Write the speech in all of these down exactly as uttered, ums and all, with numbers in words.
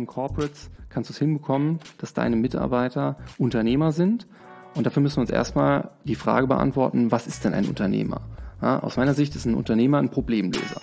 Corporates kannst du es hinbekommen, dass deine Mitarbeiter Unternehmer sind. Und dafür müssen wir uns erstmal die Frage beantworten, was ist denn ein Unternehmer? Ja, aus meiner Sicht ist ein Unternehmer ein Problemlöser.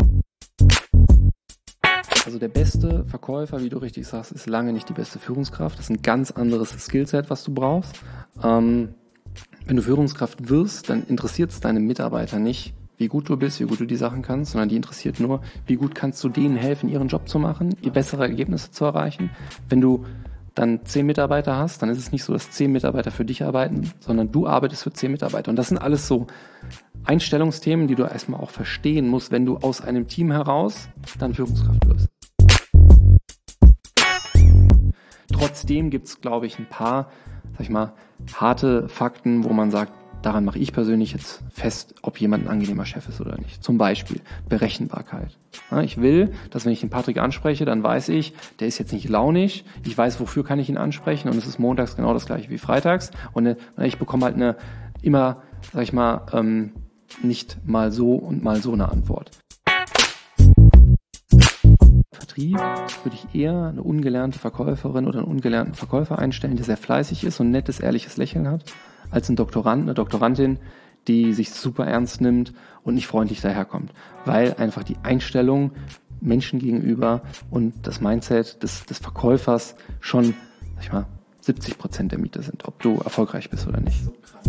Also der beste Verkäufer, wie du richtig sagst, ist lange nicht die beste Führungskraft. Das ist ein ganz anderes Skillset, was du brauchst. Ähm, wenn du Führungskraft wirst, dann interessiert es deine Mitarbeiter nicht, wie gut du bist, wie gut du die Sachen kannst, sondern die interessiert nur, wie gut kannst du denen helfen, ihren Job zu machen, ihr bessere Ergebnisse zu erreichen. Wenn du dann zehn Mitarbeiter hast, dann ist es nicht so, dass zehn Mitarbeiter für dich arbeiten, sondern du arbeitest für zehn Mitarbeiter. Und das sind alles so Einstellungsthemen, die du erstmal auch verstehen musst, wenn du aus einem Team heraus dann Führungskraft wirst. Trotzdem gibt es, glaube ich, ein paar, sag ich mal, harte Fakten, wo man sagt, daran mache ich persönlich jetzt fest, ob jemand ein angenehmer Chef ist oder nicht. Zum Beispiel Berechenbarkeit. Ja, ich will, dass wenn ich den Patrick anspreche, dann weiß ich, der ist jetzt nicht launig, ich weiß, wofür kann ich ihn ansprechen und es ist montags genau das gleiche wie freitags und äh, ich bekomme halt eine immer, sag ich mal, ähm, nicht mal so und mal so eine Antwort. Vertrieb würde ich eher eine ungelernte Verkäuferin oder einen ungelernten Verkäufer einstellen, der sehr fleißig ist und ein nettes, ehrliches Lächeln hat, als ein Doktorand, eine Doktorandin, die sich super ernst nimmt und nicht freundlich daherkommt. Weil einfach die Einstellung Menschen gegenüber und das Mindset des, des Verkäufers schon, sag ich mal, siebzig Prozent der Miete sind, ob du erfolgreich bist oder nicht.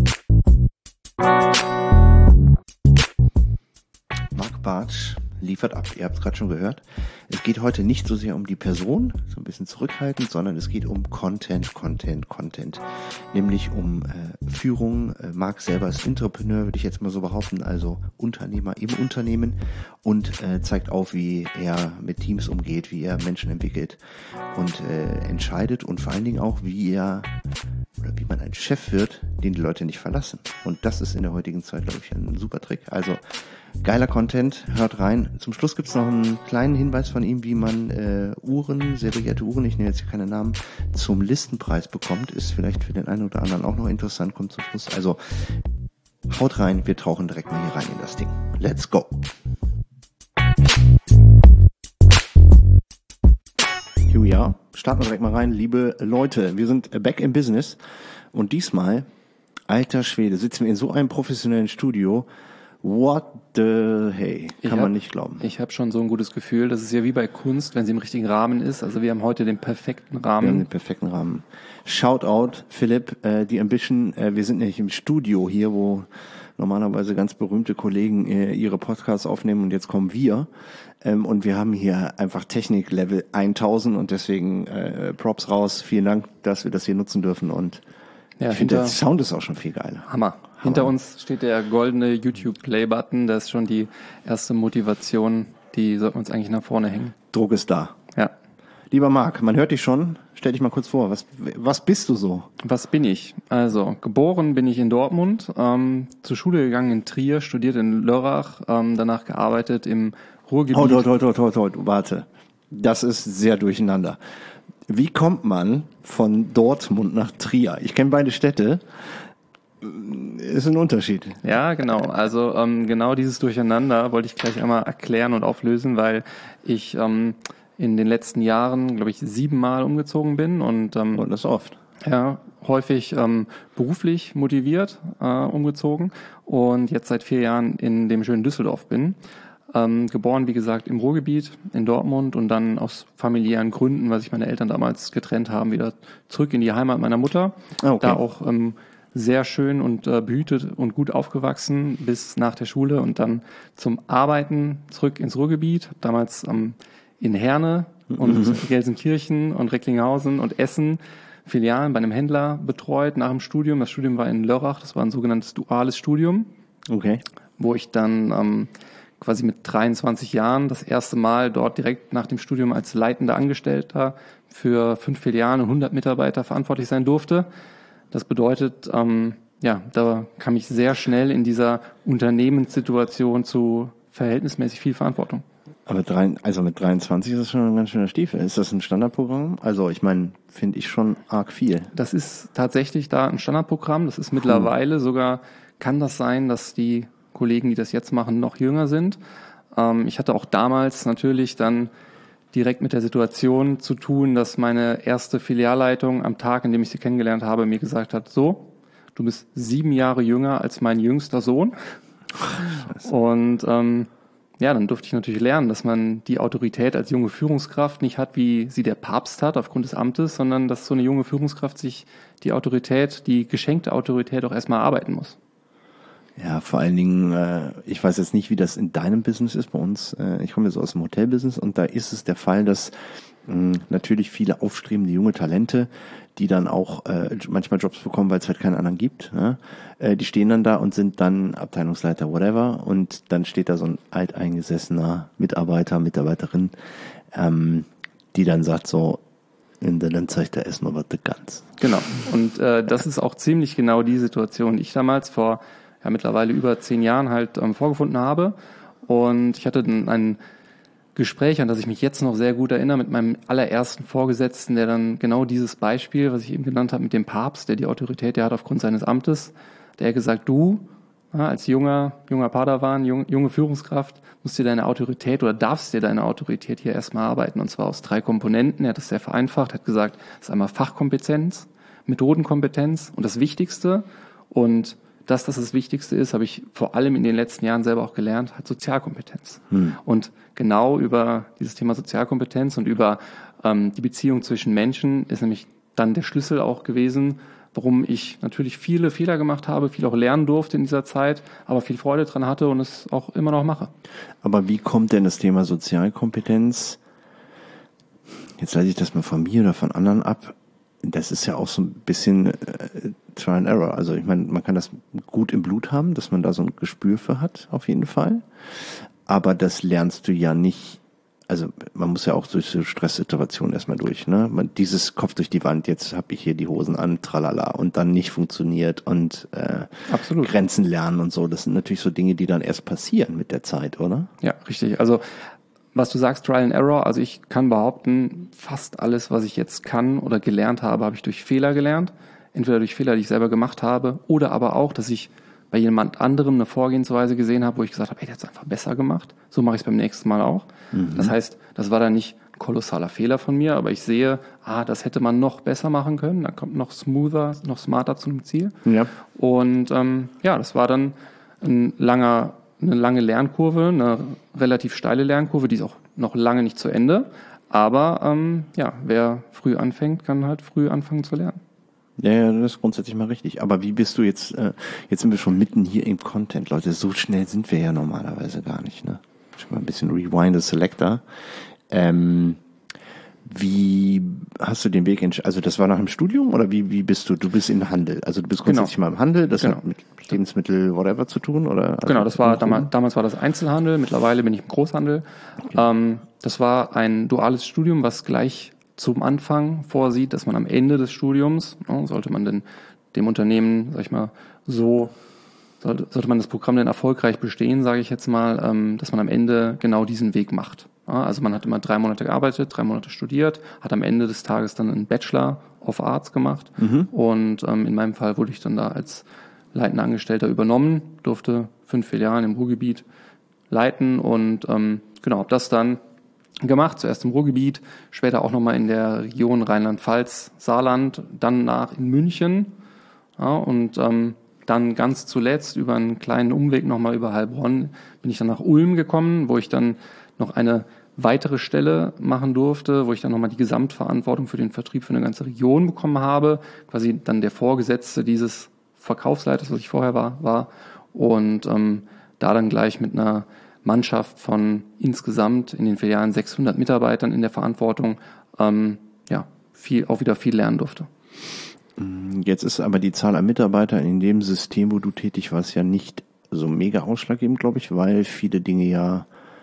Marc Bartsch liefert ab. Ihr habt es gerade schon gehört. Es geht heute nicht so sehr um die Person, so ein bisschen zurückhaltend, sondern es geht um Content, Content, Content. Nämlich um äh, Führung. Äh, Marc selber ist Entrepreneur, würde ich jetzt mal so behaupten, also Unternehmer im Unternehmen und äh, zeigt auf, wie er mit Teams umgeht, wie er Menschen entwickelt und äh, entscheidet und vor allen Dingen auch, wie er oder wie man ein Chef wird, den die Leute nicht verlassen. Und das ist in der heutigen Zeit, glaube ich, ein super Trick. Also geiler Content, hört rein. Zum Schluss gibt's noch einen kleinen Hinweis von ihm, wie man äh, Uhren, serierte Uhren, ich nenne jetzt hier keine Namen, zum Listenpreis bekommt. Ist vielleicht für den einen oder anderen auch noch interessant, kommt zum Schluss. Also haut rein, wir tauchen direkt mal hier rein in das Ding. Let's go! Here we are. Starten wir direkt mal rein. Liebe Leute, wir sind back in business und diesmal, alter Schwede, sitzen wir in so einem professionellen Studio. What the hey, kann hab, man nicht glauben. Ich habe schon so ein gutes Gefühl. Das ist ja wie bei Kunst, wenn sie im richtigen Rahmen ist. Also wir haben heute den perfekten Rahmen. Wir haben den perfekten Rahmen. Shoutout, Philipp, äh, die Ambition. Äh, wir sind nämlich im Studio hier, wo normalerweise ganz berühmte Kollegen äh, ihre Podcasts aufnehmen und jetzt kommen wir. Ähm, und wir haben hier einfach Technik-Level tausend und deswegen äh, Props raus. Vielen Dank, dass wir das hier nutzen dürfen und ja, ich finde, der Sound ist auch schon viel geiler. Hammer. Hammer. Hinter uns steht der goldene YouTube-Play-Button. Das ist schon die erste Motivation. Die sollten wir uns eigentlich nach vorne hängen. Druck ist da. Ja. Lieber Marc, man hört dich schon. Stell dich mal kurz vor. Was, was bist du so? Was bin ich? Also, geboren bin ich in Dortmund, ähm, zur Schule gegangen in Trier, studiert in Lörrach, ähm, danach gearbeitet im Ruhrgebiet. Oh, dort, dort, dort, dort, dort, warte. Das ist sehr durcheinander. Wie kommt man von Dortmund nach Trier? Ich kenne beide Städte. Ist ein Unterschied. Ja, genau. Also ähm, genau dieses Durcheinander wollte ich gleich einmal erklären und auflösen, weil ich ähm, in den letzten Jahren, glaube ich, siebenmal umgezogen bin und ähm, und das oft. Ja, häufig ähm, beruflich motiviert äh, umgezogen und jetzt seit vier Jahren in dem schönen Düsseldorf bin. Ähm, geboren, wie gesagt, im Ruhrgebiet in Dortmund und dann aus familiären Gründen, weil sich meine Eltern damals getrennt haben, wieder zurück in die Heimat meiner Mutter. Okay. Da auch ähm, sehr schön und äh, behütet und gut aufgewachsen bis nach der Schule und dann zum Arbeiten zurück ins Ruhrgebiet. Hab damals ähm, in Herne und mhm. Gelsenkirchen und Recklinghausen und Essen Filialen bei einem Händler betreut nach dem Studium. Das Studium war in Lörrach, das war ein sogenanntes duales Studium, okay, wo ich dann ähm, quasi mit dreiundzwanzig Jahren das erste Mal dort direkt nach dem Studium als leitender Angestellter für fünf Filialen und hundert Mitarbeiter verantwortlich sein durfte. Das bedeutet, ähm, ja, da kam ich sehr schnell in dieser Unternehmenssituation zu verhältnismäßig viel Verantwortung. Aber drei, also mit dreiundzwanzig ist das schon ein ganz schöner Stiefel. Ist das ein Standardprogramm? Also ich meine, finde ich schon arg viel. Das ist tatsächlich da ein Standardprogramm. Das ist mittlerweile sogar, kann das sein, dass die Kollegen, die das jetzt machen, noch jünger sind. Ähm, ich hatte auch damals natürlich dann direkt mit der Situation zu tun, dass meine erste Filialleitung am Tag, an dem ich sie kennengelernt habe, mir gesagt hat, so, du bist sieben Jahre jünger als mein jüngster Sohn. Scheiße. Und ähm, ja, dann durfte ich natürlich lernen, dass man die Autorität als junge Führungskraft nicht hat, wie sie der Papst hat aufgrund des Amtes, sondern dass so eine junge Führungskraft sich die Autorität, die geschenkte Autorität auch erstmal erarbeiten muss. Ja, vor allen Dingen, äh, ich weiß jetzt nicht, wie das in deinem Business ist. Bei uns, äh, ich komme jetzt aus dem Hotelbusiness und da ist es der Fall, dass mh, natürlich viele aufstrebende junge Talente, die dann auch äh, manchmal Jobs bekommen, weil es halt keinen anderen gibt, ja? äh, die stehen dann da und sind dann Abteilungsleiter, whatever, und dann steht da so ein alteingesessener Mitarbeiter, Mitarbeiterin, ähm, die dann sagt so, in der dann zeigt er erstmal was ganz. Genau, und äh, das ist auch ziemlich genau die Situation, die ich damals vor ja mittlerweile über zehn Jahren halt ähm, vorgefunden habe. Und ich hatte dann ein Gespräch, an das ich mich jetzt noch sehr gut erinnere, mit meinem allerersten Vorgesetzten, der dann genau dieses Beispiel, was ich eben genannt habe, mit dem Papst, der die Autorität, der hat aufgrund seines Amtes, der hat gesagt, du ja, als junger junger Padawan, jung, junge Führungskraft, musst dir deine Autorität oder darfst dir deine Autorität hier erstmal arbeiten. Und zwar aus drei Komponenten. Er hat das sehr vereinfacht, hat gesagt, das ist einmal Fachkompetenz, Methodenkompetenz und das Wichtigste. Und dass das das Wichtigste ist, habe ich vor allem in den letzten Jahren selber auch gelernt, hat Sozialkompetenz. Hm. Und genau über dieses Thema Sozialkompetenz und über ähm, die Beziehung zwischen Menschen ist nämlich dann der Schlüssel auch gewesen, warum ich natürlich viele Fehler gemacht habe, viel auch lernen durfte in dieser Zeit, aber viel Freude dran hatte und es auch immer noch mache. Aber wie kommt denn das Thema Sozialkompetenz, jetzt leite ich das mal von mir oder von anderen ab, das ist ja auch so ein bisschen äh, Trial and Error. Also ich meine, man kann das gut im Blut haben, dass man da so ein Gespür für hat, auf jeden Fall. Aber das lernst du ja nicht, also man muss ja auch durch so Stresssituationen erstmal durch, ne? Man, dieses Kopf durch die Wand, jetzt habe ich hier die Hosen an, tralala, und dann nicht funktioniert und äh, Absolut. Grenzen lernen und so. Das sind natürlich so Dinge, die dann erst passieren mit der Zeit, oder? Ja, richtig. Also was du sagst, Trial and Error, also ich kann behaupten, fast alles, was ich jetzt kann oder gelernt habe, habe ich durch Fehler gelernt. Entweder durch Fehler, die ich selber gemacht habe, oder aber auch, dass ich bei jemand anderem eine Vorgehensweise gesehen habe, wo ich gesagt habe, hey, der hat es einfach besser gemacht. So mache ich es beim nächsten Mal auch. Mhm. Das heißt, das war dann nicht ein kolossaler Fehler von mir, aber ich sehe, ah, das hätte man noch besser machen können. Dann kommt noch smoother, noch smarter zu einem Ziel. Ja. Und ähm, ja, das war dann ein langer eine lange Lernkurve, eine relativ steile Lernkurve, die ist auch noch lange nicht zu Ende. Aber ähm, ja, wer früh anfängt, kann halt früh anfangen zu lernen. Ja, ja, das ist grundsätzlich mal richtig. Aber wie bist du jetzt, äh, jetzt sind wir schon mitten hier im Content, Leute, so schnell sind wir ja normalerweise gar nicht, ne? Schon mal ein bisschen Rewind the Selector. Ähm, Wie hast du den Weg entschieden? Also das war nach dem Studium oder wie wie bist du? Du bist im Handel, also du bist grundsätzlich genau. mal im Handel. Das genau. hat mit Lebensmittel whatever zu tun oder? Also genau, das war damals, damals war das Einzelhandel. Mittlerweile bin ich im Großhandel. Okay. Ähm, das war ein duales Studium, was gleich zum Anfang vorsieht, dass man am Ende des Studiums, ne, sollte man denn dem Unternehmen, sag ich mal, so sollte, sollte man das Programm denn erfolgreich bestehen, sage ich jetzt mal, ähm, dass man am Ende genau diesen Weg macht. Ja, also man hat immer drei Monate gearbeitet, drei Monate studiert, hat am Ende des Tages dann einen Bachelor of Arts gemacht mhm. und ähm, in meinem Fall wurde ich dann da als leitender Angestellter übernommen, durfte fünf Filialen im Ruhrgebiet leiten und ähm, genau, habe das dann gemacht, zuerst im Ruhrgebiet, später auch nochmal in der Region Rheinland-Pfalz, Saarland, dann nach in München ja, und ähm, dann ganz zuletzt über einen kleinen Umweg nochmal über Heilbronn bin ich dann nach Ulm gekommen, wo ich dann noch eine weitere Stelle machen durfte, wo ich dann nochmal die Gesamtverantwortung für den Vertrieb für eine ganze Region bekommen habe, quasi dann der Vorgesetzte dieses Verkaufsleiters, was ich vorher war, war und ähm, da dann gleich mit einer Mannschaft von insgesamt in den Filialen sechshundert Mitarbeitern in der Verantwortung ähm, ja viel auch wieder viel lernen durfte. Jetzt ist aber die Zahl an Mitarbeitern in dem System, wo du tätig warst, ja nicht so mega ausschlaggebend, glaube ich, weil viele Dinge ja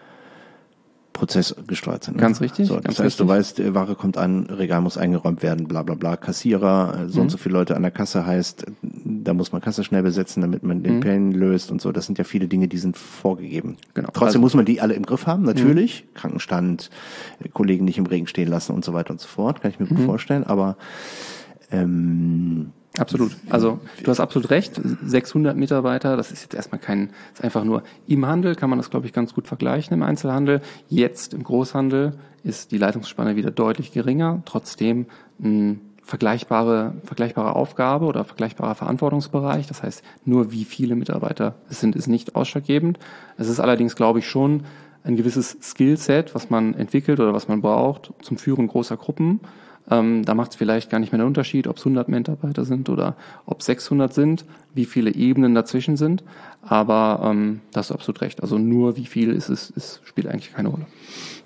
prozessgesteuert sind. Ne? Ganz richtig. So, das ganz heißt, richtig. du weißt, Ware kommt an, Regal muss eingeräumt werden, bla bla bla, Kassierer, so mhm. und so viele Leute an der Kasse heißt, da muss man Kasse schnell besetzen, damit man den mhm. Pen löst und so. Das sind ja viele Dinge, die sind vorgegeben. Genau. Trotzdem also, muss man die alle im Griff haben, natürlich. Mhm. Krankenstand, Kollegen nicht im Regen stehen lassen und so weiter und so fort, kann ich mir mhm. gut vorstellen, aber ähm, absolut. Also du hast absolut recht. sechshundert Mitarbeiter, das ist jetzt erstmal kein, ist einfach nur im Handel, kann man das, glaube ich, ganz gut vergleichen im Einzelhandel. Jetzt im Großhandel ist die Leitungsspanne wieder deutlich geringer, trotzdem ein vergleichbare, vergleichbare Aufgabe oder vergleichbarer Verantwortungsbereich. Das heißt, nur wie viele Mitarbeiter es sind, ist nicht ausschlaggebend. Es ist allerdings, glaube ich, schon ein gewisses Skillset, was man entwickelt oder was man braucht zum Führen großer Gruppen. Ähm, da macht es vielleicht gar nicht mehr den Unterschied, ob es hundert Mitarbeiter sind oder ob es sechshundert sind, wie viele Ebenen dazwischen sind. Aber ähm, da hast du absolut recht. Also nur wie viel ist es, ist, spielt eigentlich keine Rolle.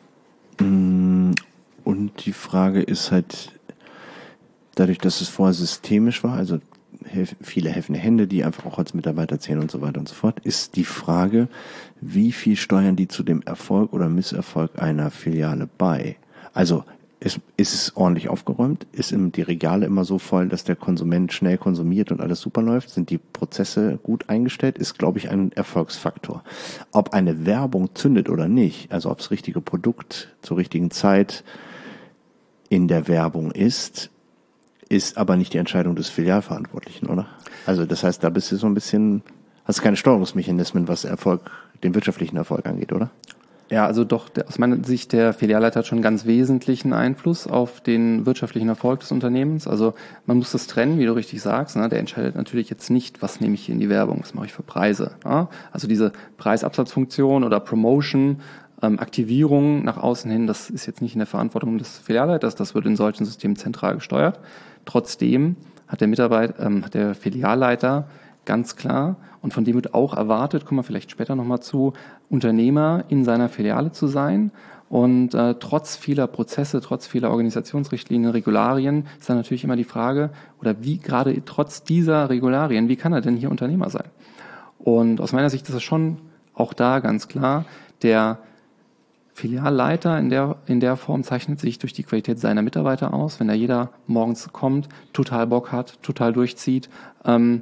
Und die Frage ist halt, dadurch, dass es vorher systemisch war, also viele helfende Hände, die einfach auch als Mitarbeiter zählen und so weiter und so fort, ist die Frage, wie viel steuern die zu dem Erfolg oder Misserfolg einer Filiale bei? Also ist, ist es ordentlich aufgeräumt? Ist die Regale immer so voll, dass der Konsument schnell konsumiert und alles super läuft? Sind die Prozesse gut eingestellt? Ist, glaube ich, ein Erfolgsfaktor. Ob eine Werbung zündet oder nicht, also ob das richtige Produkt zur richtigen Zeit in der Werbung ist, ist aber nicht die Entscheidung des Filialverantwortlichen, oder? Also das heißt, da bist du so ein bisschen, hast keine Steuerungsmechanismen, was Erfolg, den wirtschaftlichen Erfolg angeht, oder? Ja, also doch, der, aus meiner Sicht, der Filialleiter hat schon ganz wesentlichen Einfluss auf den wirtschaftlichen Erfolg des Unternehmens. Also man muss das trennen, wie du richtig sagst. Ne? Der entscheidet natürlich jetzt nicht, was nehme ich hier in die Werbung, was mache ich für Preise. Ne? Also diese Preisabsatzfunktion oder Promotion, ähm, Aktivierung nach außen hin, das ist jetzt nicht in der Verantwortung des Filialleiters, das wird in solchen Systemen zentral gesteuert. Trotzdem hat der Mitarbeiter, ähm, hat der Filialleiter ganz klar, und von dem wird auch erwartet, kommen wir vielleicht später nochmal zu, Unternehmer in seiner Filiale zu sein. Und äh, trotz vieler Prozesse, trotz vieler Organisationsrichtlinien, Regularien, ist dann natürlich immer die Frage, oder wie gerade trotz dieser Regularien, wie kann er denn hier Unternehmer sein? Und aus meiner Sicht ist es schon auch da ganz klar, der Filialleiter in der, in der Form zeichnet sich durch die Qualität seiner Mitarbeiter aus. Wenn da jeder morgens kommt, total Bock hat, total durchzieht, ähm,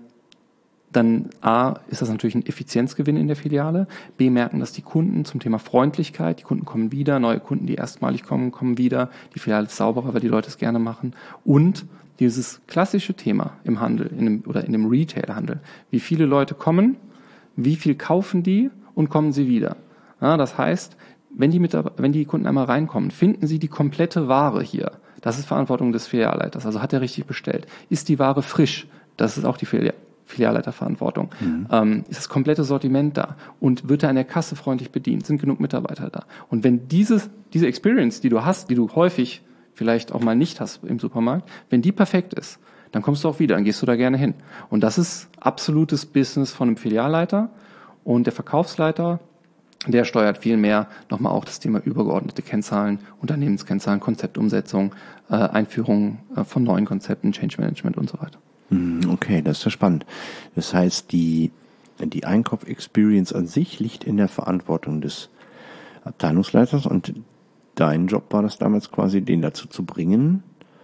dann A, ist das natürlich ein Effizienzgewinn in der Filiale. B, merken das die Kunden zum Thema Freundlichkeit. Die Kunden kommen wieder, neue Kunden, die erstmalig kommen, kommen wieder. Die Filiale ist sauberer, weil die Leute es gerne machen. Und dieses klassische Thema im Handel in dem, oder in dem Retail-Handel. Wie viele Leute kommen, wie viel kaufen die und kommen sie wieder. Ja, das heißt, wenn die, Mitab- wenn die Kunden einmal reinkommen, finden sie die komplette Ware hier. Das ist Verantwortung des Filialleiters. Also hat er richtig bestellt. Ist die Ware frisch? Das ist auch die Filiale. Filialleiterverantwortung. Mhm. Ähm, ist das komplette Sortiment da? Und wird er an der Kasse freundlich bedient? Sind genug Mitarbeiter da? Und wenn dieses, diese Experience, die du hast, die du häufig vielleicht auch mal nicht hast im Supermarkt, wenn die perfekt ist, dann kommst du auch wieder, dann gehst du da gerne hin. Und das ist absolutes Business von einem Filialleiter. Und der Verkaufsleiter, der steuert viel mehr nochmal auch das Thema übergeordnete Kennzahlen, Unternehmenskennzahlen, Konzeptumsetzung, äh, Einführung äh, von neuen Konzepten, Change Management und so weiter. Okay, das ist ja spannend. Das heißt, die, die Einkauf-Experience an sich liegt in der Verantwortung des Abteilungsleiters und dein Job war das damals quasi, den dazu zu bringen,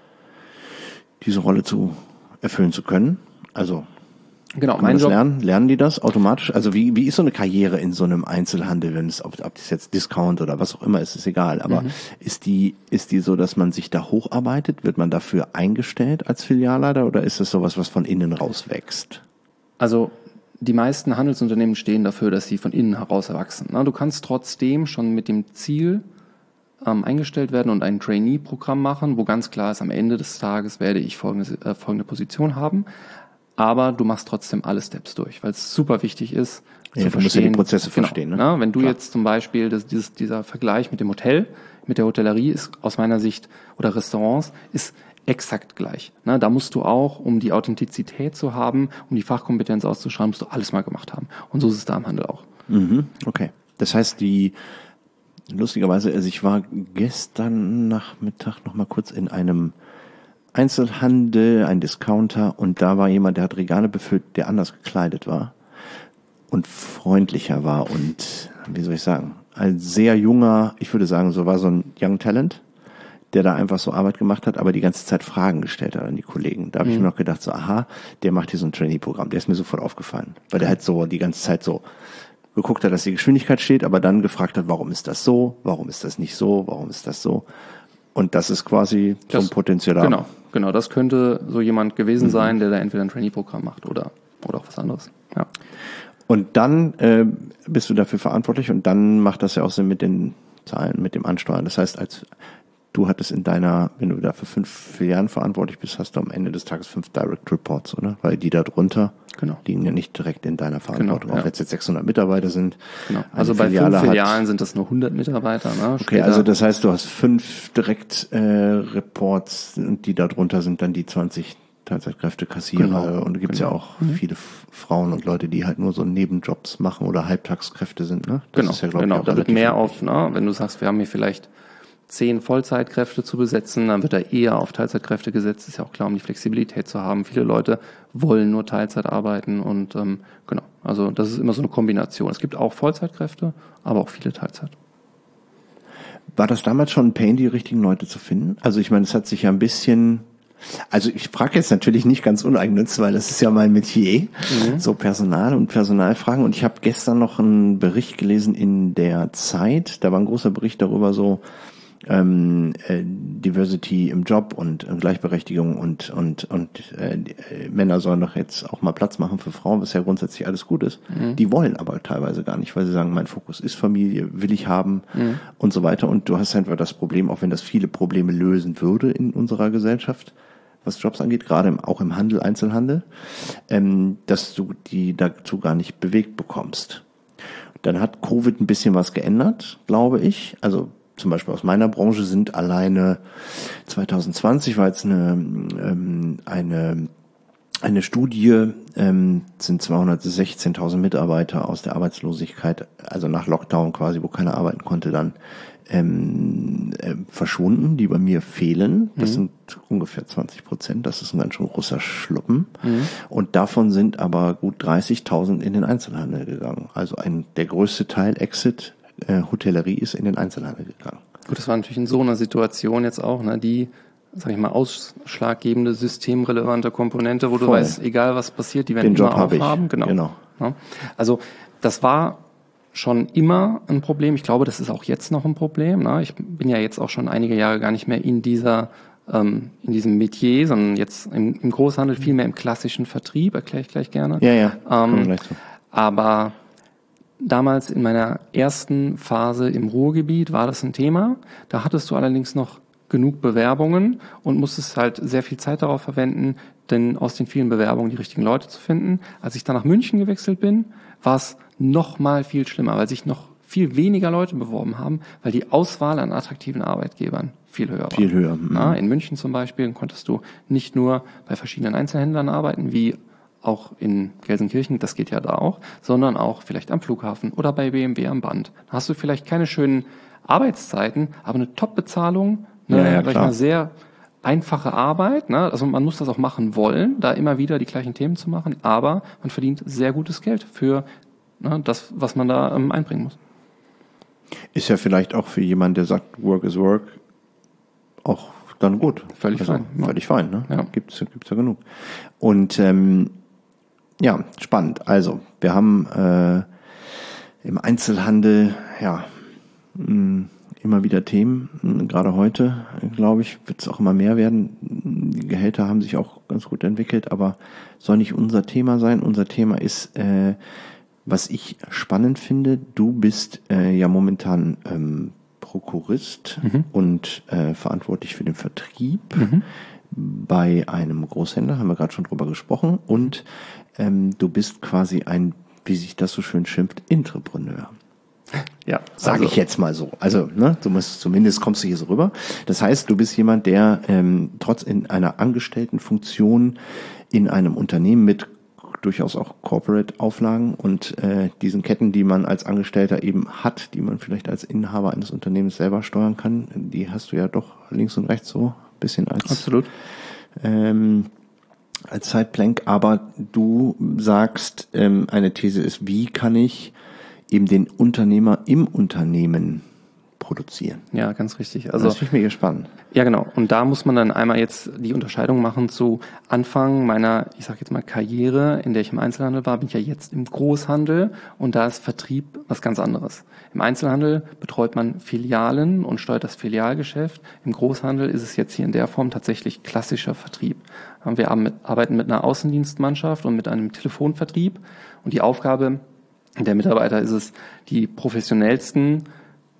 diese Rolle zu erfüllen zu können. Also genau, kann mein man das Job lernen? Lernen die das automatisch? Also wie, wie ist so eine Karriere in so einem Einzelhandel, wenn es, ob, ob das jetzt Discount oder was auch immer ist, ist egal. Aber mhm. ist die, ist die so, dass man sich da hocharbeitet? Wird man dafür eingestellt als Filialleiter oder ist das sowas, was von innen raus wächst? Also die meisten Handelsunternehmen stehen dafür, dass sie von innen heraus erwachsen. Du kannst trotzdem schon mit dem Ziel ähm, eingestellt werden und ein Trainee-Programm machen, wo ganz klar ist, am Ende des Tages werde ich folgende, äh, folgende Position haben. Aber du machst trotzdem alle Steps durch, weil es super wichtig ist, ja, zu du verstehen. musst ja die Prozesse genau, verstehen. Ne? Na, wenn du Klar. jetzt zum Beispiel, das, dieses, dieser Vergleich mit dem Hotel, mit der Hotellerie ist aus meiner Sicht, oder Restaurants, ist exakt gleich. Na, da musst du auch, um die Authentizität zu haben, um die Fachkompetenz auszuschreiben, musst du alles mal gemacht haben. Und so ist es da im Handel auch. Mhm, okay. Das heißt, die, lustigerweise, also ich war gestern Nachmittag noch mal kurz in einem Einzelhandel, ein Discounter und da war jemand, der hat Regale befüllt, der anders gekleidet war und freundlicher war und, wie soll ich sagen, ein sehr junger, ich würde sagen, so war so ein Young Talent, der da einfach so Arbeit gemacht hat, aber die ganze Zeit Fragen gestellt hat an die Kollegen. Da habe mhm. ich mir noch gedacht, so aha, der macht hier so ein Trainee-Programm, der ist mir sofort aufgefallen, weil der halt so die ganze Zeit so geguckt hat, dass die Geschwindigkeit steht, aber dann gefragt hat, warum ist das so, warum ist das nicht so, warum ist das so? Und das ist quasi das, so ein Potenzial. Genau, genau. Das könnte so jemand gewesen mhm. sein, der da entweder ein Trainee-Programm macht oder, oder auch was anderes. Ja. Und dann äh, bist du dafür verantwortlich und dann macht das ja auch Sinn mit den zahlen mit dem Ansteuern. Das heißt, als du hattest in deiner, wenn du da für fünf Filialen verantwortlich bist, hast du am Ende des Tages fünf Direct Reports, oder? Weil die da drunter genau. liegen ja nicht direkt in deiner Verantwortung. Genau, ja. Auch wenn es jetzt sechshundert Mitarbeiter sind. Genau. Also bei Filiale fünf Filialen sind das nur hundert Mitarbeiter. Ne? Okay, Später. Also das heißt, du hast fünf Direct äh, Reports und die da drunter sind dann die zwanzig Teilzeitkräfte, Kassierer genau, und gibt es genau. ja auch mhm. viele Frauen und Leute, die halt nur so Nebenjobs machen oder Halbtagskräfte sind. Ne? Das genau, ist ja, glaube genau. ich, auch da wird mehr auf, ne? Wenn du sagst, wir haben hier vielleicht zehn Vollzeitkräfte zu besetzen, dann wird da eher auf Teilzeitkräfte gesetzt. Ist ja auch klar, um die Flexibilität zu haben. Viele Leute wollen nur Teilzeit arbeiten und ähm, genau, also das ist immer so eine Kombination. Es gibt auch Vollzeitkräfte, aber auch viele Teilzeit. War das damals schon ein Pain, die richtigen Leute zu finden? Also ich meine, es hat sich ja ein bisschen... Also ich frage jetzt natürlich nicht ganz uneigennütz, weil das ist ja mein Metier, mhm. so Personal und Personalfragen. Und ich habe gestern noch einen Bericht gelesen in der Zeit, da war ein großer Bericht darüber, so ähm, äh, Diversity im Job und äh, Gleichberechtigung und und und äh, äh, Männer sollen doch jetzt auch mal Platz machen für Frauen, was ja grundsätzlich alles gut ist. Mhm. Die wollen aber teilweise gar nicht, weil sie sagen, mein Fokus ist Familie, will ich haben mhm. und so weiter. Und du hast einfach das Problem, auch wenn das viele Probleme lösen würde in unserer Gesellschaft, was Jobs angeht, gerade im, auch im Handel, Einzelhandel, ähm, dass du die dazu gar nicht bewegt bekommst. Dann hat Covid ein bisschen was geändert, glaube ich. Also zum Beispiel aus meiner Branche sind alleine zwanzig zwanzig war jetzt eine ähm, eine eine Studie, ähm, sind zweihundertsechzehntausend Mitarbeiter aus der Arbeitslosigkeit, also nach Lockdown quasi, wo keiner arbeiten konnte, dann ähm, äh, verschwunden, die bei mir fehlen. Das mhm. sind ungefähr zwanzig Prozent. Das ist ein ganz schön großer Schluppen. Mhm. Und davon sind aber gut dreißigtausend in den Einzelhandel gegangen. Also ein der größte Teil Exit äh, Hotellerie ist in den Einzelhandel gegangen. Gut, das war natürlich in so einer Situation jetzt auch, ne, die, sag ich mal, ausschlaggebende, systemrelevante Komponente, wo Voll. Du weißt, egal was passiert, die werden Den immer Job aufhaben. Genau. genau. Ja. Also das war schon immer ein Problem. Ich glaube, das ist auch jetzt noch ein Problem. Ne? Ich bin ja jetzt auch schon einige Jahre gar nicht mehr in dieser ähm, in diesem Metier, sondern jetzt im, im Großhandel viel mehr im klassischen Vertrieb, erkläre ich gleich gerne. Ja, ja. Ähm, gleich so. Aber damals in meiner ersten Phase im Ruhrgebiet war das ein Thema. Da hattest du allerdings noch genug Bewerbungen und musstest halt sehr viel Zeit darauf verwenden, denn aus den vielen Bewerbungen die richtigen Leute zu finden. Als ich dann nach München gewechselt bin, war es noch mal viel schlimmer, weil sich noch viel weniger Leute beworben haben, weil die Auswahl an attraktiven Arbeitgebern viel höher war. Viel höher. Mhm. Na, in München zum Beispiel konntest du nicht nur bei verschiedenen Einzelhändlern arbeiten, wie auch in Gelsenkirchen, das geht ja da auch, sondern auch vielleicht am Flughafen oder bei B M W am Band. Da hast du vielleicht keine schönen Arbeitszeiten, aber eine Top-Bezahlung, eine ja, ja, sag ich mal, sehr einfache Arbeit. Ne? Also man muss das auch machen wollen, da immer wieder die gleichen Themen zu machen, aber man verdient sehr gutes Geld für ne, das, was man da ähm, einbringen muss. Ist ja vielleicht auch für jemanden, der sagt, Work is Work, auch dann gut. Völlig also, fein. Völlig fein, ne? Ja. Gibt's, gibt's ja genug. Und ähm, ja, spannend. Also, wir haben äh, im Einzelhandel, ja, mh, immer wieder Themen. Gerade heute, glaube ich, wird es auch immer mehr werden. Die Gehälter haben sich auch ganz gut entwickelt, aber soll nicht unser Thema sein. Unser Thema ist, äh, was ich spannend finde, du bist äh, ja momentan ähm, Prokurist mhm. und äh, verantwortlich für den Vertrieb mhm. bei einem Großhändler, haben wir gerade schon drüber gesprochen. Und ähm, du bist quasi ein, wie sich das so schön schimpft, Intrapreneur. Ja, sage also, ich jetzt mal so. Also, ne, du musst, zumindest kommst du hier so rüber. Das heißt, du bist jemand, der ähm, trotz in einer Angestelltenfunktion in einem Unternehmen mit durchaus auch Corporate-Auflagen und äh, diesen Ketten, die man als Angestellter eben hat, die man vielleicht als Inhaber eines Unternehmens selber steuern kann, die hast du ja doch links und rechts so ein bisschen als Absolut. Ähm, als Zeitplank. Aber du sagst, ähm, eine These ist, wie kann ich eben den Unternehmer im Unternehmen produzieren? Ja, ganz richtig. Also das finde ich mega spannend. Ja, genau. Und da muss man dann einmal jetzt die Unterscheidung machen zu Anfang meiner, ich sage jetzt mal Karriere, in der ich im Einzelhandel war, bin ich ja jetzt im Großhandel und da ist Vertrieb was ganz anderes. Im Einzelhandel betreut man Filialen und steuert das Filialgeschäft. Im Großhandel ist es jetzt hier in der Form tatsächlich klassischer Vertrieb. Wir arbeiten mit einer Außendienstmannschaft und mit einem Telefonvertrieb und die Aufgabe der Mitarbeiter ist es, die professionellsten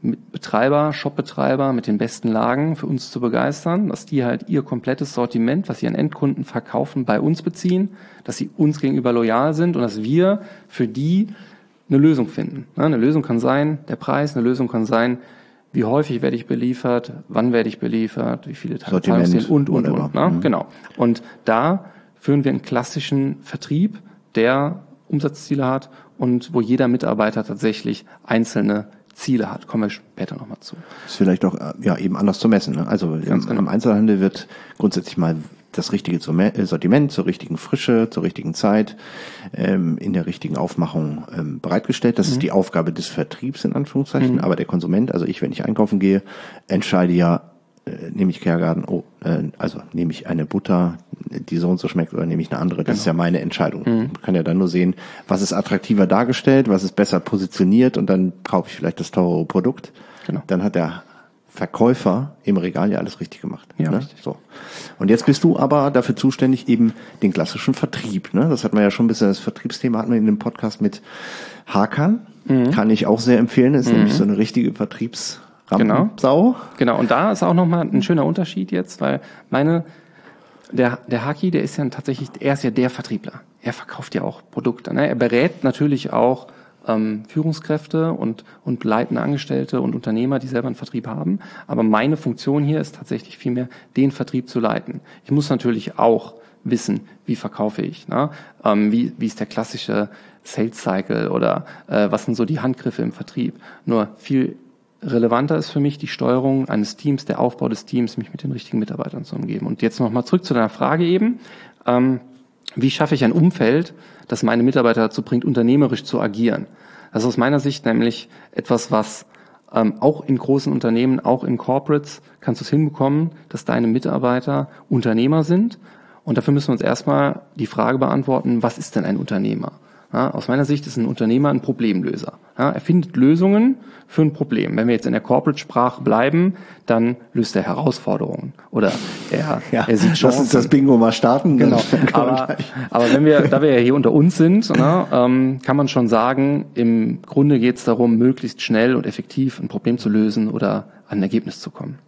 Betreiber, Shopbetreiber mit den besten Lagen für uns zu begeistern, dass die halt ihr komplettes Sortiment, was sie an Endkunden verkaufen, bei uns beziehen, dass sie uns gegenüber loyal sind und dass wir für die eine Lösung finden. Eine Lösung kann sein, der Preis, eine Lösung kann sein, wie häufig werde ich beliefert, wann werde ich beliefert, wie viele Tage Sortiment und, und, und. und ne? Mhm. Genau. Und da führen wir einen klassischen Vertrieb, der Umsatzziele hat und wo jeder Mitarbeiter tatsächlich einzelne Ziele hat. Kommen wir später nochmal zu. Ist vielleicht auch ja eben anders zu messen. Ne? Also im, genau. im Einzelhandel wird grundsätzlich mal das richtige Sortiment zur richtigen Frische, zur richtigen Zeit, ähm, in der richtigen Aufmachung ähm, bereitgestellt. Das mhm. ist die Aufgabe des Vertriebs in Anführungszeichen. Mhm. Aber der Konsument, also ich, wenn ich einkaufen gehe, entscheide ja, äh, nehme ich Kergarten, oh, äh, also nehme ich eine Butter, die so und so schmeckt, oder nehme ich eine andere. Das genau. ist ja meine Entscheidung. Mhm. Man kann ja dann nur sehen, was ist attraktiver dargestellt, was ist besser positioniert und dann kaufe ich vielleicht das teure Produkt. Genau. Dann hat der Verkäufer im Regal ja alles richtig gemacht. Ja, ne? richtig. So. Und jetzt bist du aber dafür zuständig, eben den klassischen Vertrieb. Ne? Das hatten wir ja schon ein bisschen, das Vertriebsthema hatten wir in dem Podcast mit Hakan. Mhm. Kann ich auch sehr empfehlen. Das ist mhm. nämlich so eine richtige Vertriebsrampensau. Genau. Genau. Und da ist auch nochmal ein schöner Unterschied jetzt, weil meine, der, der Haki, der ist ja tatsächlich, er ist ja der Vertriebler. Er verkauft ja auch Produkte. Ne? Er berät natürlich auch Ähm, Führungskräfte und, und leitende Angestellte und Unternehmer, die selber einen Vertrieb haben. Aber meine Funktion hier ist tatsächlich vielmehr, den Vertrieb zu leiten. Ich muss natürlich auch wissen, wie verkaufe ich, ne? ähm, wie, wie ist der klassische Sales Cycle oder äh, was sind so die Handgriffe im Vertrieb. Nur viel relevanter ist für mich die Steuerung eines Teams, der Aufbau des Teams, mich mit den richtigen Mitarbeitern zu umgeben. Und jetzt nochmal zurück zu deiner Frage eben. Ähm, Wie schaffe ich ein Umfeld, das meine Mitarbeiter dazu bringt, unternehmerisch zu agieren? Das ist aus meiner Sicht nämlich etwas, was ähm, auch in großen Unternehmen, auch in Corporates, kannst du es hinbekommen, dass deine Mitarbeiter Unternehmer sind. Und dafür müssen wir uns erstmal die Frage beantworten, was ist denn ein Unternehmer? Ja, aus meiner Sicht ist ein Unternehmer ein Problemlöser. Ja, er findet Lösungen für ein Problem. Wenn wir jetzt in der Corporate-Sprache bleiben, dann löst er Herausforderungen oder er, ja, er sieht Chancen. Lass uns das Bingo mal starten. Genau. Aber, aber wenn wir, da wir ja hier unter uns sind, ne, ähm, kann man schon sagen, im Grunde geht es darum, möglichst schnell und effektiv ein Problem zu lösen oder an ein Ergebnis zu kommen.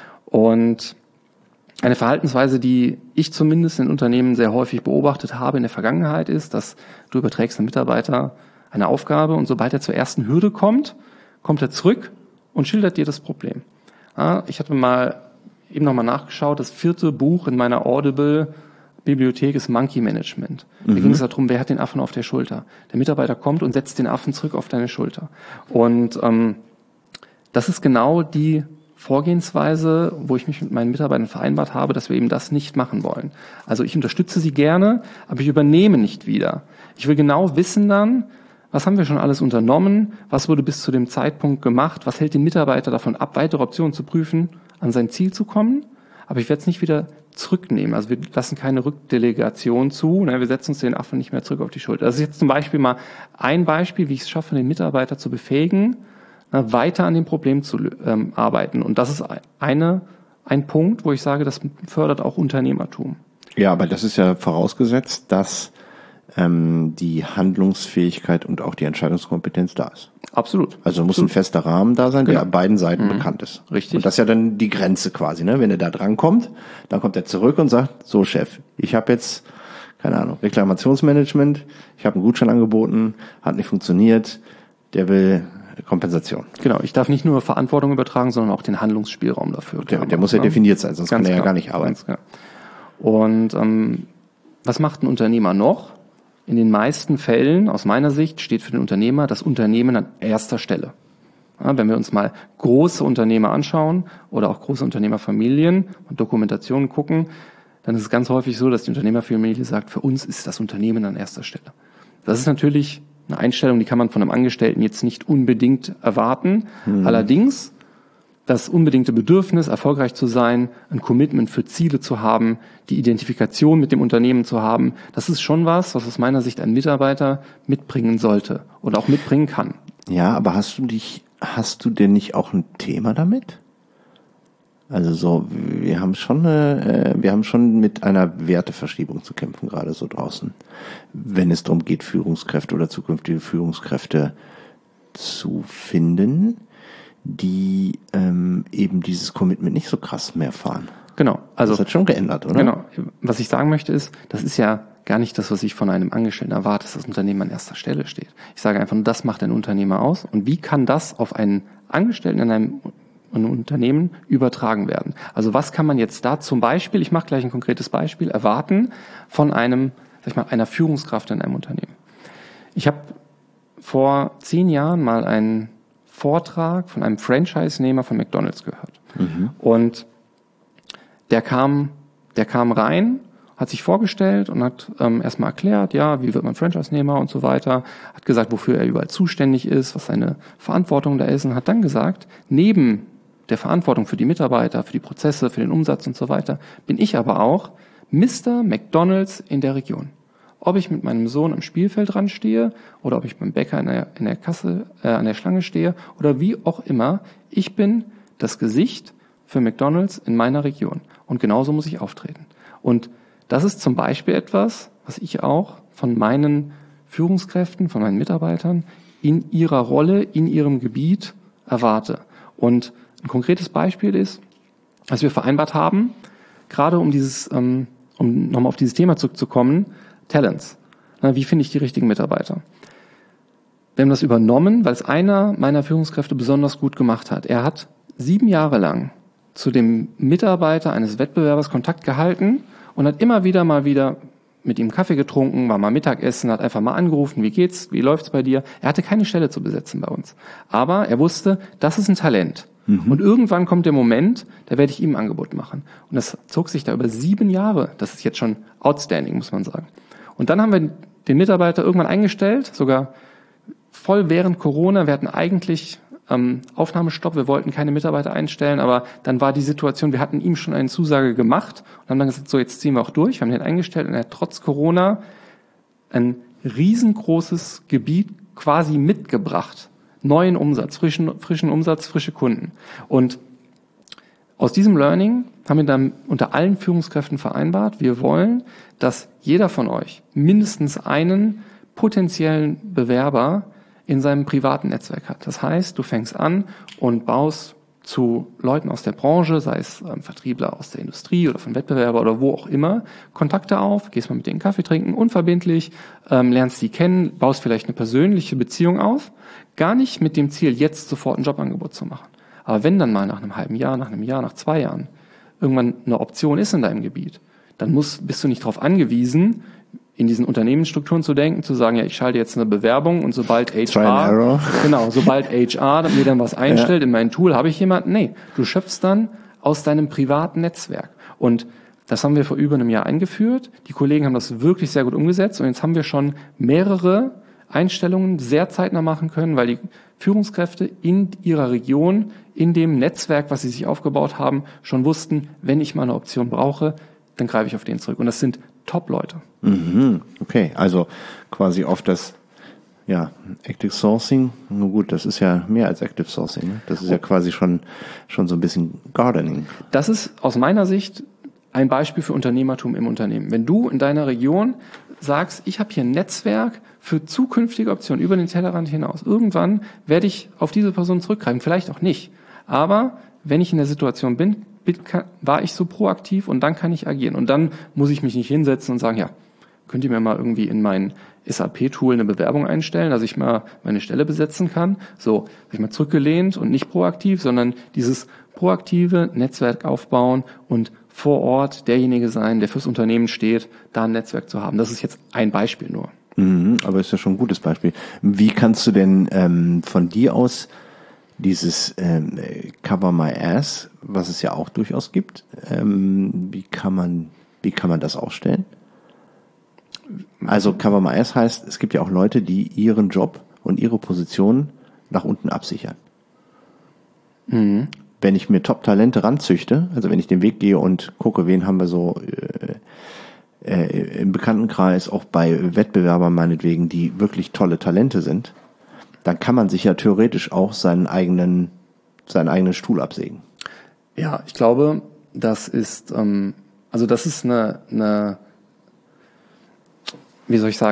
Und eine Verhaltensweise, die ich zumindest in Unternehmen sehr häufig beobachtet habe in der Vergangenheit, ist, dass du überträgst einem Mitarbeiter eine Aufgabe und sobald er zur ersten Hürde kommt, kommt er zurück und schildert dir das Problem. Ja, ich hatte mal eben nochmal nachgeschaut, das vierte Buch in meiner Audible-Bibliothek ist Monkey Management. Mhm. Da ging es darum, wer hat den Affen auf der Schulter. Der Mitarbeiter kommt und setzt den Affen zurück auf deine Schulter. Und ähm, das ist genau die Vorgehensweise, wo ich mich mit meinen Mitarbeitern vereinbart habe, dass wir eben das nicht machen wollen. Also ich unterstütze sie gerne, aber ich übernehme nicht wieder. Ich will genau wissen dann, was haben wir schon alles unternommen, was wurde bis zu dem Zeitpunkt gemacht, was hält den Mitarbeiter davon ab, weitere Optionen zu prüfen, an sein Ziel zu kommen, aber ich werde es nicht wieder zurücknehmen. Also wir lassen keine Rückdelegation zu, wir setzen uns den Affen nicht mehr zurück auf die Schulter. Das ist jetzt zum Beispiel mal ein Beispiel, wie ich es schaffe, den Mitarbeiter zu befähigen, weiter an dem Problem zu ähm, arbeiten. Und das ist eine, ein Punkt, wo ich sage, das fördert auch Unternehmertum. Ja, aber das ist ja vorausgesetzt, dass ähm, die Handlungsfähigkeit und auch die Entscheidungskompetenz da ist. Absolut. Also muss Absolut. ein fester Rahmen da sein, genau. der beiden Seiten mhm. bekannt ist. Richtig. Und das ist ja dann die Grenze quasi, ne? Wenn er da dran kommt, dann kommt er zurück und sagt, so Chef, ich habe jetzt, keine Ahnung, Reklamationsmanagement, ich habe einen Gutschein angeboten, hat nicht funktioniert, der will Kompensation. Genau, ich darf nicht nur Verantwortung übertragen, sondern auch den Handlungsspielraum dafür. Der, der muss ja definiert sein, sonst Ganz kann er klar. ja gar nicht arbeiten. Ganz klar. Und ähm, was macht ein Unternehmer noch? In den meisten Fällen, aus meiner Sicht, steht für den Unternehmer das Unternehmen an erster Stelle. Ja, wenn wir uns mal große Unternehmer anschauen oder auch große Unternehmerfamilien und Dokumentationen gucken, dann ist es ganz häufig so, dass die Unternehmerfamilie sagt, für uns ist das Unternehmen an erster Stelle. Das ist natürlich eine Einstellung, die kann man von einem Angestellten jetzt nicht unbedingt erwarten. Mhm. Allerdings das unbedingte Bedürfnis, erfolgreich zu sein, ein Commitment für Ziele zu haben, die Identifikation mit dem Unternehmen zu haben, das ist schon was, was aus meiner Sicht ein Mitarbeiter mitbringen sollte und auch mitbringen kann. Ja, aber hast du dich, hast du denn nicht auch ein Thema damit? Also so, wir haben schon eine, wir haben schon mit einer Werteverschiebung zu kämpfen, gerade so draußen, wenn es darum geht, Führungskräfte oder zukünftige Führungskräfte zu finden, die ähm, eben dieses Commitment nicht so krass mehr fahren. Genau. Also, das hat schon geändert, oder? Genau. Was ich sagen möchte ist, das ist ja gar nicht das, was ich von einem Angestellten erwarte, dass das Unternehmen an erster Stelle steht. Ich sage einfach nur, das macht ein Unternehmer aus. Und wie kann das auf einen Angestellten in einem ein Unternehmen übertragen werden? Also was kann man jetzt da zum Beispiel, ich mache gleich ein konkretes Beispiel, erwarten von einem, sag ich mal, einer Führungskraft in einem Unternehmen? Ich habe vor zehn Jahren mal einen Vortrag von einem Franchise-Nehmer von McDonald's gehört. Mhm. Und der kam, der kam rein, hat sich vorgestellt und hat ähm, erstmal erklärt, ja, wie wird man Franchise-Nehmer und so weiter, hat gesagt, wofür er überall zuständig ist, was seine Verantwortung da ist und hat dann gesagt, neben der Verantwortung für die Mitarbeiter, für die Prozesse, für den Umsatz und so weiter, bin ich aber auch Mister McDonald's in der Region. Ob ich mit meinem Sohn am Spielfeldrand stehe oder ob ich beim Bäcker in der, in der Kasse, äh, an der Schlange stehe oder wie auch immer, ich bin das Gesicht für McDonald's in meiner Region. Und genauso muss ich auftreten. Und das ist zum Beispiel etwas, was ich auch von meinen Führungskräften, von meinen Mitarbeitern in ihrer Rolle, in ihrem Gebiet erwarte. Und ein konkretes Beispiel ist, was wir vereinbart haben, gerade um dieses, um nochmal auf dieses Thema zurückzukommen, Talents. Wie finde ich die richtigen Mitarbeiter? Wir haben das übernommen, weil es einer meiner Führungskräfte besonders gut gemacht hat. Er hat sieben Jahre lang zu dem Mitarbeiter eines Wettbewerbers Kontakt gehalten und hat immer wieder mal wieder mit ihm Kaffee getrunken, war mal Mittagessen, hat einfach mal angerufen, wie geht's, wie läuft's bei dir? Er hatte keine Stelle zu besetzen bei uns. Aber er wusste, das ist ein Talent. Mhm. Und irgendwann kommt der Moment, da werde ich ihm ein Angebot machen. Und das zog sich da über sieben Jahre. Das ist jetzt schon outstanding, muss man sagen. Und dann haben wir den Mitarbeiter irgendwann eingestellt, sogar voll während Corona. Wir hatten eigentlich ähm, Aufnahmestopp, wir wollten keine Mitarbeiter einstellen, aber dann war die Situation, wir hatten ihm schon eine Zusage gemacht und haben dann gesagt, so jetzt ziehen wir auch durch. Wir haben den eingestellt und er hat trotz Corona ein riesengroßes Gebiet quasi mitgebracht. Neuen Umsatz, frischen, frischen Umsatz, frische Kunden. Und aus diesem Learning haben wir dann unter allen Führungskräften vereinbart, wir wollen, dass jeder von euch mindestens einen potenziellen Bewerber in seinem privaten Netzwerk hat. Das heißt, du fängst an und baust zu Leuten aus der Branche, sei es ähm, Vertriebler aus der Industrie oder von Wettbewerber oder wo auch immer, Kontakte auf, gehst mal mit denen Kaffee trinken, unverbindlich, ähm, lernst die kennen, baust vielleicht eine persönliche Beziehung auf, gar nicht mit dem Ziel, jetzt sofort ein Jobangebot zu machen. Aber wenn dann mal nach einem halben Jahr, nach einem Jahr, nach zwei Jahren irgendwann eine Option ist in deinem Gebiet, dann musst, bist du nicht darauf angewiesen, in diesen Unternehmensstrukturen zu denken, zu sagen, ja, ich schalte jetzt eine Bewerbung und sobald H R, genau, sobald H R mir dann was einstellt ja. in mein Tool, habe ich jemanden. Nee, du schöpfst dann aus deinem privaten Netzwerk. Und das haben wir vor über einem Jahr eingeführt. Die Kollegen haben das wirklich sehr gut umgesetzt und jetzt haben wir schon mehrere Einstellungen sehr zeitnah machen können, weil die Führungskräfte in ihrer Region, in dem Netzwerk, was sie sich aufgebaut haben, schon wussten, wenn ich mal eine Option brauche, dann greife ich auf den zurück. Und das sind Top-Leute. Mhm, okay, also quasi auf das ja, Active Sourcing. Nur gut, das ist ja mehr als Active Sourcing. Ne? Das ist ja quasi schon schon so ein bisschen Gardening. Das ist aus meiner Sicht ein Beispiel für Unternehmertum im Unternehmen. Wenn du in deiner Region sagst, ich habe hier ein Netzwerk für zukünftige Optionen über den Tellerrand hinaus. Irgendwann werde ich auf diese Person zurückgreifen, vielleicht auch nicht. Aber wenn ich in der Situation bin, war ich so proaktiv und dann kann ich agieren. Und dann muss ich mich nicht hinsetzen und sagen, ja, könnt ihr mir mal irgendwie in mein S A P-Tool eine Bewerbung einstellen, dass ich mal meine Stelle besetzen kann. So, habe ich mal zurückgelehnt und nicht proaktiv, sondern dieses proaktive Netzwerk aufbauen und vor Ort derjenige sein, der fürs Unternehmen steht, da ein Netzwerk zu haben. Das ist jetzt ein Beispiel nur. Mhm, aber ist ja schon ein gutes Beispiel. Wie kannst du denn ähm, von dir aus dieses ähm, Cover My Ass, was es ja auch durchaus gibt, ähm, wie kann man, wie kann man das ausstellen? Also Cover My Ass heißt, es gibt ja auch Leute, die ihren Job und ihre Position nach unten absichern. Mhm. Wenn ich mir Top-Talente ranzüchte, also wenn ich den Weg gehe und gucke, wen haben wir so äh, äh, im Bekanntenkreis, auch bei Wettbewerbern meinetwegen, die wirklich tolle Talente sind, dann kann man sich ja theoretisch auch seinen eigenen, seinen eigenen Stuhl absägen. Ja, ich glaube, das ist, ähm, also das ist eine, eine, wie soll ich sagen,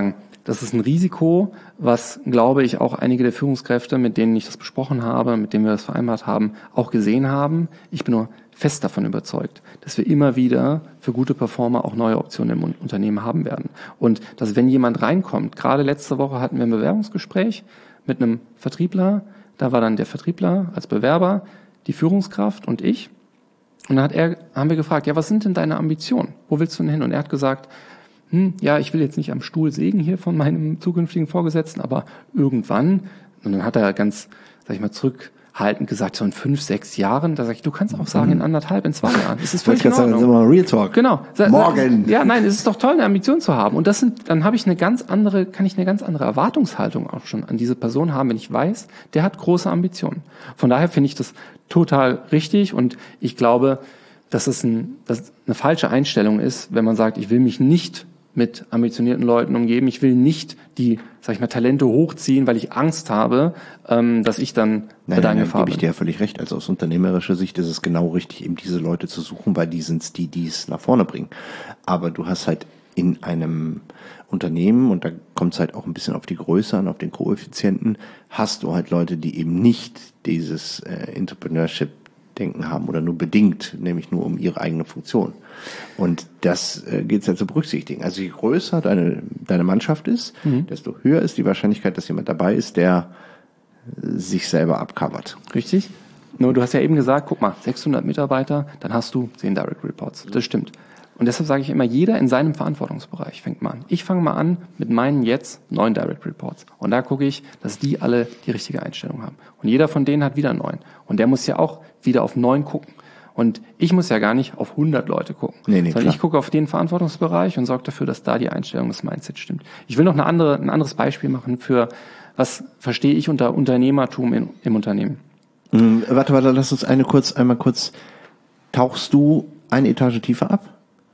das ist ein Risiko, was, glaube ich, auch einige der Führungskräfte, mit denen ich das besprochen habe, mit denen wir das vereinbart haben, auch gesehen haben. Ich bin nur fest davon überzeugt, dass wir immer wieder für gute Performer auch neue Optionen im Unternehmen haben werden. Und dass, wenn jemand reinkommt, gerade letzte Woche hatten wir ein Bewerbungsgespräch mit einem Vertriebler, da war dann der Vertriebler als Bewerber, die Führungskraft und ich. Und dann hat er, haben wir gefragt, ja, was sind denn deine Ambitionen? Wo willst du denn hin? Und er hat gesagt, hm, ja, ich will jetzt nicht am Stuhl sägen hier von meinem zukünftigen Vorgesetzten, aber irgendwann, und dann hat er ganz, sag ich mal, zurückhaltend gesagt, so in fünf, sechs Jahren, da sag ich, du kannst auch sagen, in anderthalb, in zwei Jahren. Das ist völlig in Ordnung. Sagen, Real Talk. Genau. Morgen. Ja, nein, es ist doch toll, eine Ambition zu haben. Und das sind, dann habe ich eine ganz andere, kann ich eine ganz andere Erwartungshaltung auch schon an diese Person haben, wenn ich weiß, der hat große Ambitionen. Von daher finde ich das total richtig und ich glaube, dass es ein, dass eine falsche Einstellung ist, wenn man sagt, ich will mich nicht mit ambitionierten Leuten umgeben. Ich will nicht die, sag ich mal, Talente hochziehen, weil ich Angst habe, ähm, dass ich dann nein, nein, nein, gebe ich dir ja völlig recht. Also aus unternehmerischer Sicht ist es genau richtig, eben diese Leute zu suchen, weil die sind die, die es nach vorne bringen. Aber du hast halt in einem Unternehmen, und da kommt es halt auch ein bisschen auf die Größe an, auf den Koeffizienten, hast du halt Leute, die eben nicht dieses äh, Entrepreneurship-Denken haben oder nur bedingt, nämlich nur um ihre eigene Funktion. Und das äh, gilt es halt zu berücksichtigen. Also je größer deine, deine Mannschaft ist, mhm. desto höher ist die Wahrscheinlichkeit, dass jemand dabei ist, der äh, sich selber abcovert. Richtig. Nur du hast ja eben gesagt, guck mal, sechshundert Mitarbeiter, dann hast du zehn Direct Reports. Das stimmt. Und deshalb sage ich immer, jeder in seinem Verantwortungsbereich fängt mal an. Ich fange mal an mit meinen jetzt neun Direct Reports. Und da gucke ich, dass die alle die richtige Einstellung haben. Und jeder von denen hat wieder neun. Und der muss ja auch wieder auf neun gucken. Und ich muss ja gar nicht auf hundert Leute gucken. Nee, nee, sondern klar. Ich gucke auf den Verantwortungsbereich und sorge dafür, dass da die Einstellung, das Mindset stimmt. Ich will noch eine andere, ein anderes Beispiel machen für, was verstehe ich unter Unternehmertum in, im Unternehmen. Mhm, warte, warte, lass uns eine kurz, einmal kurz, tauchst du eine Etage tiefer ab?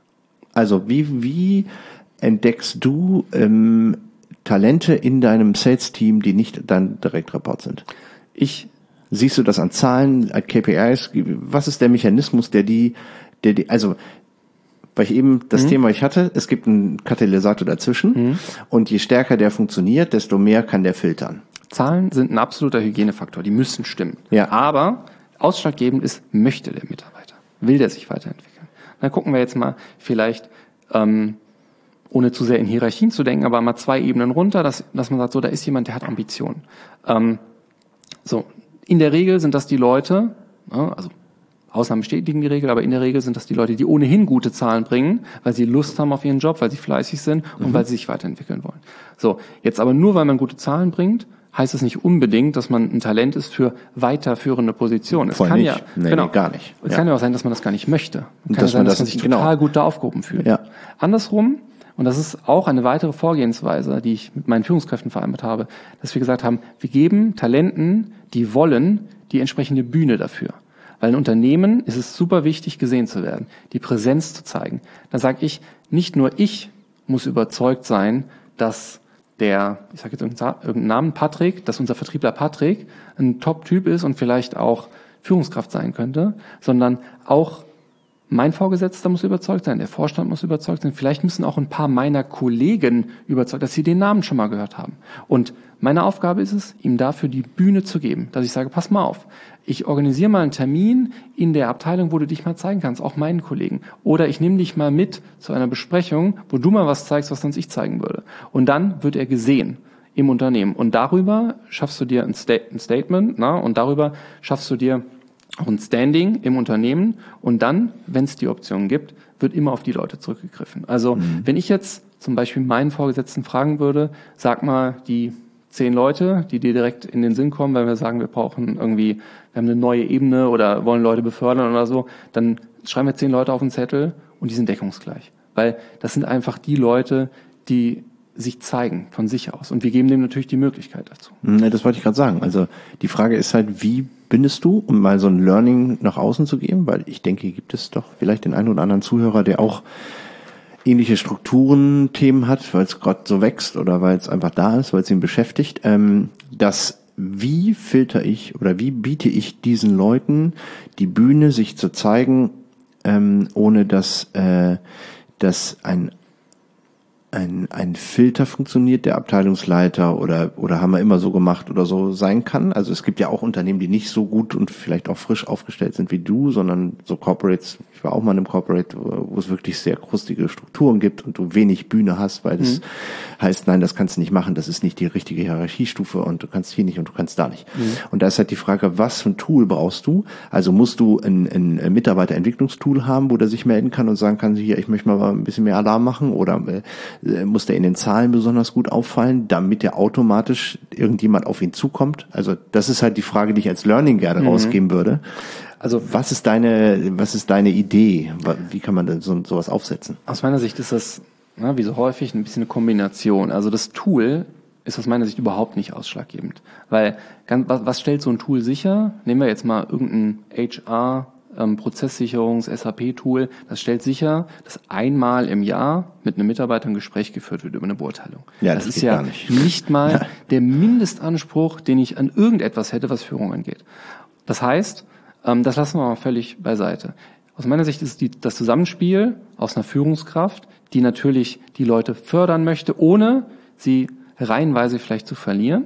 Also wie, wie entdeckst du ähm, Talente in deinem Sales-Team, die nicht dein Direktreport sind? Ich Siehst du das an Zahlen, an K P Is? Was ist der Mechanismus, der die, der die, also weil ich eben das mhm. Thema ich hatte, es gibt einen Katalysator dazwischen mhm. und je stärker der funktioniert, desto mehr kann der filtern. Zahlen sind ein absoluter Hygienefaktor, die müssen stimmen. Ja. Aber ausschlaggebend ist, möchte der Mitarbeiter? Will der sich weiterentwickeln? Dann gucken wir jetzt mal vielleicht, ähm, ohne zu sehr in Hierarchien zu denken, aber mal zwei Ebenen runter, dass, dass man sagt, so, da ist jemand, der hat Ambitionen. Ähm, so, in der Regel sind das die Leute, also Ausnahmen bestätigen die Regel, aber in der Regel sind das die Leute, die ohnehin gute Zahlen bringen, weil sie Lust haben auf ihren Job, weil sie fleißig sind und mhm. weil sie sich weiterentwickeln wollen. So, jetzt aber nur, weil man gute Zahlen bringt, heißt es nicht unbedingt, dass man ein Talent ist für weiterführende Positionen. Es Voll kann nicht. ja, nee, genau, nee, gar nicht. Es ja. kann ja auch sein, dass man das gar nicht möchte. Es kann dass sein, man dass das man sich genau. total gut da aufgehoben fühlt. Ja. Andersrum, und das ist auch eine weitere Vorgehensweise, die ich mit meinen Führungskräften vereinbart habe, dass wir gesagt haben, wir geben Talenten, die wollen, die entsprechende Bühne dafür. Weil in Unternehmen ist es super wichtig, gesehen zu werden, die Präsenz zu zeigen. Da sage ich, nicht nur ich muss überzeugt sein, dass der, ich sage jetzt irgendeinen Namen, Patrick, dass unser Vertriebler Patrick ein Top-Typ ist und vielleicht auch Führungskraft sein könnte, sondern auch mein Vorgesetzter muss überzeugt sein, der Vorstand muss überzeugt sein, vielleicht müssen auch ein paar meiner Kollegen überzeugt, dass sie den Namen schon mal gehört haben. Und meine Aufgabe ist es, ihm dafür die Bühne zu geben, dass ich sage, pass mal auf, ich organisiere mal einen Termin in der Abteilung, wo du dich mal zeigen kannst, auch meinen Kollegen. Oder ich nehme dich mal mit zu einer Besprechung, wo du mal was zeigst, was sonst ich zeigen würde. Und dann wird er gesehen im Unternehmen. Und darüber schaffst du dir ein, Sta- ein Statement, na, und darüber schaffst du dir auch ein Standing im Unternehmen. Und dann, wenn es die Option gibt, wird immer auf die Leute zurückgegriffen. Also mhm. wenn ich jetzt zum Beispiel meinen Vorgesetzten fragen würde, sag mal die zehn Leute, die dir direkt in den Sinn kommen, weil wir sagen, wir brauchen irgendwie, wir haben eine neue Ebene oder wollen Leute befördern oder so, dann schreiben wir zehn Leute auf den Zettel und die sind deckungsgleich. Weil das sind einfach die Leute, die sich zeigen von sich aus. Und wir geben dem natürlich die Möglichkeit dazu. Das wollte ich gerade sagen. Also die Frage ist halt, wie bindest du, um mal so ein Learning nach außen zu geben? Weil ich denke, gibt es doch vielleicht den einen oder anderen Zuhörer, der auch ähnliche Strukturen, Themen hat, weil es gerade so wächst oder weil es einfach da ist, weil es ihn beschäftigt. Ähm, dass wie filter ich oder wie biete ich diesen Leuten die Bühne, sich zu zeigen, ähm, ohne dass, äh, dass ein ein, ein Filter funktioniert, der Abteilungsleiter oder, oder haben wir immer so gemacht oder so sein kann? Also es gibt ja auch Unternehmen, die nicht so gut und vielleicht auch frisch aufgestellt sind wie du, sondern so Corporates, ich war auch mal in einem Corporate, wo es wirklich sehr krustige Strukturen gibt und du wenig Bühne hast, weil das mhm. heißt, nein, das kannst du nicht machen, das ist nicht die richtige Hierarchiestufe und du kannst hier nicht und du kannst da nicht. Mhm. Und da ist halt die Frage, was für ein Tool brauchst du? Also musst du ein, ein Mitarbeiterentwicklungstool haben, wo der sich melden kann und sagen kann, hier, ich möchte mal ein bisschen mehr Alarm machen oder äh, muss der in den Zahlen besonders gut auffallen, damit der automatisch irgendjemand auf ihn zukommt? Also das ist halt die Frage, die ich als Learning gerne mhm. rausgeben würde. Also was ist deine, was ist deine Idee? Wie kann man denn so, sowas aufsetzen? Aus meiner Sicht ist das, na, wie so häufig, ein bisschen eine Kombination. Also das Tool ist aus meiner Sicht überhaupt nicht ausschlaggebend. Weil, was, was stellt so ein Tool sicher? Nehmen wir jetzt mal irgendein H R, Ähm, Prozesssicherungs-, S A P-Tool, das stellt sicher, dass einmal im Jahr mit einem Mitarbeiter ein Gespräch geführt wird über eine Beurteilung. Ja, das, das ist ja ja nicht, nicht mal ja. der Mindestanspruch, den ich an irgendetwas hätte, was Führung angeht. Das heißt, ähm, das lassen wir mal völlig beiseite. Aus meiner Sicht ist die, das Zusammenspiel aus einer Führungskraft, die natürlich die Leute fördern möchte, ohne sie reihenweise vielleicht zu verlieren,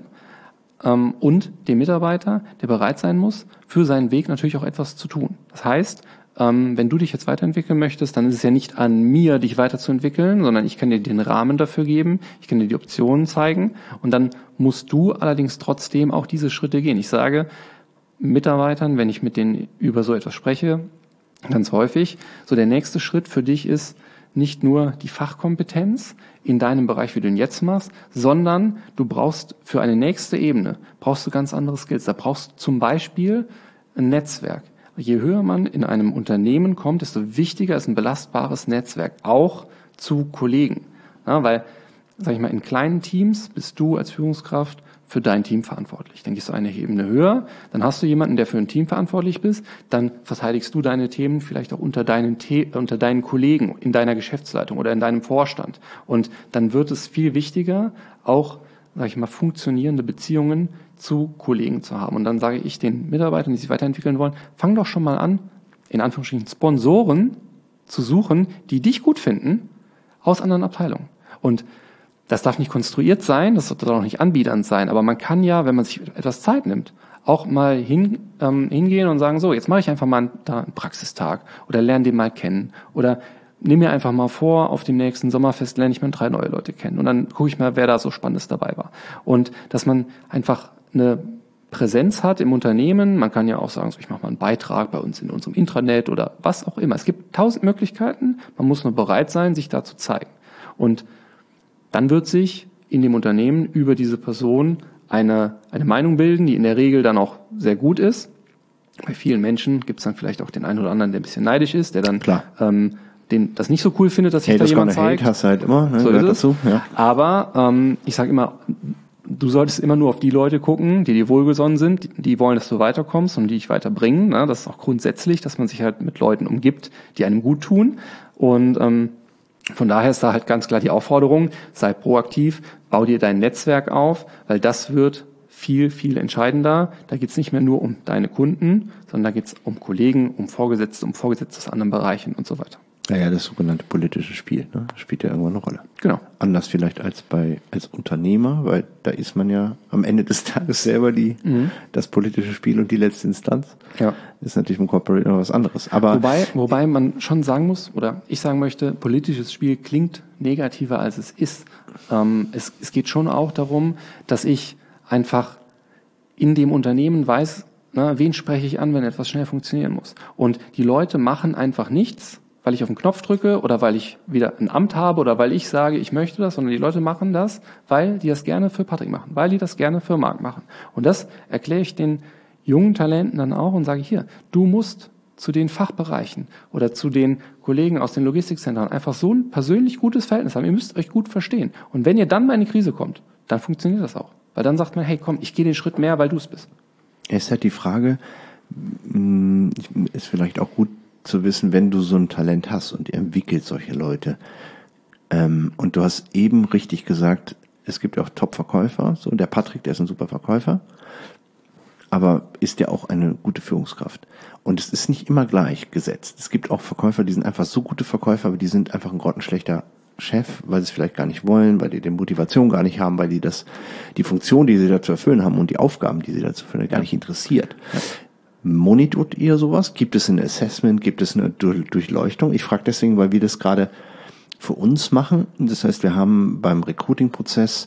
und dem Mitarbeiter, der bereit sein muss, für seinen Weg natürlich auch etwas zu tun. Das heißt, wenn du dich jetzt weiterentwickeln möchtest, dann ist es ja nicht an mir, dich weiterzuentwickeln, sondern ich kann dir den Rahmen dafür geben, ich kann dir die Optionen zeigen und dann musst du allerdings trotzdem auch diese Schritte gehen. Ich sage Mitarbeitern, wenn ich mit denen über so etwas spreche, ganz häufig, so der nächste Schritt für dich ist, nicht nur die Fachkompetenz in deinem Bereich, wie du ihn jetzt machst, sondern du brauchst für eine nächste Ebene, brauchst du ganz andere Skills. Da brauchst du zum Beispiel ein Netzwerk. Je höher man in einem Unternehmen kommt, desto wichtiger ist ein belastbares Netzwerk, auch zu Kollegen. Ja, weil, sag ich mal, in kleinen Teams bist du als Führungskraft für dein Team verantwortlich. Dann gehst du eine Ebene höher, dann hast du jemanden, der für ein Team verantwortlich bist, dann verteidigst du deine Themen vielleicht auch unter deinen, The- unter deinen Kollegen in deiner Geschäftsleitung oder in deinem Vorstand. Und dann wird es viel wichtiger, auch, sag ich mal, funktionierende Beziehungen zu Kollegen zu haben. Und dann sage ich den Mitarbeitern, die sich weiterentwickeln wollen, fang doch schon mal an, in Anführungsstrichen Sponsoren zu suchen, die dich gut finden, aus anderen Abteilungen. Und das darf nicht konstruiert sein, das darf auch nicht anbiedernd sein, aber man kann ja, wenn man sich etwas Zeit nimmt, auch mal hin, ähm, hingehen und sagen, so, jetzt mache ich einfach mal einen, da einen Praxistag oder lerne den mal kennen oder nimm mir einfach mal vor, auf dem nächsten Sommerfest lerne ich mal drei neue Leute kennen und dann gucke ich mal, wer da so Spannendes dabei war. Und dass man einfach eine Präsenz hat im Unternehmen, man kann ja auch sagen, so, ich mache mal einen Beitrag bei uns in unserem Intranet oder was auch immer. Es gibt tausend Möglichkeiten, man muss nur bereit sein, sich da zu zeigen. Und dann wird sich in dem Unternehmen über diese Person eine, eine Meinung bilden, die in der Regel dann auch sehr gut ist. Bei vielen Menschen gibt es dann vielleicht auch den einen oder anderen, der ein bisschen neidisch ist, der dann ähm, den, das nicht so cool findet, dass sich da jemand zeigt. Hate hast du halt immer, ne? So ist es. Dazu, ja. Aber ähm, ich sage immer, du solltest immer nur auf die Leute gucken, die dir wohlgesonnen sind, die, die wollen, dass du weiterkommst und die dich weiterbringen. Ne? Das ist auch grundsätzlich, dass man sich halt mit Leuten umgibt, die einem gut tun. Und ähm, von daher ist da halt ganz klar die Aufforderung, sei proaktiv, bau dir dein Netzwerk auf, weil das wird viel, viel entscheidender. Da geht es nicht mehr nur um deine Kunden, sondern da geht es um Kollegen, um Vorgesetzte, um Vorgesetzte aus anderen Bereichen und so weiter. Naja, das sogenannte politische Spiel, ne? Das spielt ja irgendwann eine Rolle. Genau. Anders vielleicht als bei als Unternehmer, weil da ist man ja am Ende des Tages selber die mhm. das politische Spiel und die letzte Instanz. Ja. Ist natürlich im Corporate noch was anderes. Aber wobei, wobei man schon sagen muss, oder ich sagen möchte, politisches Spiel klingt negativer als es ist. Ähm, es, es geht schon auch darum, dass ich einfach in dem Unternehmen weiß, na, wen spreche ich an, wenn etwas schnell funktionieren muss. Und die Leute machen einfach nichts, weil ich auf den Knopf drücke oder weil ich wieder ein Amt habe oder weil ich sage, ich möchte das, sondern die Leute machen das, weil die das gerne für Patrick machen, weil die das gerne für Marc machen. Und das erkläre ich den jungen Talenten dann auch und sage hier, du musst zu den Fachbereichen oder zu den Kollegen aus den Logistikzentren einfach so ein persönlich gutes Verhältnis haben. Ihr müsst euch gut verstehen. Und wenn ihr dann mal in die Krise kommt, dann funktioniert das auch. Weil dann sagt man, hey komm, ich gehe den Schritt mehr, weil du es bist. Es ist halt die Frage, ist vielleicht auch gut zu wissen, wenn du so ein Talent hast und ihr entwickelt solche Leute. Ähm, und du hast eben richtig gesagt, es gibt ja auch Top-Verkäufer. So, der Patrick, der ist ein super Verkäufer, aber ist ja auch eine gute Führungskraft. Und es ist nicht immer gleich gesetzt. Es gibt auch Verkäufer, die sind einfach so gute Verkäufer, aber die sind einfach ein grottenschlechter Chef, weil sie es vielleicht gar nicht wollen, weil die die Motivation gar nicht haben, weil die das, die Funktion, die sie da zu erfüllen haben und die Aufgaben, die sie da zu erfüllen, gar nicht interessiert. Ja. Monitort ihr sowas? Gibt es ein Assessment? Gibt es eine Durchleuchtung? Ich frage deswegen, weil wir das gerade für uns machen. Das heißt, wir haben beim Recruiting-Prozess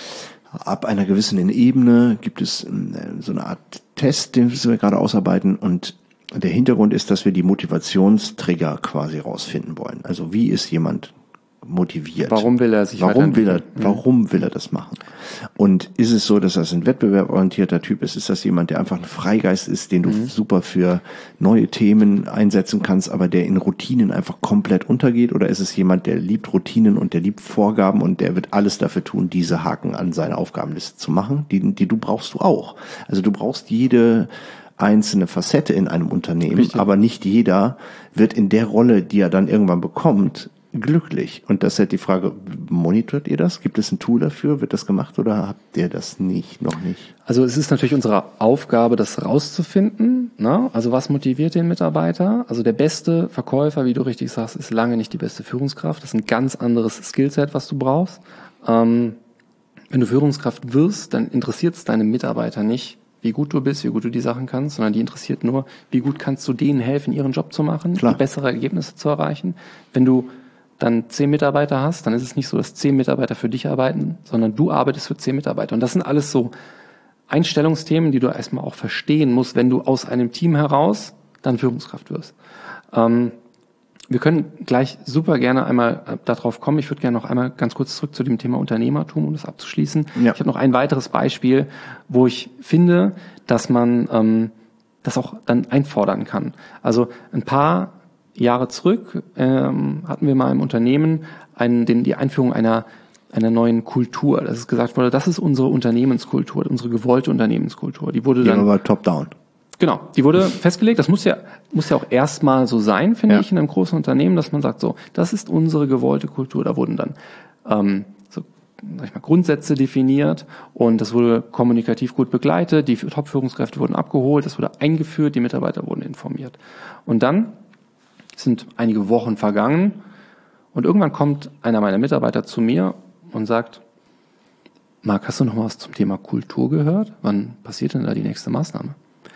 ab einer gewissen Ebene gibt es so eine Art Test, den wir gerade ausarbeiten, und der Hintergrund ist, dass wir die Motivationstrigger quasi rausfinden wollen. Also wie ist jemand motiviert? Warum will er sich Warum will er, warum will er das machen? Und ist es so, dass das ein wettbewerborientierter Typ ist? Ist das jemand, der einfach ein Freigeist ist, den du mhm. super für neue Themen einsetzen kannst, aber der in Routinen einfach komplett untergeht? Oder ist es jemand, der liebt Routinen und der liebt Vorgaben und der wird alles dafür tun, diese Haken an seine Aufgabenliste zu machen? Die, die du brauchst du auch. Also du brauchst jede einzelne Facette in einem Unternehmen, Richtig. Aber nicht jeder wird in der Rolle, die er dann irgendwann bekommt, glücklich. Und das ist halt die Frage, monitort ihr das? Gibt es ein Tool dafür? Wird das gemacht oder habt ihr das nicht, noch nicht? Also es ist natürlich unsere Aufgabe, das rauszufinden. Ne? Also was motiviert den Mitarbeiter? Also der beste Verkäufer, wie du richtig sagst, ist lange nicht die beste Führungskraft. Das ist ein ganz anderes Skillset, was du brauchst. Ähm, wenn du Führungskraft wirst, dann interessiert es deine Mitarbeiter nicht, wie gut du bist, wie gut du die Sachen kannst, sondern die interessiert nur, wie gut kannst du denen helfen, ihren Job zu machen, Klar. bessere Ergebnisse zu erreichen. Wenn du dann zehn Mitarbeiter hast, dann ist es nicht so, dass zehn Mitarbeiter für dich arbeiten, sondern du arbeitest für zehn Mitarbeiter. Und das sind alles so Einstellungsthemen, die du erstmal auch verstehen musst, wenn du aus einem Team heraus dann Führungskraft wirst. Ähm, wir können gleich super gerne einmal darauf kommen. Ich würde gerne noch einmal ganz kurz zurück zu dem Thema Unternehmertum, um das abzuschließen. Ja. Ich habe noch ein weiteres Beispiel, wo ich finde, dass man ähm, das auch dann einfordern kann. Also ein paar Jahre zurück ähm, hatten wir mal im Unternehmen einen, den, die Einführung einer einer neuen Kultur. Das ist gesagt wurde, das ist unsere Unternehmenskultur, unsere gewollte Unternehmenskultur. Die wurde dann ja, aber top-down. Genau, die wurde festgelegt. Das muss ja muss ja auch erstmal so sein, finde ja. ich, in einem großen Unternehmen, dass man sagt, so, das ist unsere gewollte Kultur. Da wurden dann ähm, so, sag ich mal, Grundsätze definiert und das wurde kommunikativ gut begleitet. Die Top-Führungskräfte wurden abgeholt, das wurde eingeführt, die Mitarbeiter wurden informiert. Und dann sind einige Wochen vergangen und irgendwann kommt einer meiner Mitarbeiter zu mir und sagt, Marc, hast du noch mal was zum Thema Kultur gehört? Wann passiert denn da die nächste Maßnahme?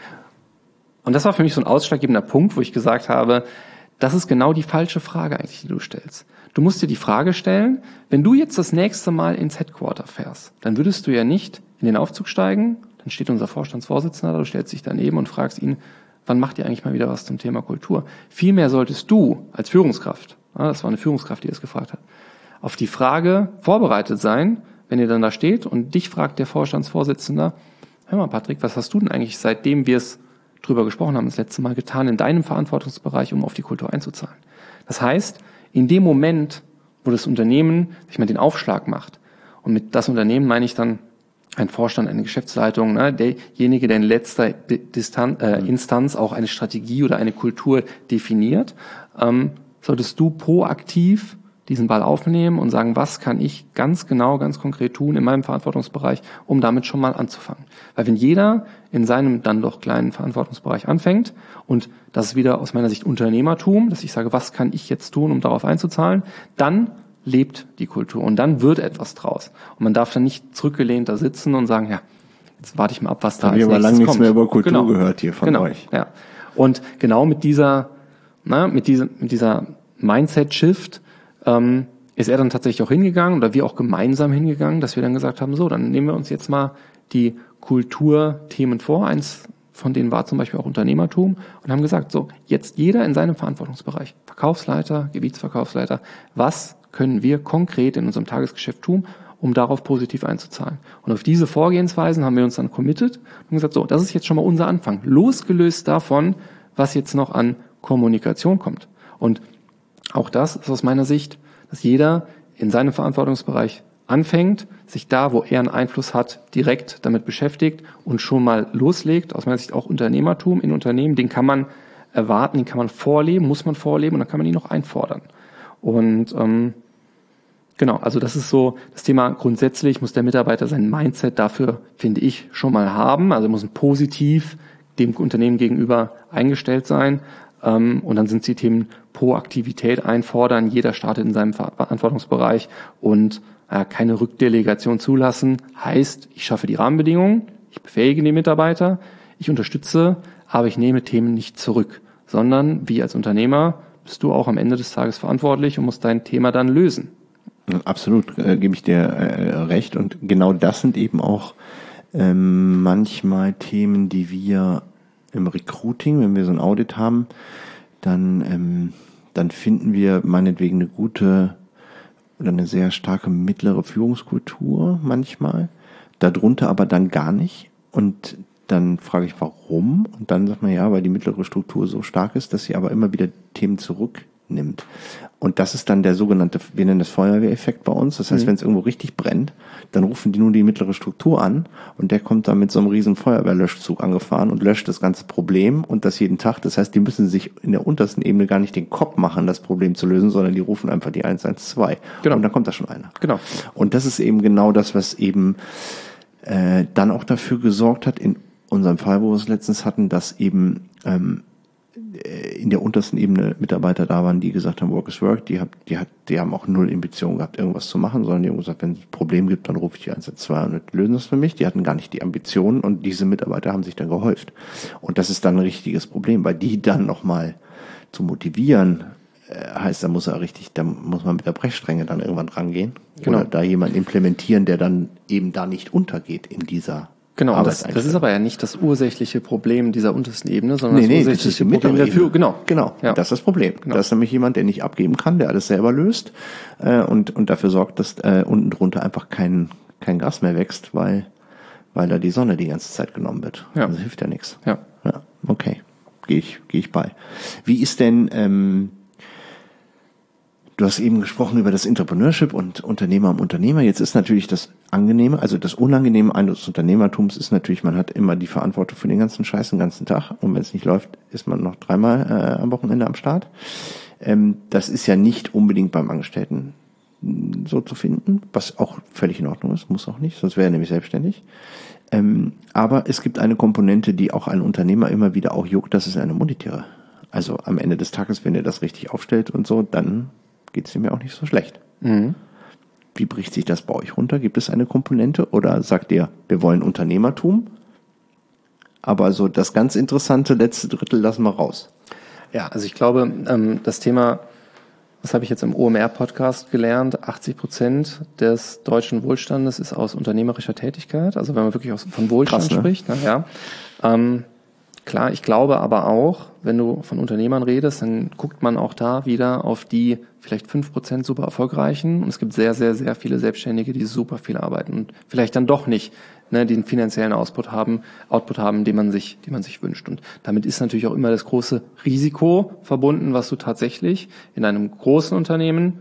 Und das war für mich so ein ausschlaggebender Punkt, wo ich gesagt habe, das ist genau die falsche Frage eigentlich, die du stellst. Du musst dir die Frage stellen, wenn du jetzt das nächste Mal ins Headquarter fährst, dann würdest du ja nicht in den Aufzug steigen, dann steht unser Vorstandsvorsitzender da, du stellst dich daneben und fragst ihn, wann macht ihr eigentlich mal wieder was zum Thema Kultur? Vielmehr solltest du als Führungskraft, das war eine Führungskraft, die das gefragt hat, auf die Frage vorbereitet sein, wenn ihr dann da steht und dich fragt der Vorstandsvorsitzende, hör mal Patrick, was hast du denn eigentlich, seitdem wir es drüber gesprochen haben, das letzte Mal getan in deinem Verantwortungsbereich, um auf die Kultur einzuzahlen? Das heißt, in dem Moment, wo das Unternehmen sich mal den Aufschlag macht, und mit das Unternehmen meine ich dann ein Vorstand, eine Geschäftsleitung, ne, derjenige, der in letzter Distan- äh, Instanz auch eine Strategie oder eine Kultur definiert, ähm, solltest du proaktiv diesen Ball aufnehmen und sagen, was kann ich ganz genau, ganz konkret tun in meinem Verantwortungsbereich, um damit schon mal anzufangen. Weil wenn jeder in seinem dann doch kleinen Verantwortungsbereich anfängt, und das ist wieder aus meiner Sicht Unternehmertum, dass ich sage, was kann ich jetzt tun, um darauf einzuzahlen, dann lebt die Kultur und dann wird etwas draus. Und man darf dann nicht zurückgelehnt da sitzen und sagen, ja, jetzt warte ich mal ab, was da als nächstes kommt. Ich habe aber lange nichts mehr über Kultur genau. gehört hier von genau. euch. Ja. Und genau mit dieser, na, mit dieser, mit dieser Mindset-Shift ähm, ist er dann tatsächlich auch hingegangen oder wir auch gemeinsam hingegangen, dass wir dann gesagt haben, so, dann nehmen wir uns jetzt mal die Kulturthemen vor. Eins von denen war zum Beispiel auch Unternehmertum und haben gesagt, so, jetzt jeder in seinem Verantwortungsbereich, Verkaufsleiter, Gebietsverkaufsleiter, was können wir konkret in unserem Tagesgeschäft tun, um darauf positiv einzuzahlen. Und auf diese Vorgehensweisen haben wir uns dann committed und gesagt, so, das ist jetzt schon mal unser Anfang, losgelöst davon, was jetzt noch an Kommunikation kommt. Und auch das ist aus meiner Sicht, dass jeder in seinem Verantwortungsbereich anfängt, sich da, wo er einen Einfluss hat, direkt damit beschäftigt und schon mal loslegt. Aus meiner Sicht auch Unternehmertum in Unternehmen, den kann man erwarten, den kann man vorleben, muss man vorleben und dann kann man ihn noch einfordern. Und ähm, genau, also das ist so das Thema. Grundsätzlich muss der Mitarbeiter sein Mindset dafür, finde ich, schon mal haben. Also muss ein positiv dem Unternehmen gegenüber eingestellt sein. Ähm, und dann sind es die Themen Proaktivität einfordern. Jeder startet in seinem Verantwortungsbereich und äh, keine Rückdelegation zulassen. Heißt, ich schaffe die Rahmenbedingungen, ich befähige die Mitarbeiter, ich unterstütze, aber ich nehme Themen nicht zurück, sondern wie als Unternehmer bist du auch am Ende des Tages verantwortlich und musst dein Thema dann lösen. Absolut, äh, gebe ich dir äh, recht. Und genau das sind eben auch ähm, manchmal Themen, die wir im Recruiting, wenn wir so ein Audit haben, dann, ähm, dann finden wir meinetwegen eine gute oder eine sehr starke mittlere Führungskultur manchmal, darunter aber dann gar nicht. Und dann frage ich, warum? Und dann sagt man, ja, weil die mittlere Struktur so stark ist, dass sie aber immer wieder Themen zurücknimmt. Und das ist dann der sogenannte, wir nennen das Feuerwehreffekt bei uns. Das heißt, mhm. wenn es irgendwo richtig brennt, dann rufen die nun die mittlere Struktur an und der kommt dann mit so einem riesen Feuerwehrlöschzug angefahren und löscht das ganze Problem und das jeden Tag. Das heißt, die müssen sich in der untersten Ebene gar nicht den Kopf machen, das Problem zu lösen, sondern die rufen einfach die eins eins zwei. Genau. Und dann kommt da schon einer. Genau. Und das ist eben genau das, was eben äh, dann auch dafür gesorgt hat, in unserem Fall, wo wir es letztens hatten, dass eben ähm, in der untersten Ebene Mitarbeiter da waren, die gesagt haben, Work is Work, die, hat, die, hat, die haben auch null Ambition gehabt, irgendwas zu machen, sondern die haben gesagt, wenn es ein Problem gibt, dann rufe ich die eins eins zwei und lösen das für mich. Die hatten gar nicht die Ambitionen und diese Mitarbeiter haben sich dann gehäuft. Und das ist dann ein richtiges Problem, weil die dann nochmal zu motivieren, äh, heißt, da muss er richtig, da muss man mit der Brechstrenge dann irgendwann rangehen. Genau. Oder da jemanden implementieren, der dann eben da nicht untergeht in dieser Genau, das, das ist aber ja nicht das ursächliche Problem dieser untersten Ebene, sondern nee, nee, das ursächliche das Problem der Führung. Genau, genau, ja. Das ist das Problem. Genau. Das ist nämlich jemand, der nicht abgeben kann, der alles selber löst äh, und und dafür sorgt, dass äh, unten drunter einfach kein kein Gras mehr wächst, weil weil da die Sonne die ganze Zeit genommen wird. Ja. Das hilft ja nichts. Ja, ja, okay, gehe ich gehe ich bei. Wie ist denn ähm, du hast eben gesprochen über das Entrepreneurship und Unternehmer am Unternehmer. Jetzt ist natürlich das Angenehme, also das Unangenehme eines Unternehmertums ist natürlich, man hat immer die Verantwortung für den ganzen Scheiß den ganzen Tag. Und wenn es nicht läuft, ist man noch dreimal äh, am Wochenende am Start. Ähm, das ist ja nicht unbedingt beim Angestellten so zu finden, was auch völlig in Ordnung ist, muss auch nicht, sonst wäre er nämlich selbstständig. Ähm, aber es gibt eine Komponente, die auch einen Unternehmer immer wieder auch juckt, das ist eine monetäre. Also am Ende des Tages, wenn er das richtig aufstellt und so, dann geht es ihm ja auch nicht so schlecht. Mhm. Wie bricht sich das bei euch runter? Gibt es eine Komponente oder sagt ihr, wir wollen Unternehmertum, aber so das ganz interessante letzte Drittel lassen wir raus? Ja, also ich glaube, ähm, das Thema, das habe ich jetzt im O M R-Podcast gelernt, achtzig Prozent des deutschen Wohlstandes ist aus unternehmerischer Tätigkeit, also wenn man wirklich aus, von Wohlstand Krass, ne? spricht. Na, ja. ähm, Klar, ich glaube aber auch, wenn du von Unternehmern redest, dann guckt man auch da wieder auf die vielleicht fünf Prozent super erfolgreichen und es gibt sehr, sehr, sehr viele Selbstständige, die super viel arbeiten und vielleicht dann doch nicht ne, den finanziellen Output haben, Output haben, den man sich, den man sich wünscht. Und damit ist natürlich auch immer das große Risiko verbunden, was du tatsächlich in einem großen Unternehmen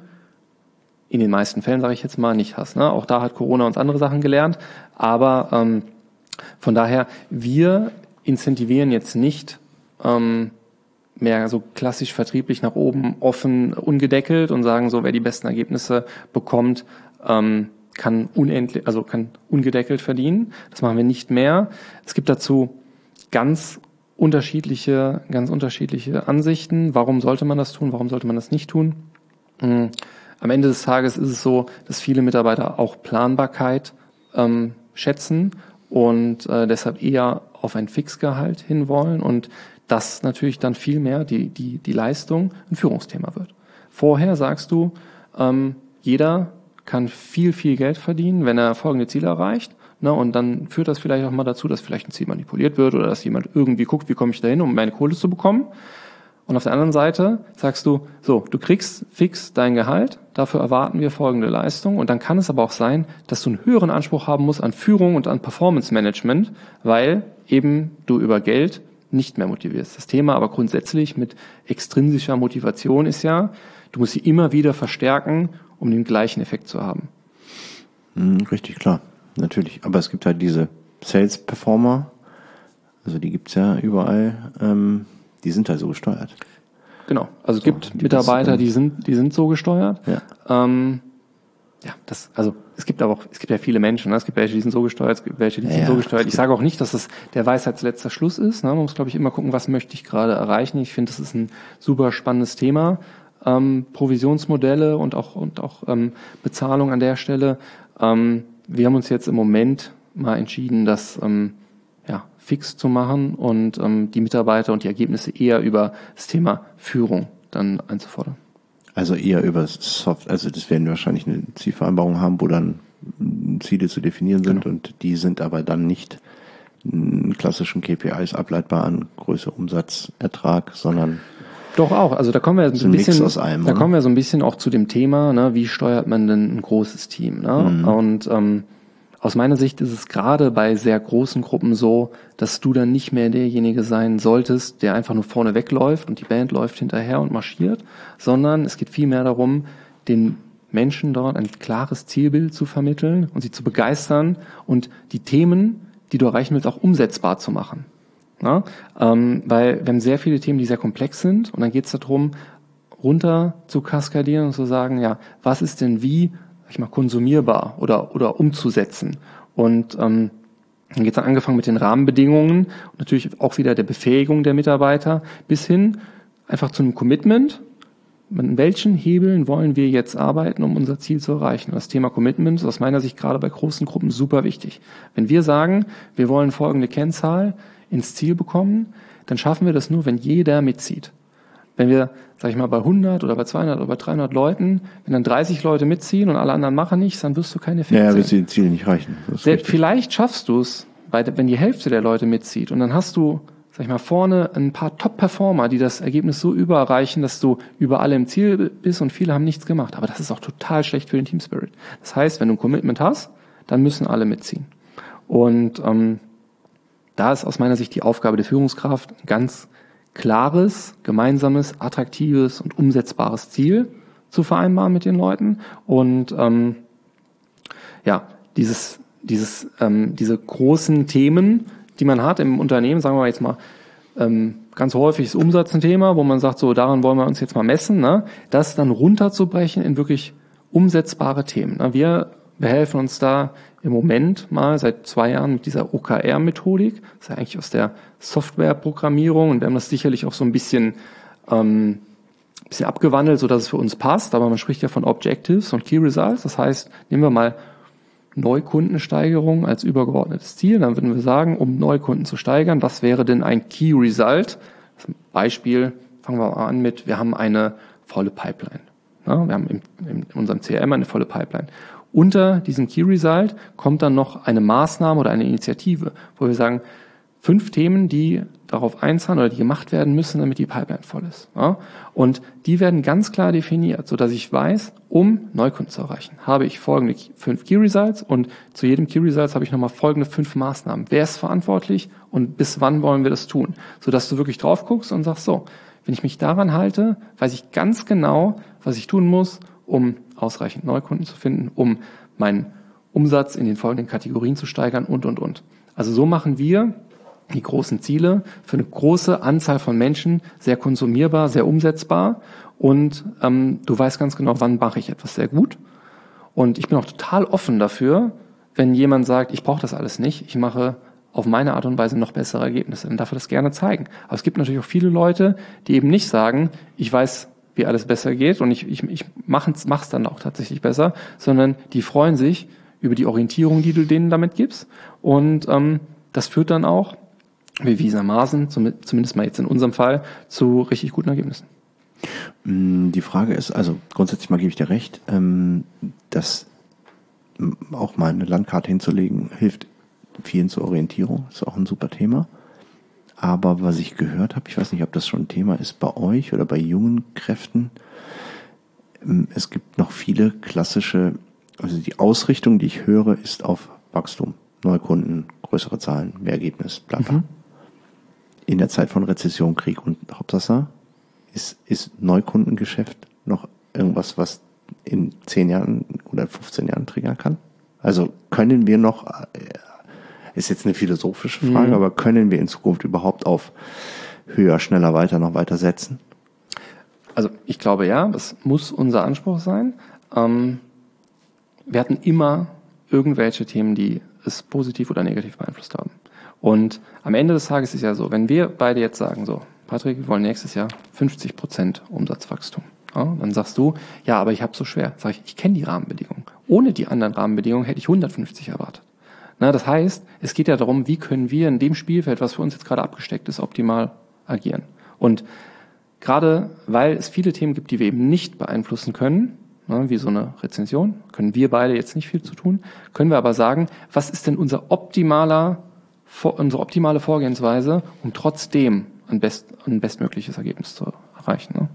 in den meisten Fällen, sage ich jetzt mal, nicht hast. Ne? Auch da hat Corona uns andere Sachen gelernt, aber ähm, von daher, wir incentivieren jetzt nicht ähm, mehr so klassisch vertrieblich nach oben offen, ungedeckelt und sagen so, wer die besten Ergebnisse bekommt, ähm, kann unendlich, also kann ungedeckelt verdienen. Das machen wir nicht mehr. Es gibt dazu ganz unterschiedliche, ganz unterschiedliche Ansichten. Warum sollte man das tun? Warum sollte man das nicht tun? Ähm, am Ende des Tages ist es so, dass viele Mitarbeiter auch Planbarkeit ähm, schätzen und äh, deshalb eher auf ein Fixgehalt hinwollen und das natürlich dann viel mehr die, die, die Leistung ein Führungsthema wird. Vorher sagst du, ähm, jeder kann viel, viel Geld verdienen, wenn er folgende Ziele erreicht. Ne, und dann führt das vielleicht auch mal dazu, dass vielleicht ein Ziel manipuliert wird oder dass jemand irgendwie guckt, wie komme ich da hin, um meine Kohle zu bekommen. Und auf der anderen Seite sagst du, so, du kriegst fix dein Gehalt, dafür erwarten wir folgende Leistung. Und dann kann es aber auch sein, dass du einen höheren Anspruch haben musst an Führung und an Performance Management, weil eben du über Geld nicht mehr motivierst. Das Thema aber grundsätzlich mit extrinsischer Motivation ist ja, du musst sie immer wieder verstärken, um den gleichen Effekt zu haben. Richtig, klar, natürlich. Aber es gibt halt diese Sales-Performer, also die gibt's ja überall, ähm, die sind halt so gesteuert. Genau, also es so, gibt die Mitarbeiter, die sind, die sind so gesteuert. Ja. Ähm, Ja, das, also es gibt aber auch, es gibt ja viele Menschen, ne? Es gibt welche, die sind so gesteuert, es gibt welche, die sind Ja, so gesteuert. Ich sage auch nicht, dass das der Weisheitsletzter Schluss ist. Ne? Man muss, glaube ich, immer gucken, was möchte ich gerade erreichen. Ich finde, das ist ein super spannendes Thema. Ähm, Provisionsmodelle und auch und auch ähm, Bezahlung an der Stelle. Ähm, wir haben uns jetzt im Moment mal entschieden, das ähm, ja, fix zu machen und ähm, die Mitarbeiter und die Ergebnisse eher über das Thema Führung dann einzufordern. Also eher über Soft, also das werden wir wahrscheinlich eine Zielvereinbarung haben, wo dann Ziele zu definieren sind, genau. Und die sind aber dann nicht in klassischen K P Is ableitbar an Größe, Umsatz, Ertrag, sondern doch auch. Also da kommen wir so ein bisschen, aus einem, da oder? kommen wir so ein bisschen auch zu dem Thema, ne, wie steuert man denn ein großes Team? Ne? Mhm. Und ähm, aus meiner Sicht ist es gerade bei sehr großen Gruppen so, dass du dann nicht mehr derjenige sein solltest, der einfach nur vorne wegläuft und die Band läuft hinterher und marschiert, sondern es geht vielmehr darum, den Menschen dort ein klares Zielbild zu vermitteln und sie zu begeistern und die Themen, die du erreichen willst, auch umsetzbar zu machen. Ja? Ähm, weil wir haben sehr viele Themen, die sehr komplex sind und dann geht es darum, runter zu kaskadieren und zu sagen, ja, was ist denn wie ich mal konsumierbar oder oder umzusetzen. Und ähm, dann geht es dann angefangen mit den Rahmenbedingungen und natürlich auch wieder der Befähigung der Mitarbeiter bis hin einfach zu einem Commitment. An welchen Hebeln wollen wir jetzt arbeiten, um unser Ziel zu erreichen? Das Thema Commitment ist aus meiner Sicht gerade bei großen Gruppen super wichtig. Wenn wir sagen, wir wollen folgende Kennzahl ins Ziel bekommen, dann schaffen wir das nur, wenn jeder mitzieht. Wenn wir, sag ich mal, bei hundert oder bei zweihundert oder bei dreihundert Leuten, wenn dann dreißig Leute mitziehen und alle anderen machen nichts, dann wirst du keine Effekte sehen. Ja, wirst du die Ziele nicht reichen. Vielleicht schaffst du es, wenn die Hälfte der Leute mitzieht und dann hast du, sag ich mal, vorne ein paar Top-Performer, die das Ergebnis so übererreichen, dass du über alle im Ziel bist und viele haben nichts gemacht. Aber das ist auch total schlecht für den Team Spirit. Das heißt, wenn du ein Commitment hast, dann müssen alle mitziehen. Und ähm, da ist aus meiner Sicht die Aufgabe der Führungskraft ganz klares, gemeinsames, attraktives und umsetzbares Ziel zu vereinbaren mit den Leuten und ähm, ja, dieses, dieses, ähm, diese großen Themen, die man hat im Unternehmen, sagen wir jetzt mal, ähm, ganz häufig ist Umsatz ein Thema, wo man sagt, so daran wollen wir uns jetzt mal messen, ne? Das dann runterzubrechen in wirklich umsetzbare Themen. Ne? Wir behelfen uns da im Moment mal seit zwei Jahren mit dieser O K R-Methodik. Das ist ja eigentlich aus der Softwareprogrammierung und wir haben das sicherlich auch so ein bisschen, ähm, bisschen abgewandelt, so dass es für uns passt. Aber man spricht ja von Objectives und Key Results. Das heißt, nehmen wir mal Neukundensteigerung als übergeordnetes Ziel. Dann würden wir sagen, um Neukunden zu steigern, was wäre denn ein Key Result? Beispiel, fangen wir mal an mit, wir haben eine volle Pipeline. Ja, wir haben in, in unserem C R M eine volle Pipeline. Unter diesem Key Result kommt dann noch eine Maßnahme oder eine Initiative, wo wir sagen, fünf Themen, die darauf einzahlen oder die gemacht werden müssen, damit die Pipeline voll ist. Ja? Und die werden ganz klar definiert, sodass ich weiß, um Neukunden zu erreichen, habe ich folgende fünf Key Results und zu jedem Key Results habe ich nochmal folgende fünf Maßnahmen. Wer ist verantwortlich und bis wann wollen wir das tun? Sodass du wirklich drauf guckst und sagst, so, wenn ich mich daran halte, weiß ich ganz genau, was ich tun muss, um ausreichend Neukunden zu finden, um meinen Umsatz in den folgenden Kategorien zu steigern und, und, und. Also so machen wir die großen Ziele für eine große Anzahl von Menschen sehr konsumierbar, sehr umsetzbar und ähm, du weißt ganz genau, wann mache ich etwas sehr gut. Und ich bin auch total offen dafür, wenn jemand sagt, ich brauche das alles nicht, ich mache auf meine Art und Weise noch bessere Ergebnisse, dann darf er das gerne zeigen. Aber es gibt natürlich auch viele Leute, die eben nicht sagen, ich weiß, wie alles besser geht und ich, ich, ich mache es dann auch tatsächlich besser, sondern die freuen sich über die Orientierung, die du denen damit gibst und ähm, das führt dann auch bewiesenermaßen, zumindest mal jetzt in unserem Fall, zu richtig guten Ergebnissen. Die Frage ist, also grundsätzlich mal gebe ich dir recht, dass auch mal eine Landkarte hinzulegen hilft vielen zur Orientierung, ist auch ein super Thema. Aber was ich gehört habe, ich weiß nicht, ob das schon ein Thema ist bei euch oder bei jungen Kräften, es gibt noch viele klassische, also die Ausrichtung, die ich höre, ist auf Wachstum, Neukunden, größere Zahlen, mehr Ergebnis, bla bla. Mhm. In der Zeit von Rezession, Krieg und Hauptsache ist, ist Neukundengeschäft noch irgendwas, was in zehn Jahren oder fünfzehn Jahren triggern kann? Also können wir noch, ist jetzt eine philosophische Frage, mhm. aber können wir in Zukunft überhaupt auf höher, schneller, weiter noch weiter setzen? Also ich glaube ja, das muss unser Anspruch sein. Ähm, wir hatten immer irgendwelche Themen, die es positiv oder negativ beeinflusst haben. Und am Ende des Tages ist ja so, wenn wir beide jetzt sagen, so, Patrick, wir wollen nächstes Jahr fünfzig Prozent Umsatzwachstum. Ja, dann sagst du, ja, aber ich habe so schwer. Sag ich, ich kenne die Rahmenbedingungen. Ohne die anderen Rahmenbedingungen hätte ich hundertfünfzig erwartet. Na, das heißt, es geht ja darum, wie können wir in dem Spielfeld, was für uns jetzt gerade abgesteckt ist, optimal agieren. Und gerade weil es viele Themen gibt, die wir eben nicht beeinflussen können, ne, wie so eine Rezension, können wir beide jetzt nicht viel zu tun, können wir aber sagen, was ist denn unser optimaler, unsere optimale Vorgehensweise, um trotzdem ein, best, ein bestmögliches Ergebnis zu erreichen. Ne?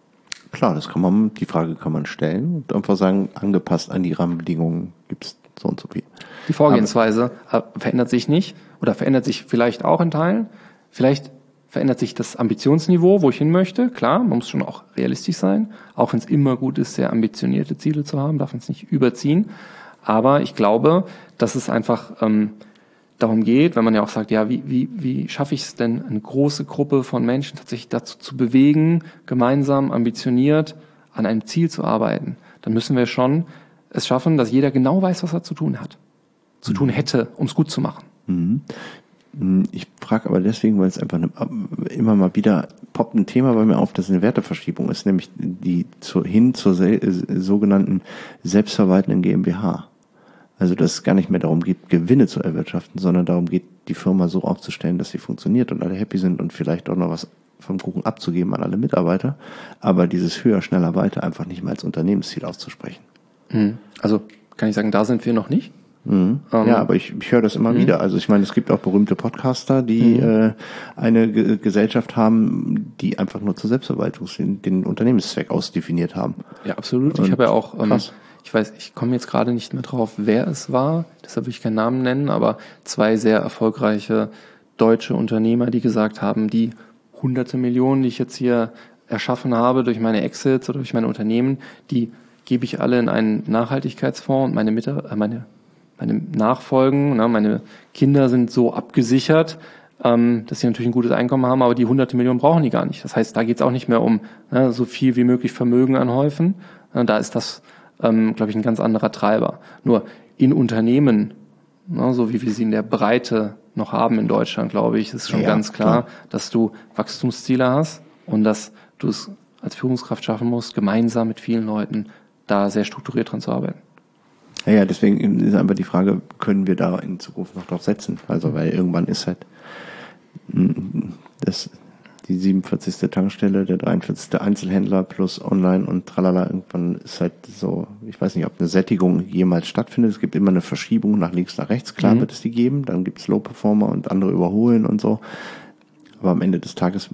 Klar, das kann man, die Frage kann man stellen und einfach sagen, angepasst an die Rahmenbedingungen gibt es so und so viel. Die Vorgehensweise aber verändert sich nicht oder verändert sich vielleicht auch in Teilen. Vielleicht verändert sich das Ambitionsniveau, wo ich hin möchte. Klar, man muss schon auch realistisch sein. Auch wenn es immer gut ist, sehr ambitionierte Ziele zu haben, darf man es nicht überziehen. Aber ich glaube, dass es einfach ähm, darum geht, wenn man ja auch sagt, ja, wie, wie, wie schaffe ich es denn, eine große Gruppe von Menschen tatsächlich dazu zu bewegen, gemeinsam ambitioniert an einem Ziel zu arbeiten, dann müssen wir schon es schaffen, dass jeder genau weiß, was er zu tun hat, zu mhm. tun hätte, um es gut zu machen. Mhm. Ich frage aber deswegen, weil es einfach eine, immer mal wieder poppt ein Thema bei mir auf, das eine Werteverschiebung ist, nämlich die zu, hin zur sel, sogenannten selbstverwaltenden GmbH. Also dass es gar nicht mehr darum geht, Gewinne zu erwirtschaften, sondern darum geht, die Firma so aufzustellen, dass sie funktioniert und alle happy sind und vielleicht auch noch was vom Kuchen abzugeben an alle Mitarbeiter, aber dieses höher, schneller, weiter einfach nicht mehr als Unternehmensziel auszusprechen. Also kann ich sagen, da sind wir noch nicht. Mhm. Um, ja, aber ich, ich höre das immer mhm. wieder. Also ich meine, es gibt auch berühmte Podcaster, die mhm. äh, eine G- Gesellschaft haben, die einfach nur zur Selbstverwaltung den, den Unternehmenszweck ausdefiniert haben. Ja, absolut. Und ich habe ja auch, ähm, ich weiß, ich komme jetzt gerade nicht mehr drauf, wer es war, deshalb will ich keinen Namen nennen, aber zwei sehr erfolgreiche deutsche Unternehmer, die gesagt haben, die hunderte Millionen, die ich jetzt hier erschaffen habe durch meine Exits oder durch meine Unternehmen, die gebe ich alle in einen Nachhaltigkeitsfonds und meine Mitarbeiter, meine, meine Nachfolgen, ne, meine Kinder sind so abgesichert, ähm, dass sie natürlich ein gutes Einkommen haben, aber die hunderte Millionen brauchen die gar nicht. Das heißt, da geht es auch nicht mehr um ne, so viel wie möglich Vermögen anhäufen. Ja, da ist das, ähm, glaube ich, ein ganz anderer Treiber. Nur in Unternehmen, ne, so wie wir sie in der Breite noch haben in Deutschland, glaube ich, ist schon ja, ganz klar, klar, dass du Wachstumsziele hast und dass du es als Führungskraft schaffen musst, gemeinsam mit vielen Leuten da sehr strukturiert dran zu arbeiten. Ja, ja, deswegen ist einfach die Frage, können wir da in Zukunft noch drauf setzen? Also, weil irgendwann ist halt das, die siebenundvierzigste Tankstelle, der dreiundvierzigste Einzelhändler plus online und tralala, irgendwann ist halt so, ich weiß nicht, ob eine Sättigung jemals stattfindet. Es gibt immer eine Verschiebung nach links, nach rechts. Klar mhm. wird es die geben. Dann gibt es Low-Performer und andere überholen und so. Aber am Ende des Tages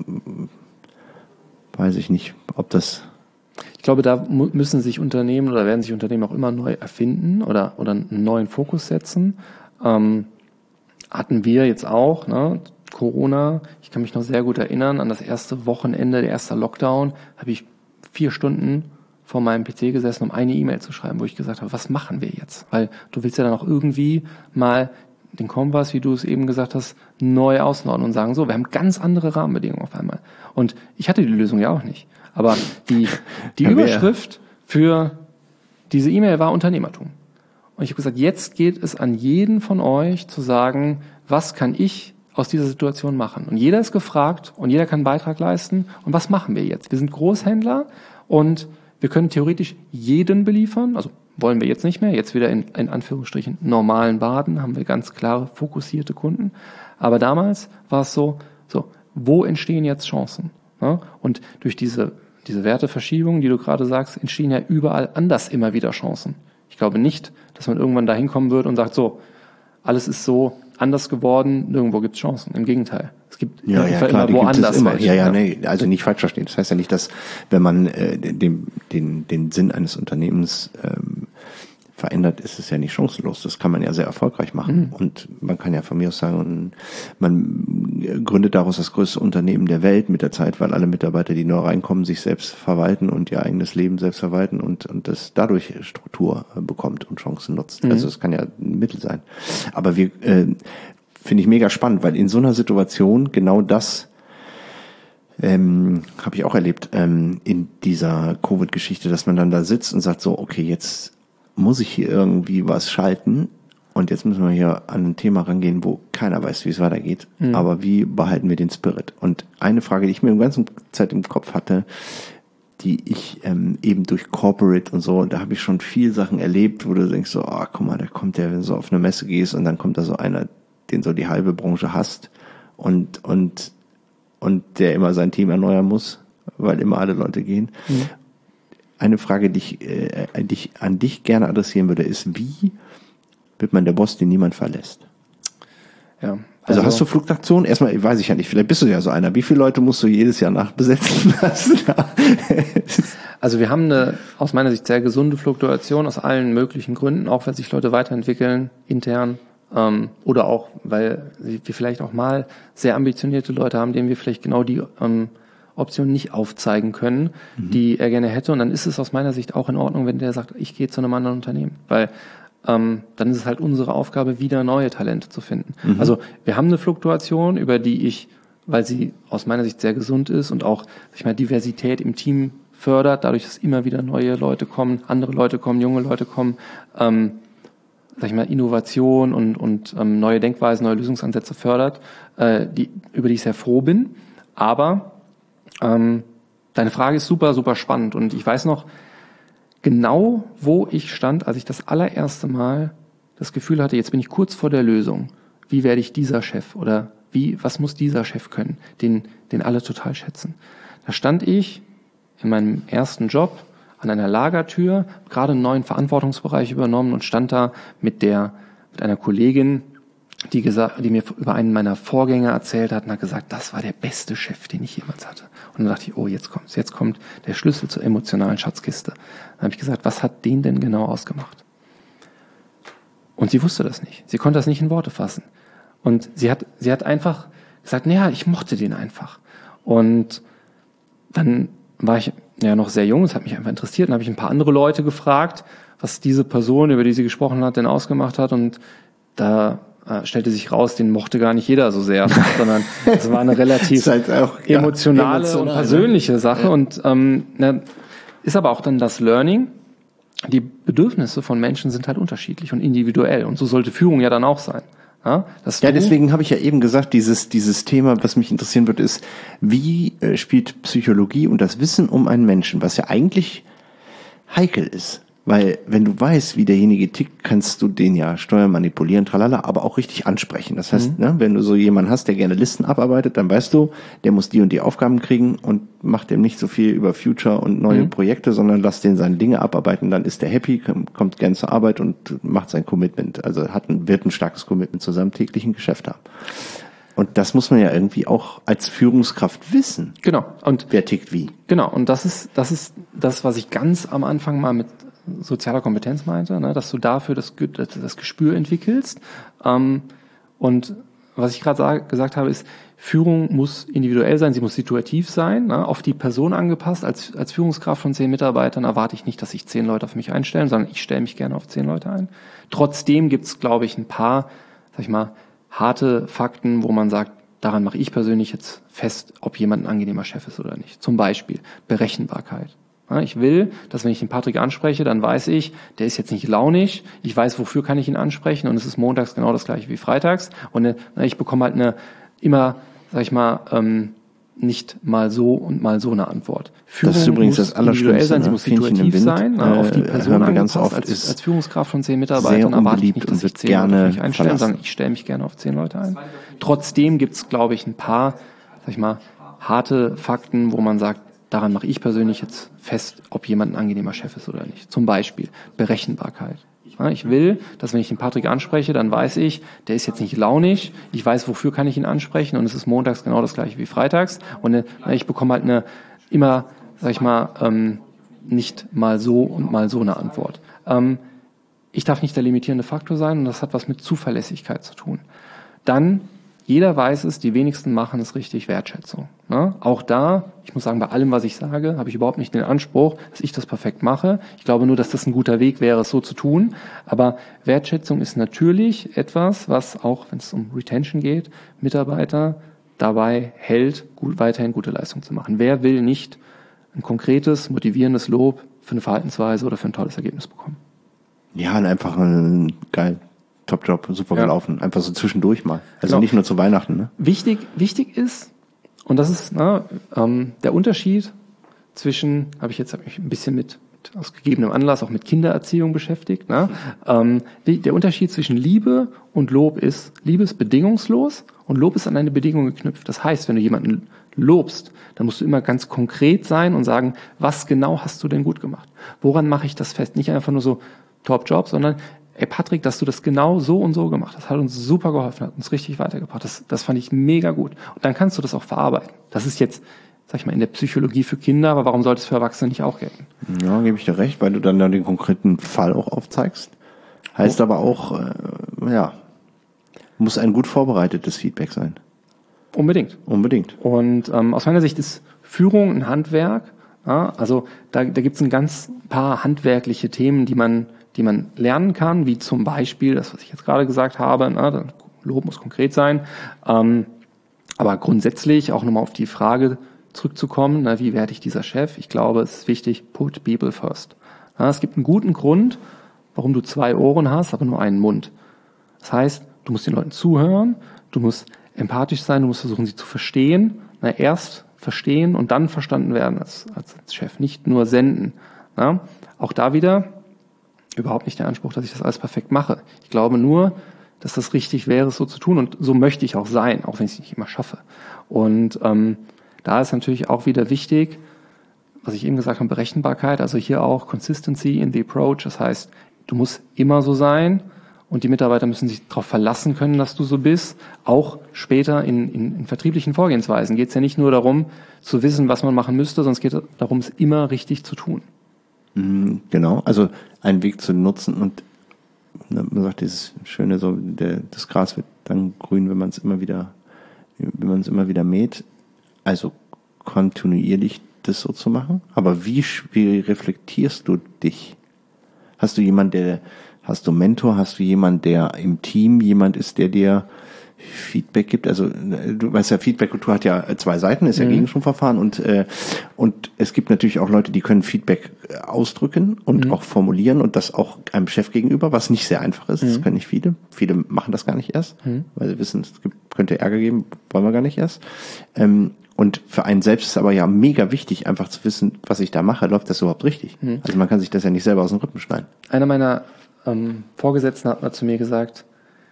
weiß ich nicht, ob das... Ich glaube, da müssen sich Unternehmen oder werden sich Unternehmen auch immer neu erfinden oder, oder einen neuen Fokus setzen. Ähm, hatten wir jetzt auch, ne, Corona, ich kann mich noch sehr gut erinnern, an das erste Wochenende, der erste Lockdown, habe ich vier Stunden vor meinem P C gesessen, um eine E-Mail zu schreiben, wo ich gesagt habe, was machen wir jetzt? Weil du willst ja dann auch irgendwie mal den Kompass, wie du es eben gesagt hast, neu ausnorden und sagen, so, wir haben ganz andere Rahmenbedingungen auf einmal. Und ich hatte die Lösung ja auch nicht. Aber die, die ja, Überschrift für diese E-Mail war Unternehmertum. Und ich habe gesagt, jetzt geht es an jeden von euch zu sagen, was kann ich aus dieser Situation machen? Und jeder ist gefragt und jeder kann einen Beitrag leisten. Und was machen wir jetzt? Wir sind Großhändler und wir können theoretisch jeden beliefern. Also wollen wir jetzt nicht mehr. Jetzt wieder in, in Anführungsstrichen normalen Baden haben wir ganz klare, fokussierte Kunden. Aber damals war es so, so, wo entstehen jetzt Chancen? Ja? Und durch diese Diese Werteverschiebung, die du gerade sagst, entstehen ja überall anders immer wieder Chancen. Ich glaube nicht, dass man irgendwann dahin kommen wird und sagt, so, alles ist so anders geworden, nirgendwo gibt es Chancen. Im Gegenteil. Es gibt ja, ja, klar, immer woanders. Immer. Ja, ja, nee, also nicht falsch verstehen. Das heißt ja nicht, dass wenn man äh, den, den, den Sinn eines Unternehmens ähm, verändert, ist es ja nicht chancenlos. Das kann man ja sehr erfolgreich machen. Mhm. Und man kann ja von mir aus sagen, man gründet daraus das größte Unternehmen der Welt mit der Zeit, weil alle Mitarbeiter, die neu reinkommen, sich selbst verwalten und ihr eigenes Leben selbst verwalten und, und das dadurch Struktur bekommt und Chancen nutzt. Mhm. Also es kann ja ein Mittel sein. Aber wir, äh, finde ich mega spannend, weil in so einer Situation genau das ähm, habe ich auch erlebt ähm, in dieser Covid-Geschichte, dass man dann da sitzt und sagt so, okay, jetzt muss ich hier irgendwie was schalten? Und jetzt müssen wir hier an ein Thema rangehen, wo keiner weiß, wie es weitergeht. Mhm. Aber wie behalten wir den Spirit? Und eine Frage, die ich mir die ganze Zeit im Kopf hatte, die ich ähm, eben durch Corporate und so, da habe ich schon viel Sachen erlebt, wo du denkst so, ah, oh, guck mal, da kommt der, wenn du so auf eine Messe gehst und dann kommt da so einer, den so die halbe Branche hasst und und und der immer sein Team erneuern muss, weil immer alle Leute gehen. Mhm. Eine Frage, die ich, äh, die ich an dich gerne adressieren würde, ist, wie wird man der Boss, den niemand verlässt? Ja. Also, also hast du Fluktuation? Erstmal, weiß ich ja nicht, vielleicht bist du ja so einer. Wie viele Leute musst du jedes Jahr nachbesetzen lassen? Also wir haben eine aus meiner Sicht sehr gesunde Fluktuation aus allen möglichen Gründen, auch weil sich Leute weiterentwickeln, intern, ähm, oder auch, weil wir vielleicht auch mal sehr ambitionierte Leute haben, denen wir vielleicht genau die ähm, Option nicht aufzeigen können, mhm. die er gerne hätte. Und dann ist es aus meiner Sicht auch in Ordnung, wenn der sagt, ich gehe zu einem anderen Unternehmen. Weil ähm, dann ist es halt unsere Aufgabe, wieder neue Talente zu finden. Mhm. Also wir haben eine Fluktuation, über die ich, weil sie aus meiner Sicht sehr gesund ist und auch, sag ich mal, Diversität im Team fördert, dadurch, dass immer wieder neue Leute kommen, andere Leute kommen, junge Leute kommen, ähm, sag ich mal, Innovation und, und ähm, neue Denkweisen, neue Lösungsansätze fördert, äh, die, über die ich sehr froh bin. Aber ähm, deine Frage ist super, super spannend und ich weiß noch genau, wo ich stand, als ich das allererste Mal das Gefühl hatte, jetzt bin ich kurz vor der Lösung. Wie werde ich dieser Chef oder wie, was muss dieser Chef können, den, den alle total schätzen? Da stand ich in meinem ersten Job an einer Lagertür, gerade einen neuen Verantwortungsbereich übernommen und stand da mit der, mit einer Kollegin, die gesagt, die mir über einen meiner Vorgänger erzählt hat und hat gesagt, das war der beste Chef, den ich jemals hatte. Und dann dachte ich, oh, jetzt kommt's, jetzt kommt der Schlüssel zur emotionalen Schatzkiste. Dann habe ich gesagt, was hat den denn genau ausgemacht? Und sie wusste das nicht. Sie konnte das nicht in Worte fassen. Und sie hat, sie hat einfach gesagt, naja, ich mochte den einfach. Und dann war ich ja noch sehr jung, es hat mich einfach interessiert. Dann habe ich ein paar andere Leute gefragt, was diese Person, über die sie gesprochen hat, denn ausgemacht hat. Und da äh, stellte sich raus, den mochte gar nicht jeder so sehr, sondern es war eine relativ halt auch, ja, emotionale emotional, und persönliche ne? Sache. Ja. Und ähm, ne, ist aber auch dann das Learning. Die Bedürfnisse von Menschen sind halt unterschiedlich und individuell. Und so sollte Führung ja dann auch sein. Ja, ja, deswegen habe ich ja eben gesagt, dieses dieses Thema, was mich interessieren wird, ist, wie äh, spielt Psychologie und das Wissen um einen Menschen, was ja eigentlich heikel ist. Weil wenn du weißt, wie derjenige tickt, kannst du den ja steuern, manipulieren, tralala, aber auch richtig ansprechen. Das heißt, mhm. ne, wenn du so jemanden hast, der gerne Listen abarbeitet, dann weißt du, der muss die und die Aufgaben kriegen und macht dem nicht so viel über Future und neue mhm. Projekte, sondern lass den seine Dinge abarbeiten, dann ist der happy, kommt gerne zur Arbeit und macht sein Commitment. Also hat ein, wird ein starkes Commitment zu seinem täglichen Geschäft haben. Und das muss man ja irgendwie auch als Führungskraft wissen. Genau. Und wer tickt wie. Genau. Und das ist, das ist das, was ich ganz am Anfang mal mit sozialer Kompetenz meinte, ne, dass du dafür das, das Gespür entwickelst. Ähm, und was ich gerade gesagt habe, ist, Führung muss individuell sein, sie muss situativ sein, ne, auf die Person angepasst. Als, als Führungskraft von zehn Mitarbeitern erwarte ich nicht, dass sich zehn Leute auf mich einstellen, sondern ich stelle mich gerne auf zehn Leute ein. Trotzdem gibt es, glaube ich, ein paar, sag ich mal, harte Fakten, wo man sagt, daran mache ich persönlich jetzt fest, ob jemand ein angenehmer Chef ist oder nicht. Zum Beispiel Berechenbarkeit. Ich will, dass wenn ich den Patrick anspreche, dann weiß ich, der ist jetzt nicht launig, ich weiß, wofür kann ich ihn ansprechen und es ist montags genau das gleiche wie freitags und ich bekomme halt eine immer, sag ich mal, ähm, nicht mal so und mal so eine Antwort. Führung das ist übrigens das Allerschlimmste, sein, sie muss situativ sein, ne, auf die Person äh, ganz oft als, ist als Führungskraft von zehn Mitarbeitern erwarte ich nicht, dass ich zehn Leute auf mich einstellen, sondern ich stelle mich gerne auf zehn Leute ein. Trotzdem gibt es, glaube ich, ein paar, sag ich mal, harte Fakten, wo man sagt, daran mache ich persönlich jetzt fest, ob jemand ein angenehmer Chef ist oder nicht. Zum Beispiel Berechenbarkeit. Ich will, dass wenn ich den Patrick anspreche, dann weiß ich, der ist jetzt nicht launig, ich weiß, wofür kann ich ihn ansprechen und es ist montags genau das gleiche wie freitags und ich bekomme halt eine immer, sag ich mal, ähm, nicht mal so und mal so eine Antwort. Ähm, ich darf nicht der limitierende Faktor sein und das hat was mit Zuverlässigkeit zu tun. Dann jeder weiß es, die wenigsten machen es richtig, Wertschätzung. Ne? Auch da, ich muss sagen, bei allem, was ich sage, habe ich überhaupt nicht den Anspruch, dass ich das perfekt mache. Ich glaube nur, dass das ein guter Weg wäre, es so zu tun. Aber Wertschätzung ist natürlich etwas, was auch, wenn es um Retention geht, Mitarbeiter dabei hält, gut, weiterhin gute Leistung zu machen. Wer will nicht ein konkretes, motivierendes Lob für eine Verhaltensweise oder für ein tolles Ergebnis bekommen? Ja, und einfach ein geil, Top-Job, super Ja. gelaufen. Einfach so zwischendurch mal. Also Genau. nicht nur zu Weihnachten, ne? Wichtig, wichtig ist, und das ist na, ähm, der Unterschied zwischen, habe ich jetzt hab mich ein bisschen mit, mit aus gegebenem Anlass auch mit Kindererziehung beschäftigt. Ne? Ähm, die, der Unterschied zwischen Liebe und Lob ist, Liebe ist bedingungslos und Lob ist an eine Bedingung geknüpft. Das heißt, wenn du jemanden lobst, dann musst du immer ganz konkret sein und sagen, was genau hast du denn gut gemacht? Woran mache ich das fest? Nicht einfach nur so Top-Job, sondern ey Patrick, dass du das genau so und so gemacht hast, hat uns super geholfen, hat uns richtig weitergebracht. Das, das fand ich mega gut. Und dann kannst du das auch verarbeiten. Das ist jetzt, sag ich mal, in der Psychologie für Kinder, aber warum sollte es für Erwachsene nicht auch gelten? Ja, gebe ich dir recht, weil du dann da den konkreten Fall auch aufzeigst. Heißt oh. aber auch, äh, ja, muss ein gut vorbereitetes Feedback sein. Unbedingt. Unbedingt. Und ähm, aus meiner Sicht ist Führung ein Handwerk. Ja, also da, da gibt es ein ganz paar handwerkliche Themen, die man die man lernen kann, wie zum Beispiel das, was ich jetzt gerade gesagt habe, na, Lob muss konkret sein, ähm, aber grundsätzlich auch nochmal auf die Frage zurückzukommen, na, wie werde ich dieser Chef? Ich glaube, es ist wichtig, put people first. Ja, es gibt einen guten Grund, warum du zwei Ohren hast, aber nur einen Mund. Das heißt, du musst den Leuten zuhören, du musst empathisch sein, du musst versuchen, sie zu verstehen, na, erst verstehen und dann verstanden werden als, als Chef, nicht nur senden. Ja, auch da wieder überhaupt nicht der Anspruch, dass ich das alles perfekt mache. Ich glaube nur, dass das richtig wäre, es so zu tun. Und so möchte ich auch sein, auch wenn ich es nicht immer schaffe. Und ähm, da ist natürlich auch wieder wichtig, was ich eben gesagt habe, Berechenbarkeit. Also hier auch Consistency in the approach. Das heißt, du musst immer so sein und die Mitarbeiter müssen sich darauf verlassen können, dass du so bist. Auch später in, in, in vertrieblichen Vorgehensweisen geht es ja nicht nur darum, zu wissen, was man machen müsste, sondern es geht darum, es immer richtig zu tun. Genau, also einen Weg zu nutzen und man sagt dieses schöne so, der, das Gras wird dann grün, wenn man es immer wieder, wenn man es immer wieder mäht. Also kontinuierlich das so zu machen. Aber wie, wie reflektierst du dich? Hast du jemanden, der, hast du einen Mentor, hast du jemanden, der im Team jemand ist, der dir Feedback gibt? Also du weißt ja, Feedback-Kultur hat ja zwei Seiten, ist ja mhm. Gegenstromverfahren und äh, und es gibt natürlich auch Leute, die können Feedback ausdrücken und mhm. auch formulieren und das auch einem Chef gegenüber, was nicht sehr einfach ist. Mhm. Das können nicht viele. Viele machen das gar nicht erst, mhm. weil sie wissen, es gibt, könnte Ärger geben, wollen wir gar nicht erst. Ähm, und für einen selbst ist aber ja mega wichtig, einfach zu wissen, was ich da mache, läuft das überhaupt richtig? Mhm. Also man kann sich das ja nicht selber aus dem Rippen schneiden. Einer meiner ähm, Vorgesetzten hat mal zu mir gesagt,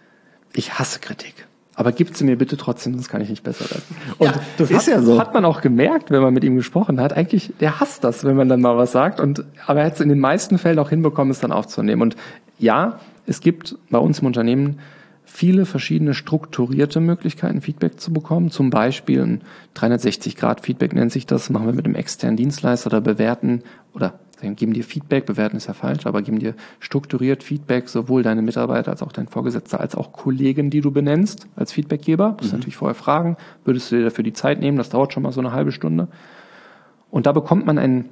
ich hasse Kritik. Aber gib sie mir bitte trotzdem, sonst kann ich nicht besser werden. Und ja, das ist hat, ja so. hat man auch gemerkt, wenn man mit ihm gesprochen hat. Eigentlich, der hasst das, wenn man dann mal was sagt. Und, aber er hat es in den meisten Fällen auch hinbekommen, es dann aufzunehmen. Und ja, es gibt bei uns im Unternehmen viele verschiedene strukturierte Möglichkeiten, Feedback zu bekommen. Zum Beispiel ein dreihundertsechzig Grad Feedback nennt sich das. Machen wir mit einem externen Dienstleister oder bewerten oder geben dir Feedback, bewerten ist ja falsch, aber geben dir strukturiert Feedback, sowohl deine Mitarbeiter als auch dein Vorgesetzter, als auch Kollegen, die du benennst als Feedbackgeber. Du musst mhm. natürlich vorher fragen, würdest du dir dafür die Zeit nehmen? Das dauert schon mal so eine halbe Stunde. Und da bekommt man einen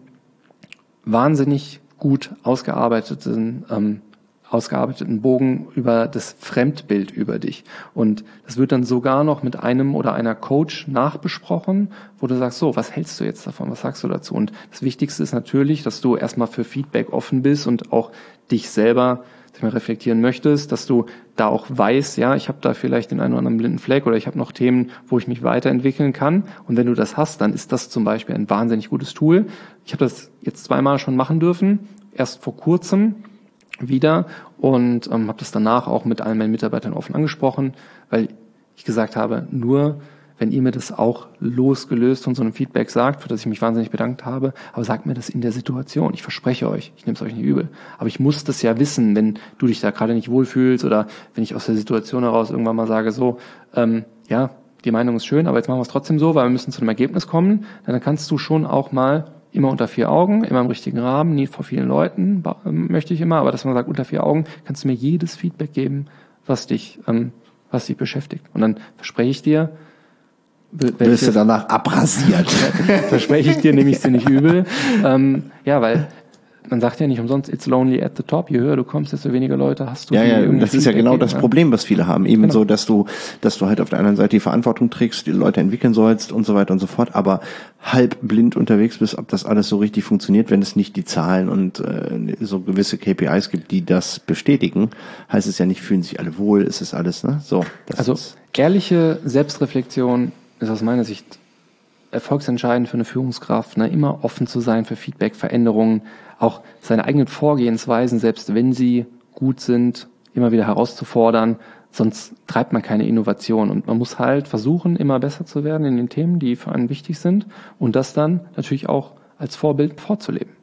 wahnsinnig gut ausgearbeiteten ähm, ausgearbeiteten Bogen über das Fremdbild über dich. Und das wird dann sogar noch mit einem oder einer Coach nachbesprochen, wo du sagst, so, was hältst du jetzt davon? Was sagst du dazu? Und das Wichtigste ist natürlich, dass du erstmal für Feedback offen bist und auch dich selber sag mal, reflektieren möchtest, dass du da auch weißt, ja, ich habe da vielleicht den einen oder anderen blinden Fleck oder ich habe noch Themen, wo ich mich weiterentwickeln kann. Und wenn du das hast, dann ist das zum Beispiel ein wahnsinnig gutes Tool. Ich habe das jetzt zweimal schon machen dürfen, erst vor kurzem wieder und ähm, habe das danach auch mit allen meinen Mitarbeitern offen angesprochen, weil ich gesagt habe, nur wenn ihr mir das auch losgelöst von so einem Feedback sagt, für das ich mich wahnsinnig bedankt habe, aber sagt mir das in der Situation. Ich verspreche euch, ich nehme es euch nicht übel. Aber ich muss das ja wissen, wenn du dich da gerade nicht wohlfühlst oder wenn ich aus der Situation heraus irgendwann mal sage, so, ähm, ja, die Meinung ist schön, aber jetzt machen wir es trotzdem so, weil wir müssen zu einem Ergebnis kommen, dann kannst du schon auch mal immer unter vier Augen, immer im richtigen Rahmen, nie vor vielen Leuten, möchte ich immer, aber dass man sagt, unter vier Augen kannst du mir jedes Feedback geben, was dich, ähm, was dich beschäftigt. Und dann verspreche ich dir, wirst du danach abrasiert. Verspreche ich dir, nehme ich es dir nicht übel. Ähm, ja, weil man sagt ja nicht umsonst, it's lonely at the top. Je höher du kommst, desto weniger Leute hast du. Ja, ja, das ist ja genau das Problem, was viele haben. Ebenso, Genau. dass du, dass du halt auf der anderen Seite die Verantwortung trägst, die Leute entwickeln sollst und so weiter und so fort, aber halb blind unterwegs bist, ob das alles so richtig funktioniert, wenn es nicht die Zahlen und äh, so gewisse K P Is gibt, die das bestätigen, heißt es ja nicht, fühlen sich alle wohl, ist es alles, ne? So. Das Also ist ehrliche Selbstreflexion ist aus meiner Sicht erfolgsentscheidend für eine Führungskraft, ne? Immer offen zu sein für Feedback, Veränderungen, auch seine eigenen Vorgehensweisen, selbst wenn sie gut sind, immer wieder herauszufordern, sonst treibt man keine Innovation. Und man muss halt versuchen, immer besser zu werden in den Themen, die für einen wichtig sind und das dann natürlich auch als Vorbild vorzuleben.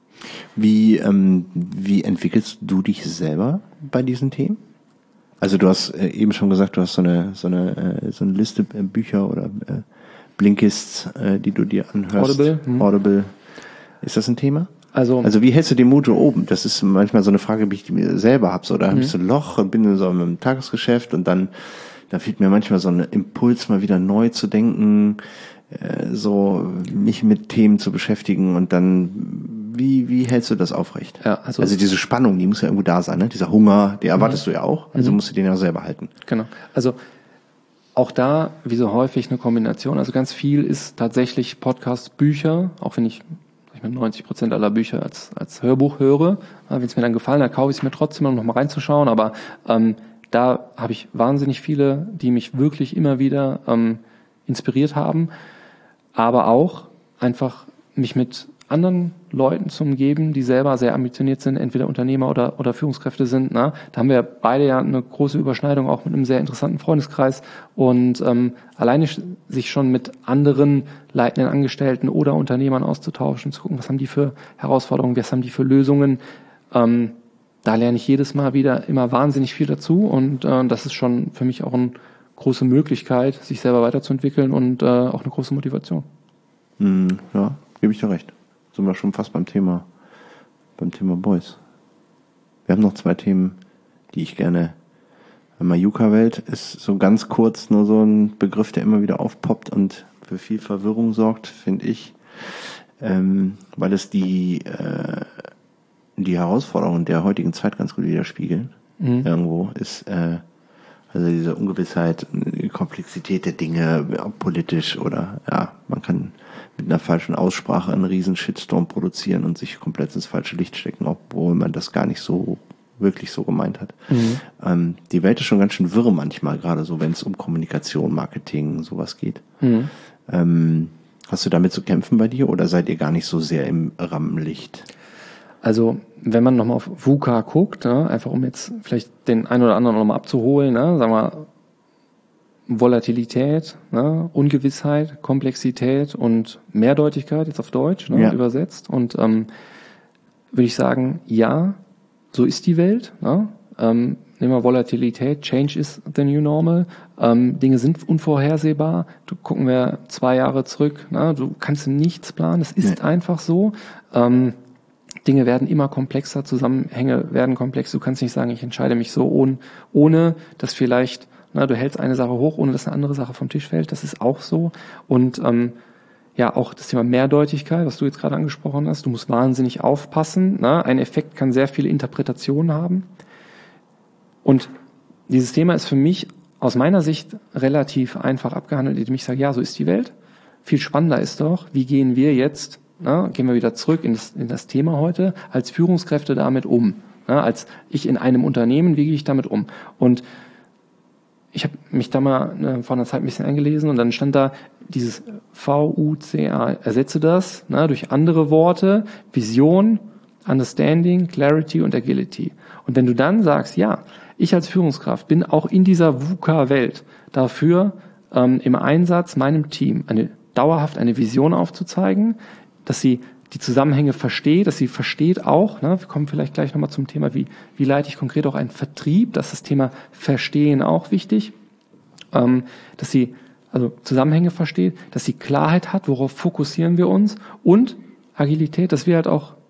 Wie, ähm, wie entwickelst du dich selber bei diesen Themen? Also du hast äh, eben schon gesagt, du hast so eine so eine äh, so eine Liste äh, Bücher oder äh, Blinkists, äh, die du dir anhörst. Audible. Hm. Audible. Ist das ein Thema? Also, Also wie hältst du den Mut oben? Das ist manchmal so eine Frage, die ich mir selber habe. So, da habe ich so ein Loch und bin in so einem Tagesgeschäft und dann, da fehlt mir manchmal so ein Impuls, mal wieder neu zu denken, äh, so mich mit Themen zu beschäftigen und dann, wie wie hältst du das aufrecht? ja, also, Also diese Spannung, die muss ja irgendwo da sein, ne? Dieser Hunger, die erwartest du ja auch, also musst du den ja selber halten. genau. Also auch da, wie so häufig, eine Kombination. Also ganz viel ist tatsächlich Podcast, Bücher, auch wenn ich neunzig Prozent aller Bücher als als Hörbuch höre. Wenn es mir dann gefallen hat, kaufe ich es mir trotzdem, um noch mal reinzuschauen. Aber ähm, da habe ich wahnsinnig viele, die mich wirklich immer wieder ähm, inspiriert haben. Aber auch einfach mich mit anderen Leuten zu umgeben, die selber sehr ambitioniert sind, entweder Unternehmer oder oder Führungskräfte sind. Na, da haben wir beide ja eine große Überschneidung, auch mit einem sehr interessanten Freundeskreis. Und ähm, alleine sich schon mit anderen leitenden Angestellten oder Unternehmern auszutauschen, zu gucken, was haben die für Herausforderungen, was haben die für Lösungen. Ähm, da lerne ich jedes Mal wieder immer wahnsinnig viel dazu. Und äh, das ist schon für mich auch eine große Möglichkeit, sich selber weiterzuentwickeln und äh, auch eine große Motivation. Hm, ja, gebe ich dir recht. Sind wir schon fast beim Thema, beim Thema Boys. Wir haben noch zwei Themen, die ich gerne, Majuka-Welt ist so ganz kurz nur so ein Begriff, der immer wieder aufpoppt und für viel Verwirrung sorgt, finde ich, ähm, weil es die, äh, die Herausforderungen der heutigen Zeit ganz gut widerspiegeln. Mhm. Irgendwo ist, äh, also diese Ungewissheit, die Komplexität der Dinge, politisch oder, ja, man kann mit einer falschen Aussprache einen riesen Shitstorm produzieren und sich komplett ins falsche Licht stecken, obwohl man das gar nicht so wirklich so gemeint hat. Mhm. Ähm, die Welt ist schon ganz schön wirr manchmal, gerade so, wenn es um Kommunikation, Marketing, sowas geht. Mhm. Ähm, hast du damit zu kämpfen bei dir oder seid ihr gar nicht so sehr im Rampenlicht? Also, wenn man nochmal auf VUCA guckt, ne, einfach um jetzt vielleicht den einen oder anderen nochmal abzuholen, ne, sagen wir Volatilität, ne, Ungewissheit, Komplexität und Mehrdeutigkeit, jetzt auf Deutsch, ne, ja. übersetzt. Und ähm, würde ich sagen, ja, so ist die Welt. Ne? Ähm, nehmen wir Volatilität, Change is the new normal. Ähm, Dinge sind unvorhersehbar. Du, gucken wir zwei Jahre zurück, ne? Du kannst nichts planen, es ist ja. einfach so. Ähm, Dinge werden immer komplexer, Zusammenhänge werden komplex. Du kannst nicht sagen, ich entscheide mich so, ohne, ohne dass vielleicht, na, du hältst eine Sache hoch, ohne dass eine andere Sache vom Tisch fällt. Das ist auch so. Und ähm, ja, auch das Thema Mehrdeutigkeit, was du jetzt gerade angesprochen hast. Du musst wahnsinnig aufpassen. Ne? Ein Effekt kann sehr viele Interpretationen haben. Und dieses Thema ist für mich aus meiner Sicht relativ einfach abgehandelt, indem ich sage, ja, so ist die Welt. Viel spannender ist doch, wie gehen wir jetzt, na, gehen wir wieder zurück in das, in das Thema heute, als Führungskräfte damit um. Na, als ich in einem Unternehmen, wie gehe ich damit um? Und ich habe mich da mal ne, vor einer Zeit ein bisschen eingelesen und dann stand da dieses V U C A, ersetze das ne, durch andere Worte, Vision, Understanding, Clarity und Agility. Und wenn du dann sagst, ja, ich als Führungskraft bin auch in dieser VUCA-Welt dafür ähm, im Einsatz meinem Team eine dauerhaft eine Vision aufzuzeigen, dass sie die Zusammenhänge versteht, dass sie versteht auch, ne, wir kommen vielleicht gleich nochmal zum Thema, wie, wie leite ich konkret auch einen Vertrieb, das ist das Thema Verstehen auch wichtig, ähm, dass sie also Zusammenhänge versteht, dass sie Klarheit hat, worauf fokussieren wir uns und Agilität, dass wir halt auch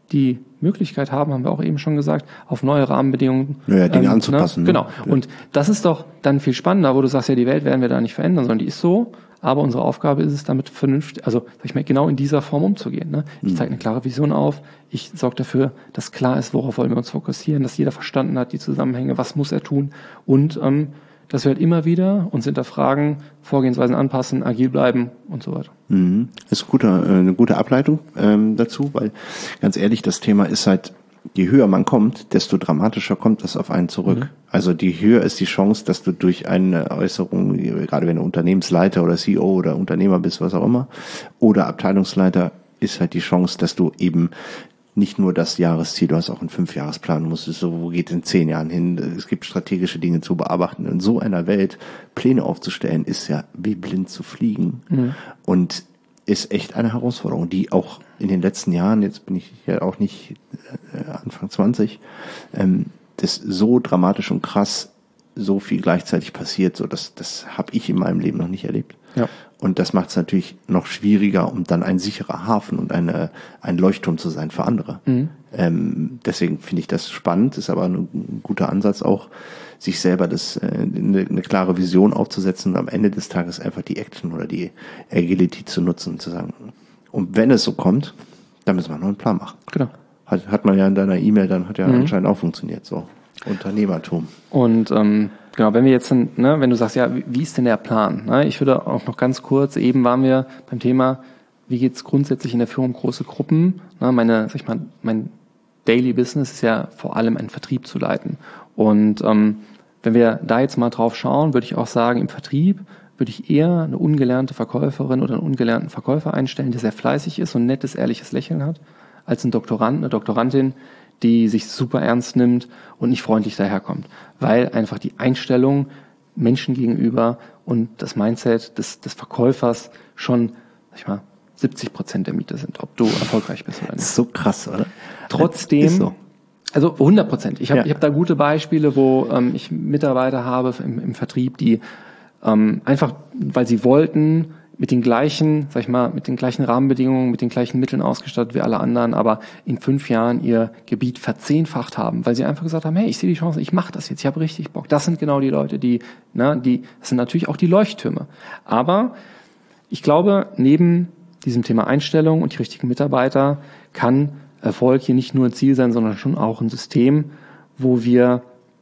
die Möglichkeit haben, haben wir auch eben schon gesagt, auf neue Rahmenbedingungen ja, Dinge ähm, anzupassen. Ne? Genau. Ja. Und das ist doch dann viel spannender, wo du sagst, ja, die Welt werden wir da nicht verändern, sondern die ist so. Aber unsere Aufgabe ist es, damit vernünftig, also sag ich mal, genau in dieser Form umzugehen. Ne? Ich zeige eine klare Vision auf. Ich sorge dafür, dass klar ist, worauf wollen wir uns fokussieren, dass jeder verstanden hat, die Zusammenhänge, was muss er tun. Und ähm, dass wir halt immer wieder uns hinterfragen, Vorgehensweisen anpassen, agil bleiben und so weiter. Mhm. Das ist gute, eine gute Ableitung ähm, dazu, weil ganz ehrlich, das Thema ist halt, je höher man kommt, desto dramatischer kommt das auf einen zurück. Mhm. Also die höher ist die Chance, dass du durch eine Äußerung, gerade wenn du Unternehmensleiter oder C E O oder Unternehmer bist, was auch immer, oder Abteilungsleiter, ist halt die Chance, dass du eben nicht nur das Jahresziel, du hast auch einen Fünfjahresplan, du musst es so, wo geht es in zehn Jahren hin? Es gibt strategische Dinge zu bearbeiten. In so einer Welt Pläne aufzustellen, ist ja wie blind zu fliegen. Mhm. Und ist echt eine Herausforderung, die auch in den letzten Jahren, jetzt bin ich ja auch nicht äh, Anfang zwanzig, ähm, das so dramatisch und krass, so viel gleichzeitig passiert, so das, das habe ich in meinem Leben noch nicht erlebt. Ja. Und das macht es natürlich noch schwieriger, um dann ein sicherer Hafen und eine, ein Leuchtturm zu sein für andere. Mhm. Ähm, deswegen finde ich das spannend, ist aber ein, ein guter Ansatz auch, sich selber das äh, eine, eine klare Vision aufzusetzen und am Ende des Tages einfach die Action oder die Agility zu nutzen und zu sagen, und wenn es so kommt, dann müssen wir noch einen Plan machen. Genau. Hat, hat man ja in deiner E-Mail, dann hat ja mhm. anscheinend auch funktioniert, so Unternehmertum. Und ähm, genau, wenn wir jetzt, ne, wenn du sagst, ja, wie, wie ist denn der Plan? Ne? Ich würde auch noch ganz kurz, eben waren wir beim Thema, wie geht's grundsätzlich in der Führung große Gruppen? Ne, meine, sag ich mal, mein Daily Business ist ja vor allem einen Vertrieb zu leiten. Und ähm, wenn wir da jetzt mal drauf schauen, würde ich auch sagen, im Vertrieb würde ich eher eine ungelernte Verkäuferin oder einen ungelernten Verkäufer einstellen, der sehr fleißig ist und ein nettes, ehrliches Lächeln hat, als ein Doktorand, eine Doktorandin, die sich super ernst nimmt und nicht freundlich daherkommt. Weil einfach die Einstellung Menschen gegenüber und das Mindset des, des Verkäufers schon, sag ich mal, siebzig Prozent der Miete sind, ob du erfolgreich bist oder nicht. Das ist so krass, oder? Trotzdem, ist so. Also hundert Prozent. Ich habe ja. ich hab da gute Beispiele, wo ähm, ich Mitarbeiter habe im, im Vertrieb, die ähm, einfach, weil sie wollten, mit den gleichen, sag ich mal, mit den gleichen Rahmenbedingungen, mit den gleichen Mitteln ausgestattet wie alle anderen, aber in fünf Jahren ihr Gebiet verzehnfacht haben, weil sie einfach gesagt haben, hey, ich sehe die Chance, ich mache das jetzt, ich habe richtig Bock. Das sind genau die Leute, die, ne, die, das sind natürlich auch die Leuchttürme. Aber ich glaube, neben diesem Thema Einstellung und die richtigen Mitarbeiter kann Erfolg hier nicht nur ein Ziel sein, sondern schon auch ein System, wo wir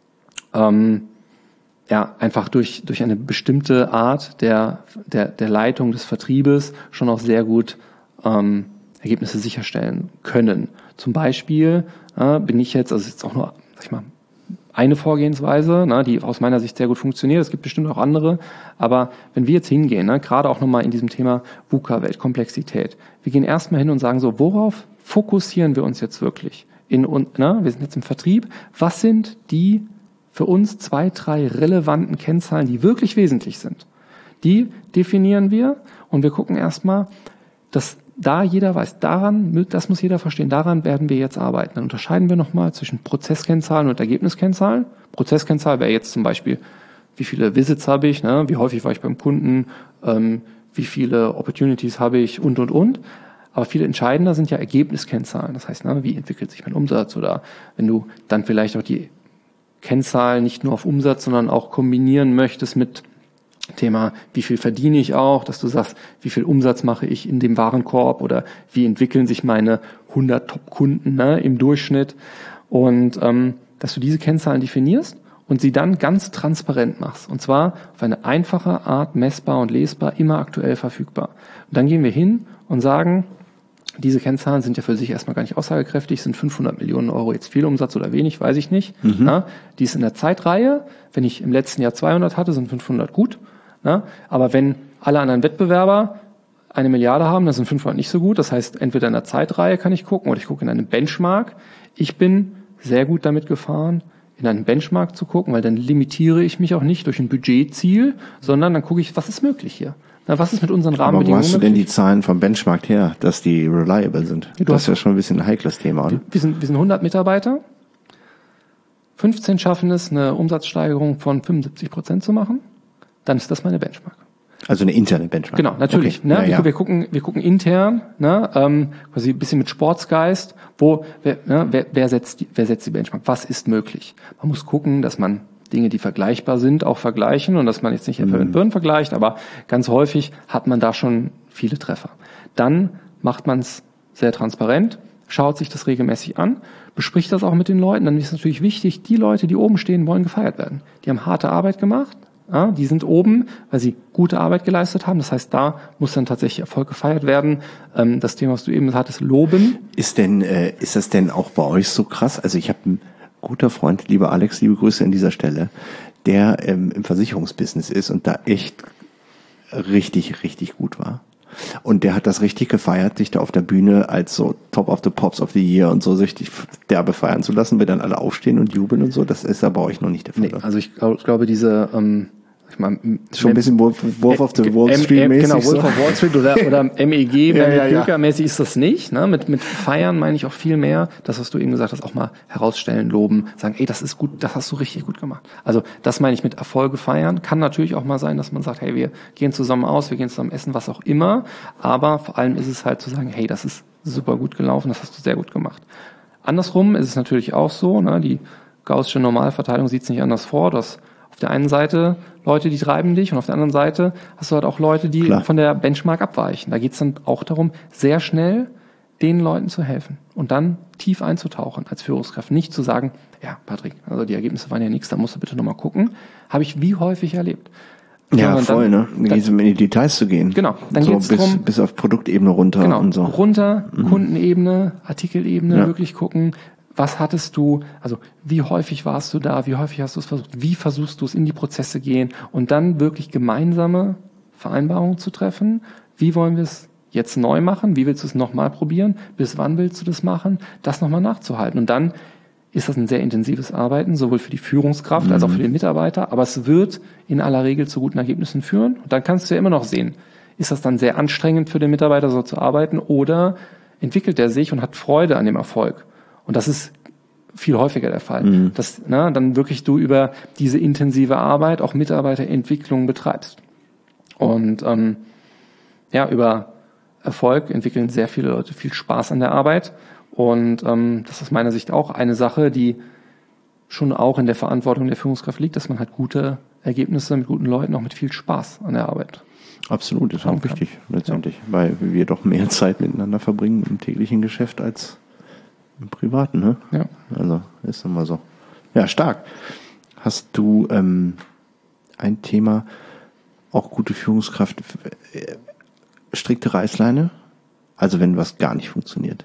ähm, ja einfach durch durch eine bestimmte Art der der der Leitung des Vertriebes schon auch sehr gut ähm, Ergebnisse sicherstellen können. Zum Beispiel äh, bin ich jetzt, also jetzt auch nur, sag ich mal, eine Vorgehensweise, ne, die aus meiner Sicht sehr gut funktioniert. Es gibt bestimmt auch andere. Aber wenn wir jetzt hingehen, ne, gerade auch nochmal in diesem Thema VUCA-Welt, Komplexität, wir gehen erstmal hin und sagen so, worauf fokussieren wir uns jetzt wirklich? In, ne, wir sind jetzt im Vertrieb. Was sind die für uns zwei, drei relevanten Kennzahlen, die wirklich wesentlich sind? Die definieren wir und wir gucken erstmal, dass da jeder weiß, daran, das muss jeder verstehen, daran werden wir jetzt arbeiten. Dann unterscheiden wir nochmal zwischen Prozesskennzahlen und Ergebniskennzahlen. Prozesskennzahl wäre jetzt zum Beispiel, wie viele Visits habe ich, ne? Wie häufig war ich beim Kunden, ähm, wie viele Opportunities habe ich und, und, und. Aber viel entscheidender sind ja Ergebniskennzahlen. Das heißt, ne, wie entwickelt sich mein Umsatz? Oder wenn du dann vielleicht auch die Kennzahlen nicht nur auf Umsatz, sondern auch kombinieren möchtest mit Thema, wie viel verdiene ich auch, dass du sagst, wie viel Umsatz mache ich in dem Warenkorb oder wie entwickeln sich meine hundert Top-Kunden, ne, im Durchschnitt, und ähm, dass du diese Kennzahlen definierst und sie dann ganz transparent machst, und zwar auf eine einfache Art, messbar und lesbar, immer aktuell verfügbar. Und dann gehen wir hin und sagen, diese Kennzahlen sind ja für sich erstmal gar nicht aussagekräftig, sind fünfhundert Millionen Euro jetzt viel Umsatz oder wenig, weiß ich nicht. Mhm. Na, die ist in der Zeitreihe, wenn ich im letzten Jahr zweihundert hatte, sind fünfhundert gut. Na, aber wenn alle anderen Wettbewerber eine Milliarde haben, dann sind fünfhundert nicht so gut. Das heißt, entweder in der Zeitreihe kann ich gucken oder ich gucke in einem Benchmark. Ich bin sehr gut damit gefahren, in einen Benchmark zu gucken, weil dann limitiere ich mich auch nicht durch ein Budgetziel, sondern dann gucke ich, was ist möglich hier. Na, was ist mit unseren Rahmenbedingungen? Aber wo hast du denn die Zahlen vom Benchmark her, dass die reliable sind? Ja, das ist ja schon ein bisschen ein heikles Thema, oder? Wir sind, wir sind hundert Mitarbeiter. fünfzehn schaffen es, eine Umsatzsteigerung von fünfundsiebzig Prozent zu machen. Dann ist das meine Benchmark. Also eine interne Benchmark. Genau, natürlich. Okay. Ne? Ja, wir, ja. wir gucken, wir gucken intern, ne? ähm, quasi ein bisschen mit Sportsgeist, wo wer, ne? wer, wer setzt die, wer setzt die Benchmark? Was ist möglich? Man muss gucken, dass man Dinge, die vergleichbar sind, auch vergleichen und dass man jetzt nicht Äpfel mit Birnen vergleicht, aber ganz häufig hat man da schon viele Treffer. Dann macht man es sehr transparent, schaut sich das regelmäßig an, bespricht das auch mit den Leuten. Dann ist natürlich wichtig, die Leute, die oben stehen, wollen gefeiert werden. Die haben harte Arbeit gemacht, ja, die sind oben, weil sie gute Arbeit geleistet haben. Das heißt, da muss dann tatsächlich Erfolg gefeiert werden. Ähm, das Thema, was du eben hattest, loben. Ist denn, äh, ist das denn auch bei euch so krass? Also ich habe einen guter Freund, lieber Alex, liebe Grüße an dieser Stelle, der ähm, im Versicherungsbusiness ist und da echt richtig, richtig gut war. Und der hat das richtig gefeiert, sich da auf der Bühne als so Top of the Pops of the Year und so richtig derbe feiern zu lassen, wenn dann alle aufstehen und jubeln und so. Das ist aber bei euch noch nicht der Fall. Nee, also ich glaube, glaube diese, ähm, ich meine, schon ein bisschen Wolf, Wolf of the Wall Street mäßig. Genau, so. Wolf of Wall Street oder, oder M E G, ja, ja, ja, ja. mäßig ist das nicht. Ne? Mit, mit Feiern meine ich auch viel mehr, das, was du eben gesagt hast, auch mal herausstellen, loben, sagen, ey, das ist gut, das hast du richtig gut gemacht. Also das meine ich mit Erfolge feiern. Kann natürlich auch mal sein, dass man sagt, hey, wir gehen zusammen aus, wir gehen zusammen essen, was auch immer. Aber vor allem ist es halt zu sagen, hey, das ist super gut gelaufen, das hast du sehr gut gemacht. Andersrum ist es natürlich auch so, ne? Die gaußsche Normalverteilung sieht es nicht anders vor, dass auf der einen Seite Leute, die treiben dich und auf der anderen Seite hast du halt auch Leute, die Klar. von der Benchmark abweichen. Da geht es dann auch darum, sehr schnell den Leuten zu helfen und dann tief einzutauchen als Führungskraft. Nicht zu sagen, ja, Patrick, also die Ergebnisse waren ja nichts, da musst du bitte nochmal gucken. Habe ich wie häufig erlebt. Ja, Sondern voll, dann, ne? Dann geht es um in die Details zu gehen. Genau, dann so geht's bis, drum, bis auf Produktebene runter genau, und so. runter, mhm. Kundenebene, Artikelebene, Ja. wirklich gucken, was hattest du, also wie häufig warst du da, wie häufig hast du es versucht, wie versuchst du es in die Prozesse gehen und dann wirklich gemeinsame Vereinbarungen zu treffen. Wie wollen wir es jetzt neu machen? Wie willst du es nochmal probieren? Bis wann willst du das machen? Das nochmal nachzuhalten. Und dann ist das ein sehr intensives Arbeiten, sowohl für die Führungskraft Mhm. als auch für den Mitarbeiter. Aber es wird in aller Regel zu guten Ergebnissen führen. Und dann kannst du ja immer noch sehen, ist das dann sehr anstrengend für den Mitarbeiter, so zu arbeiten, oder entwickelt er sich und hat Freude an dem Erfolg? Und das ist viel häufiger der Fall, Mhm. dass na, dann wirklich du über diese intensive Arbeit auch Mitarbeiterentwicklung betreibst. Und ähm, ja, über Erfolg entwickeln sehr viele Leute viel Spaß an der Arbeit. Und ähm, das ist aus meiner Sicht auch eine Sache, die schon auch in der Verantwortung der Führungskraft liegt, dass man halt gute Ergebnisse mit guten Leuten auch mit viel Spaß an der Arbeit. Absolut, ist auch Kann. wichtig letztendlich, weil wir doch mehr Zeit miteinander verbringen im täglichen Geschäft als im Privaten, ne? Ja. Also ist immer so. Ja, stark. Hast du ähm, ein Thema, auch gute Führungskraft, äh, strikte Reißleine? Also wenn was gar nicht funktioniert.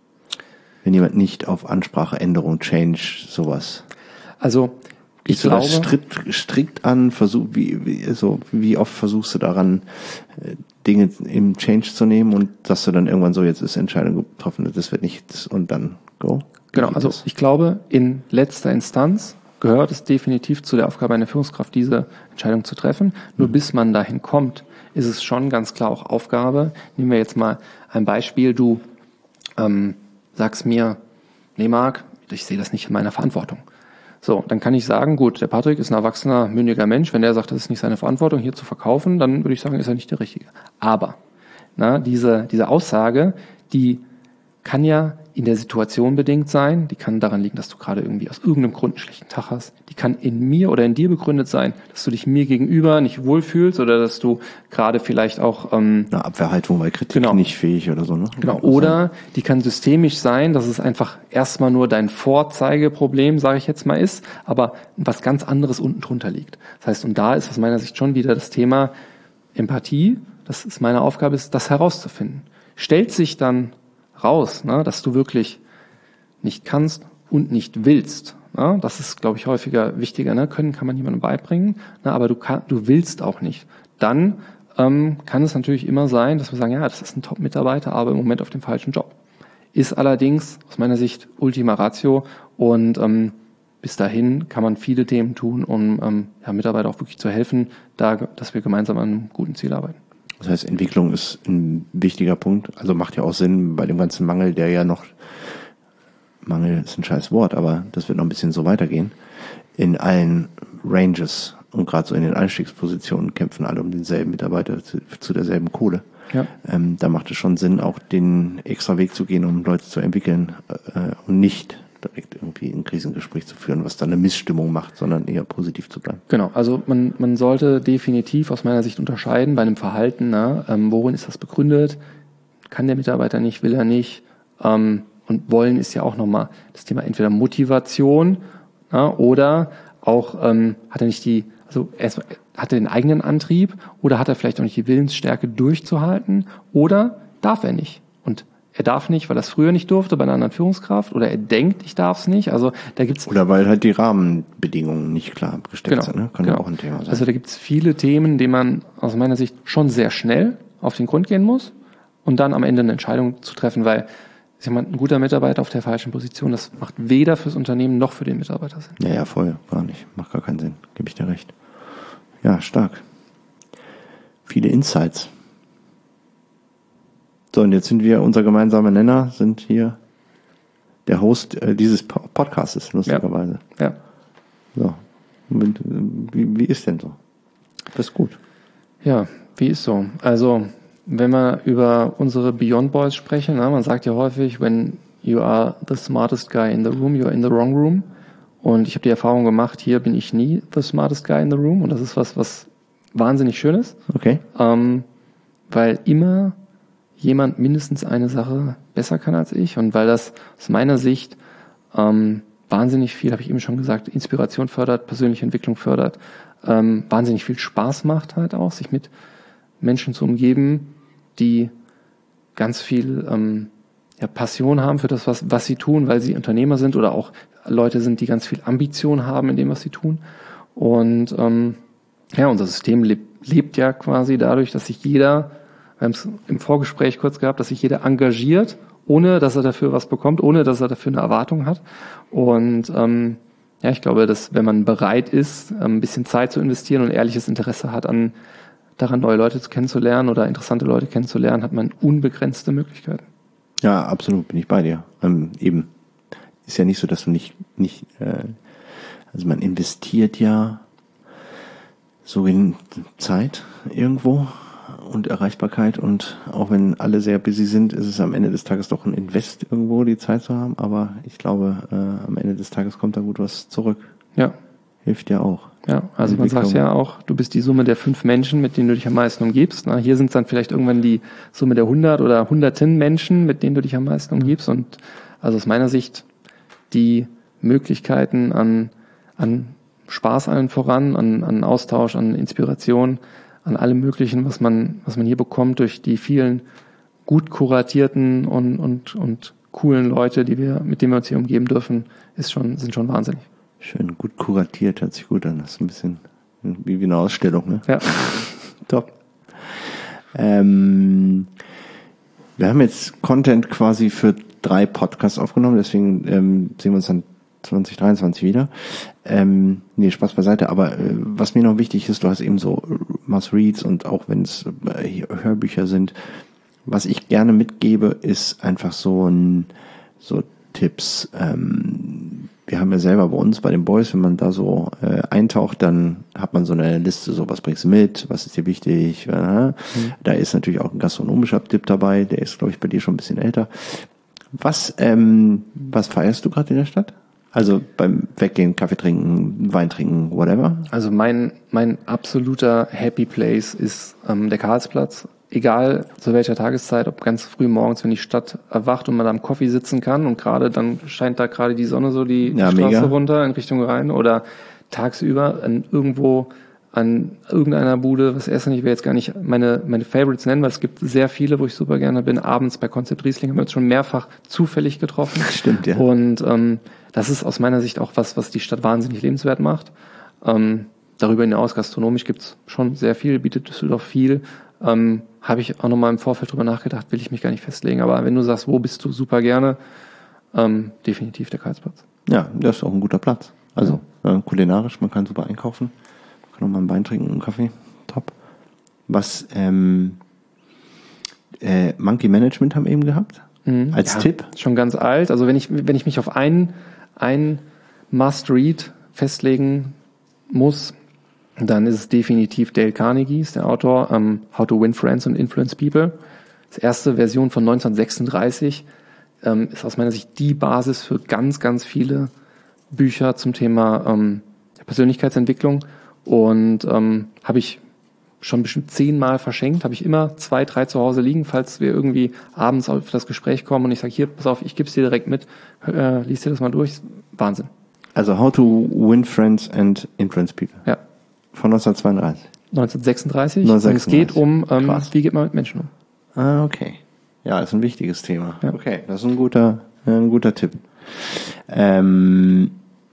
Wenn jemand nicht auf Ansprache, Änderung, Change, sowas. Also ich Gehst du glaube, das strikt, strikt an? Versuch, wie, wie, so, wie oft versuchst du daran, äh, Dinge im Change zu nehmen und dass du dann irgendwann so, jetzt ist Entscheidung getroffen, das wird nichts und dann go? Genau, also ich glaube, in letzter Instanz gehört es definitiv zu der Aufgabe einer Führungskraft, diese Entscheidung zu treffen. Nur mhm. bis man dahin kommt, ist es schon ganz klar auch Aufgabe. Nehmen wir jetzt mal ein Beispiel. Du ähm, sagst mir, nee Marc, ich sehe das nicht in meiner Verantwortung. So, dann kann ich sagen, gut, der Patrick ist ein erwachsener, mündiger Mensch. Wenn der sagt, das ist nicht seine Verantwortung, hier zu verkaufen, dann würde ich sagen, ist er nicht der Richtige. Aber na, diese, diese Aussage, die kann ja in der Situation bedingt sein, die kann daran liegen, dass du gerade irgendwie aus irgendeinem Grund einen schlechten Tag hast, die kann in mir oder in dir begründet sein, dass du dich mir gegenüber nicht wohlfühlst oder dass du gerade vielleicht auch ähm, eine Abwehrhaltung, weil Kritik genau. nicht fähig oder so, ne? Genau, oder die kann systemisch sein, dass es einfach erstmal nur dein Vorzeigeproblem, sage ich jetzt mal, ist, aber was ganz anderes unten drunter liegt. Das heißt, und da ist aus meiner Sicht schon wieder das Thema Empathie, das ist meine Aufgabe, ist, das herauszufinden. Stellt sich dann raus, ne, dass du wirklich nicht kannst und nicht willst. Ne? Das ist, glaube ich, häufiger wichtiger. Ne? Können kann man jemandem beibringen, ne? Aber du, kann, du willst auch nicht. Dann ähm, kann es natürlich immer sein, dass wir sagen, ja, das ist ein Top-Mitarbeiter, aber im Moment auf dem falschen Job. Ist allerdings aus meiner Sicht Ultima Ratio und ähm, bis dahin kann man viele Themen tun, um ähm, ja, Mitarbeiter auch wirklich zu helfen, da, dass wir gemeinsam an einem guten Ziel arbeiten. Das heißt, Entwicklung ist ein wichtiger Punkt. Also macht ja auch Sinn bei dem ganzen Mangel, der ja noch, Mangel ist ein scheiß Wort, aber das wird noch ein bisschen so weitergehen, in allen Ranges Und gerade so in den Einstiegspositionen kämpfen alle um denselben Mitarbeiter zu, zu derselben Kohle. Ja. Ähm, da macht es schon Sinn, auch den extra Weg zu gehen, um Leute zu entwickeln äh, und nicht direkt irgendwie ein Krisengespräch zu führen, was dann eine Missstimmung macht, sondern eher positiv zu bleiben. Genau, also man, man sollte definitiv aus meiner Sicht unterscheiden bei einem Verhalten, na, ähm, worin ist das begründet, kann der Mitarbeiter nicht, will er nicht, ähm, und wollen ist ja auch nochmal das Thema entweder Motivation, na, oder auch ähm, hat er nicht die, also erstmal hat er den eigenen Antrieb oder hat er vielleicht auch nicht die Willensstärke durchzuhalten oder darf er nicht. Und er darf nicht, weil er es früher nicht durfte bei einer anderen Führungskraft oder er denkt, ich darf es nicht. Also da gibt's oder weil halt die Rahmenbedingungen nicht klar abgesteckt genau, sind. Ne? Kann genau. ja auch ein Thema sein. Also da gibt's viele Themen, denen man aus meiner Sicht schon sehr schnell auf den Grund gehen muss und dann am Ende eine Entscheidung zu treffen, weil ich sag mal, ein guter Mitarbeiter auf der falschen Position, das macht weder fürs Unternehmen noch für den Mitarbeiter Sinn. Ja, ja, voll, gar nicht. Macht gar keinen Sinn. Gebe ich dir recht. Ja, stark. Viele Insights. So, und jetzt sind wir, unser gemeinsamer Nenner, sind hier der Host äh, dieses Podcasts, lustigerweise. Ja. ja. So. Und, wie, wie ist denn so? Das ist gut. Ja, wie ist so? Also, wenn wir über unsere Beyond Boys sprechen, na, man sagt ja häufig, when you are the smartest guy in the room, you are in the wrong room. Und ich habe die Erfahrung gemacht, hier bin ich nie the smartest guy in the room. Und das ist was, was wahnsinnig schön ist. Okay. Ähm, weil immer jemand mindestens eine Sache besser kann als ich. Und weil das aus meiner Sicht ähm, wahnsinnig viel, habe ich eben schon gesagt, Inspiration fördert, persönliche Entwicklung fördert, ähm, wahnsinnig viel Spaß macht halt auch, sich mit Menschen zu umgeben, die ganz viel ähm, ja, Passion haben für das, was, was sie tun, weil sie Unternehmer sind oder auch Leute sind, die ganz viel Ambition haben in dem, was sie tun. Und ähm, ja, unser System lebt, lebt ja quasi dadurch, dass sich jeder, wir haben es im Vorgespräch kurz gehabt, dass sich jeder engagiert, ohne dass er dafür was bekommt, ohne dass er dafür eine Erwartung hat. Und ähm, ja, ich glaube, dass wenn man bereit ist, ein bisschen Zeit zu investieren und ehrliches Interesse hat, an daran neue Leute kennenzulernen oder interessante Leute kennenzulernen, hat man unbegrenzte Möglichkeiten. Ja, absolut, bin ich bei dir. Ähm, eben. Ist ja nicht so, dass du nicht, nicht, äh, also man investiert ja so in Zeit irgendwo und Erreichbarkeit und auch wenn alle sehr busy sind, ist es am Ende des Tages doch ein Invest irgendwo, die Zeit zu haben, aber ich glaube, äh, am Ende des Tages kommt da gut was zurück. Ja. Hilft ja auch. Ja, also man sagt ja auch, du bist die Summe der fünf Menschen, mit denen du dich am meisten umgibst. Na, hier sind es dann vielleicht irgendwann die Summe der hundert oder hunderten Menschen, mit denen du dich am meisten umgibst und also aus meiner Sicht die Möglichkeiten an, an Spaß allen voran, an, an Austausch, an Inspiration, an allem Möglichen, was man, was man hier bekommt durch die vielen gut kuratierten und, und, und coolen Leute, die wir, mit denen wir uns hier umgeben dürfen, ist schon, sind schon wahnsinnig. Schön, gut kuratiert, hört sich gut an. Das ist ein bisschen wie eine Ausstellung, ne? Ja. Top. Ähm, wir haben jetzt Content quasi für drei Podcasts aufgenommen, deswegen ähm, sehen wir uns dann zwanzig dreiundzwanzig wieder. Ähm, nee, Spaß beiseite, aber äh, was mir noch wichtig ist, du hast eben so Must-Reads und auch wenn es äh, Hörbücher sind, was ich gerne mitgebe, ist einfach so ein so Tipps. Ähm, wir haben ja selber bei uns, bei den Boys, wenn man da so äh, eintaucht, dann hat man so eine Liste, so was bringst du mit, was ist dir wichtig. Äh, mhm. Da ist natürlich auch ein gastronomischer Tipp dabei, der ist, glaube ich, bei dir schon ein bisschen älter. Was, ähm, was feierst du gerade in der Stadt? Also beim Weggehen, Kaffee trinken, Wein trinken, whatever? Also mein, mein absoluter Happy Place ist ähm, der Karlsplatz. Egal zu welcher Tageszeit, ob ganz früh morgens, wenn die Stadt erwacht und man da am Coffee sitzen kann und gerade dann scheint da gerade die Sonne so die, die ja, Straße mega. runter in Richtung Rhein oder tagsüber an irgendwo an irgendeiner Bude, was erst nicht, ich will jetzt gar nicht meine meine Favorites nennen, weil es gibt sehr viele, wo ich super gerne bin. Abends bei Konzept Riesling haben wir uns schon mehrfach zufällig getroffen. Stimmt, ja. Und ähm, das ist aus meiner Sicht auch was, was die Stadt wahnsinnig lebenswert macht. Ähm, darüber hinaus gastronomisch gibt's schon sehr viel, bietet Düsseldorf viel. Ähm, habe ich auch nochmal im Vorfeld drüber nachgedacht, will ich mich gar nicht festlegen. Aber wenn du sagst, wo bist du super gerne, ähm, definitiv der Karlsplatz. Ja, das ist auch ein guter Platz. Also ja. äh, kulinarisch, man kann super einkaufen, man kann auch mal einen Wein trinken, einen Kaffee, top. Was ähm, äh, Monkey Management haben eben gehabt, mhm. als ja, Tipp. Schon ganz alt. Also wenn ich wenn ich mich auf ein, ein Must-Read festlegen muss, Dann ist es definitiv Dale Carnegie, ist der Autor, um, How to Win Friends and Influence People. Das erste Version von neunzehnhundertsechsunddreißig ähm, ist aus meiner Sicht die Basis für ganz, ganz viele Bücher zum Thema ähm, Persönlichkeitsentwicklung und ähm, habe ich schon bestimmt zehnmal verschenkt, habe ich immer zwei, drei zu Hause liegen, falls wir irgendwie abends auf das Gespräch kommen und ich sage, hier, pass auf, ich gebe es dir direkt mit, äh, lies dir das mal durch, Wahnsinn. Also How to Win Friends and Influence People. Ja. Von neunzehnhundertzweiunddreißig. neunzehnhundertsechsunddreißig. neunzehnhundertsechsunddreißig. Und es geht um, ähm, wie geht man mit Menschen um. Ah, okay. Ja, ist ein wichtiges Thema. Ja. Okay, das ist ein guter, ein guter Tipp. Ähm,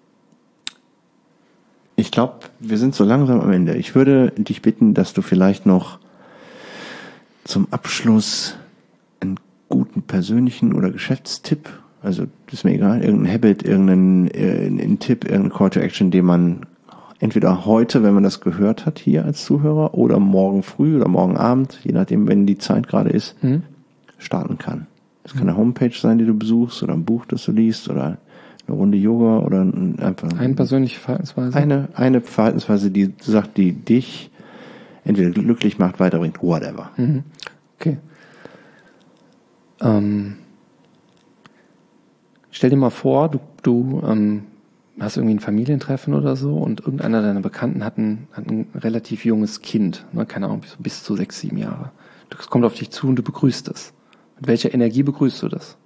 ich glaube, wir sind so langsam am Ende. Ich würde dich bitten, dass du vielleicht noch zum Abschluss einen guten persönlichen oder Geschäftstipp, also das ist mir egal, irgendein Habit, irgendeinen, irgendeinen Tipp, irgendein Call to Action, den man entweder heute, wenn man das gehört hat hier als Zuhörer, oder morgen früh oder morgen Abend, je nachdem, wenn die Zeit gerade ist, mhm. starten kann. Das kann eine Homepage sein, die du besuchst, oder ein Buch, das du liest, oder eine Runde Yoga, oder einfach eine persönliche Verhaltensweise. Eine, eine Verhaltensweise, die sagt, die dich entweder glücklich macht, weiterbringt, whatever. Mhm. Okay. Ähm, stell dir mal vor, du, du ähm, hast irgendwie ein Familientreffen oder so und irgendeiner deiner Bekannten hat ein, hat ein relativ junges Kind, ne, keine Ahnung, bis, bis zu sechs, sieben Jahre. Das kommt auf dich zu und du begrüßt es. Mit welcher Energie begrüßt du das?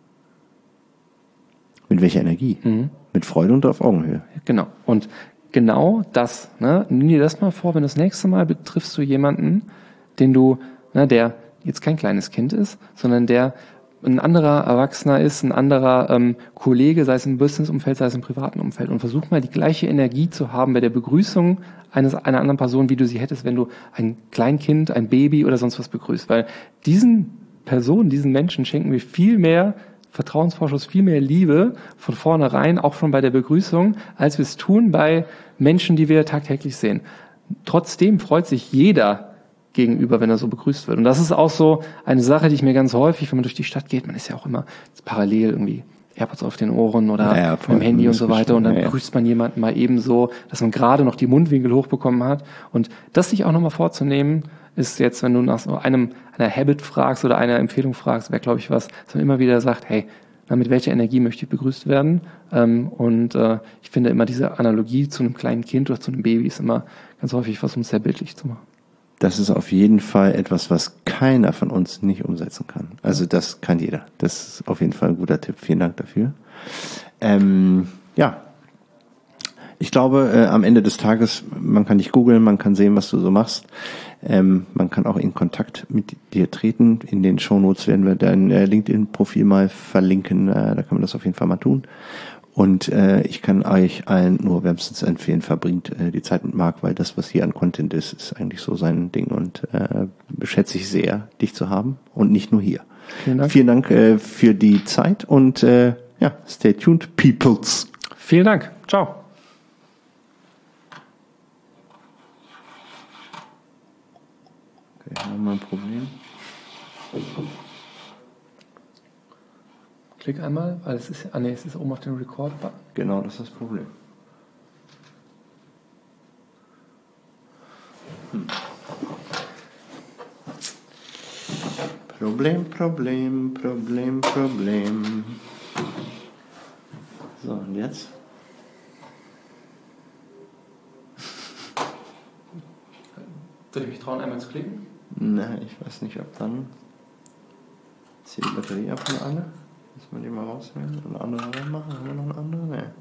Mit welcher Energie? Mhm. Mit Freude und auf Augenhöhe. Genau. Und genau das, ne, nimm dir das mal vor, wenn das nächste Mal betriffst du jemanden, den du, ne, der jetzt kein kleines Kind ist, sondern der ein anderer Erwachsener ist, ein anderer ähm, Kollege, sei es im Business-Umfeld, sei es im privaten Umfeld. Und versuch mal die gleiche Energie zu haben bei der Begrüßung eines einer anderen Person, wie du sie hättest, wenn du ein Kleinkind, ein Baby oder sonst was begrüßt. Weil diesen Personen, diesen Menschen schenken wir viel mehr Vertrauensvorschuss, viel mehr Liebe von vornherein, auch schon bei der Begrüßung, als wir es tun bei Menschen, die wir tagtäglich sehen. Trotzdem freut sich jeder gegenüber, wenn er so begrüßt wird. Und das ist auch so eine Sache, die ich mir ganz häufig, wenn man durch die Stadt geht, man ist ja auch immer parallel irgendwie AirPods auf den Ohren oder ja, ja, im Handy und so weiter und dann ja, ja. begrüßt man jemanden mal eben so, dass man gerade noch die Mundwinkel hochbekommen hat. Und das sich auch nochmal vorzunehmen, ist jetzt, wenn du nach so einem einer Habit fragst oder einer Empfehlung fragst, wäre, glaube ich, was, dass man immer wieder sagt, hey, na, mit welcher Energie möchte ich begrüßt werden? Ähm, und äh, ich finde immer diese Analogie zu einem kleinen Kind oder zu einem Baby ist immer ganz häufig was, um es sehr bildlich zu machen. Das ist auf jeden Fall etwas, was keiner von uns nicht umsetzen kann. Also das kann jeder. Das ist auf jeden Fall ein guter Tipp. Vielen Dank dafür. Ähm, ja, ich glaube, äh, am Ende des Tages, man kann dich googeln, man kann sehen, was du so machst. Ähm, man kann auch in Kontakt mit dir treten. In den Shownotes werden wir dein äh, LinkedIn-Profil mal verlinken. Äh, da kann man das auf jeden Fall mal tun. Und äh, ich kann euch allen nur wärmstens empfehlen, verbringt äh, die Zeit mit Marc, weil das, was hier an Content ist, ist eigentlich so sein Ding und äh, schätze ich sehr, dich zu haben und nicht nur hier. Vielen Dank, Vielen Dank äh, für die Zeit und äh, ja, stay tuned, peoples. Vielen Dank. Ciao. Okay, haben wir ein Problem? Klick einmal, weil es ist, ah nee, es ist oben auf dem Record-Button. Genau, das ist das Problem. Hm. Problem, Problem, Problem, Problem. So, und jetzt? Soll ich mich trauen, einmal zu klicken? Nein, ich weiß nicht, ob dann... Zieh die Batterie ab von alle. Müssen wir die mal rausnehmen und eine andere reinmachen? Haben wir noch eine andere? Nee.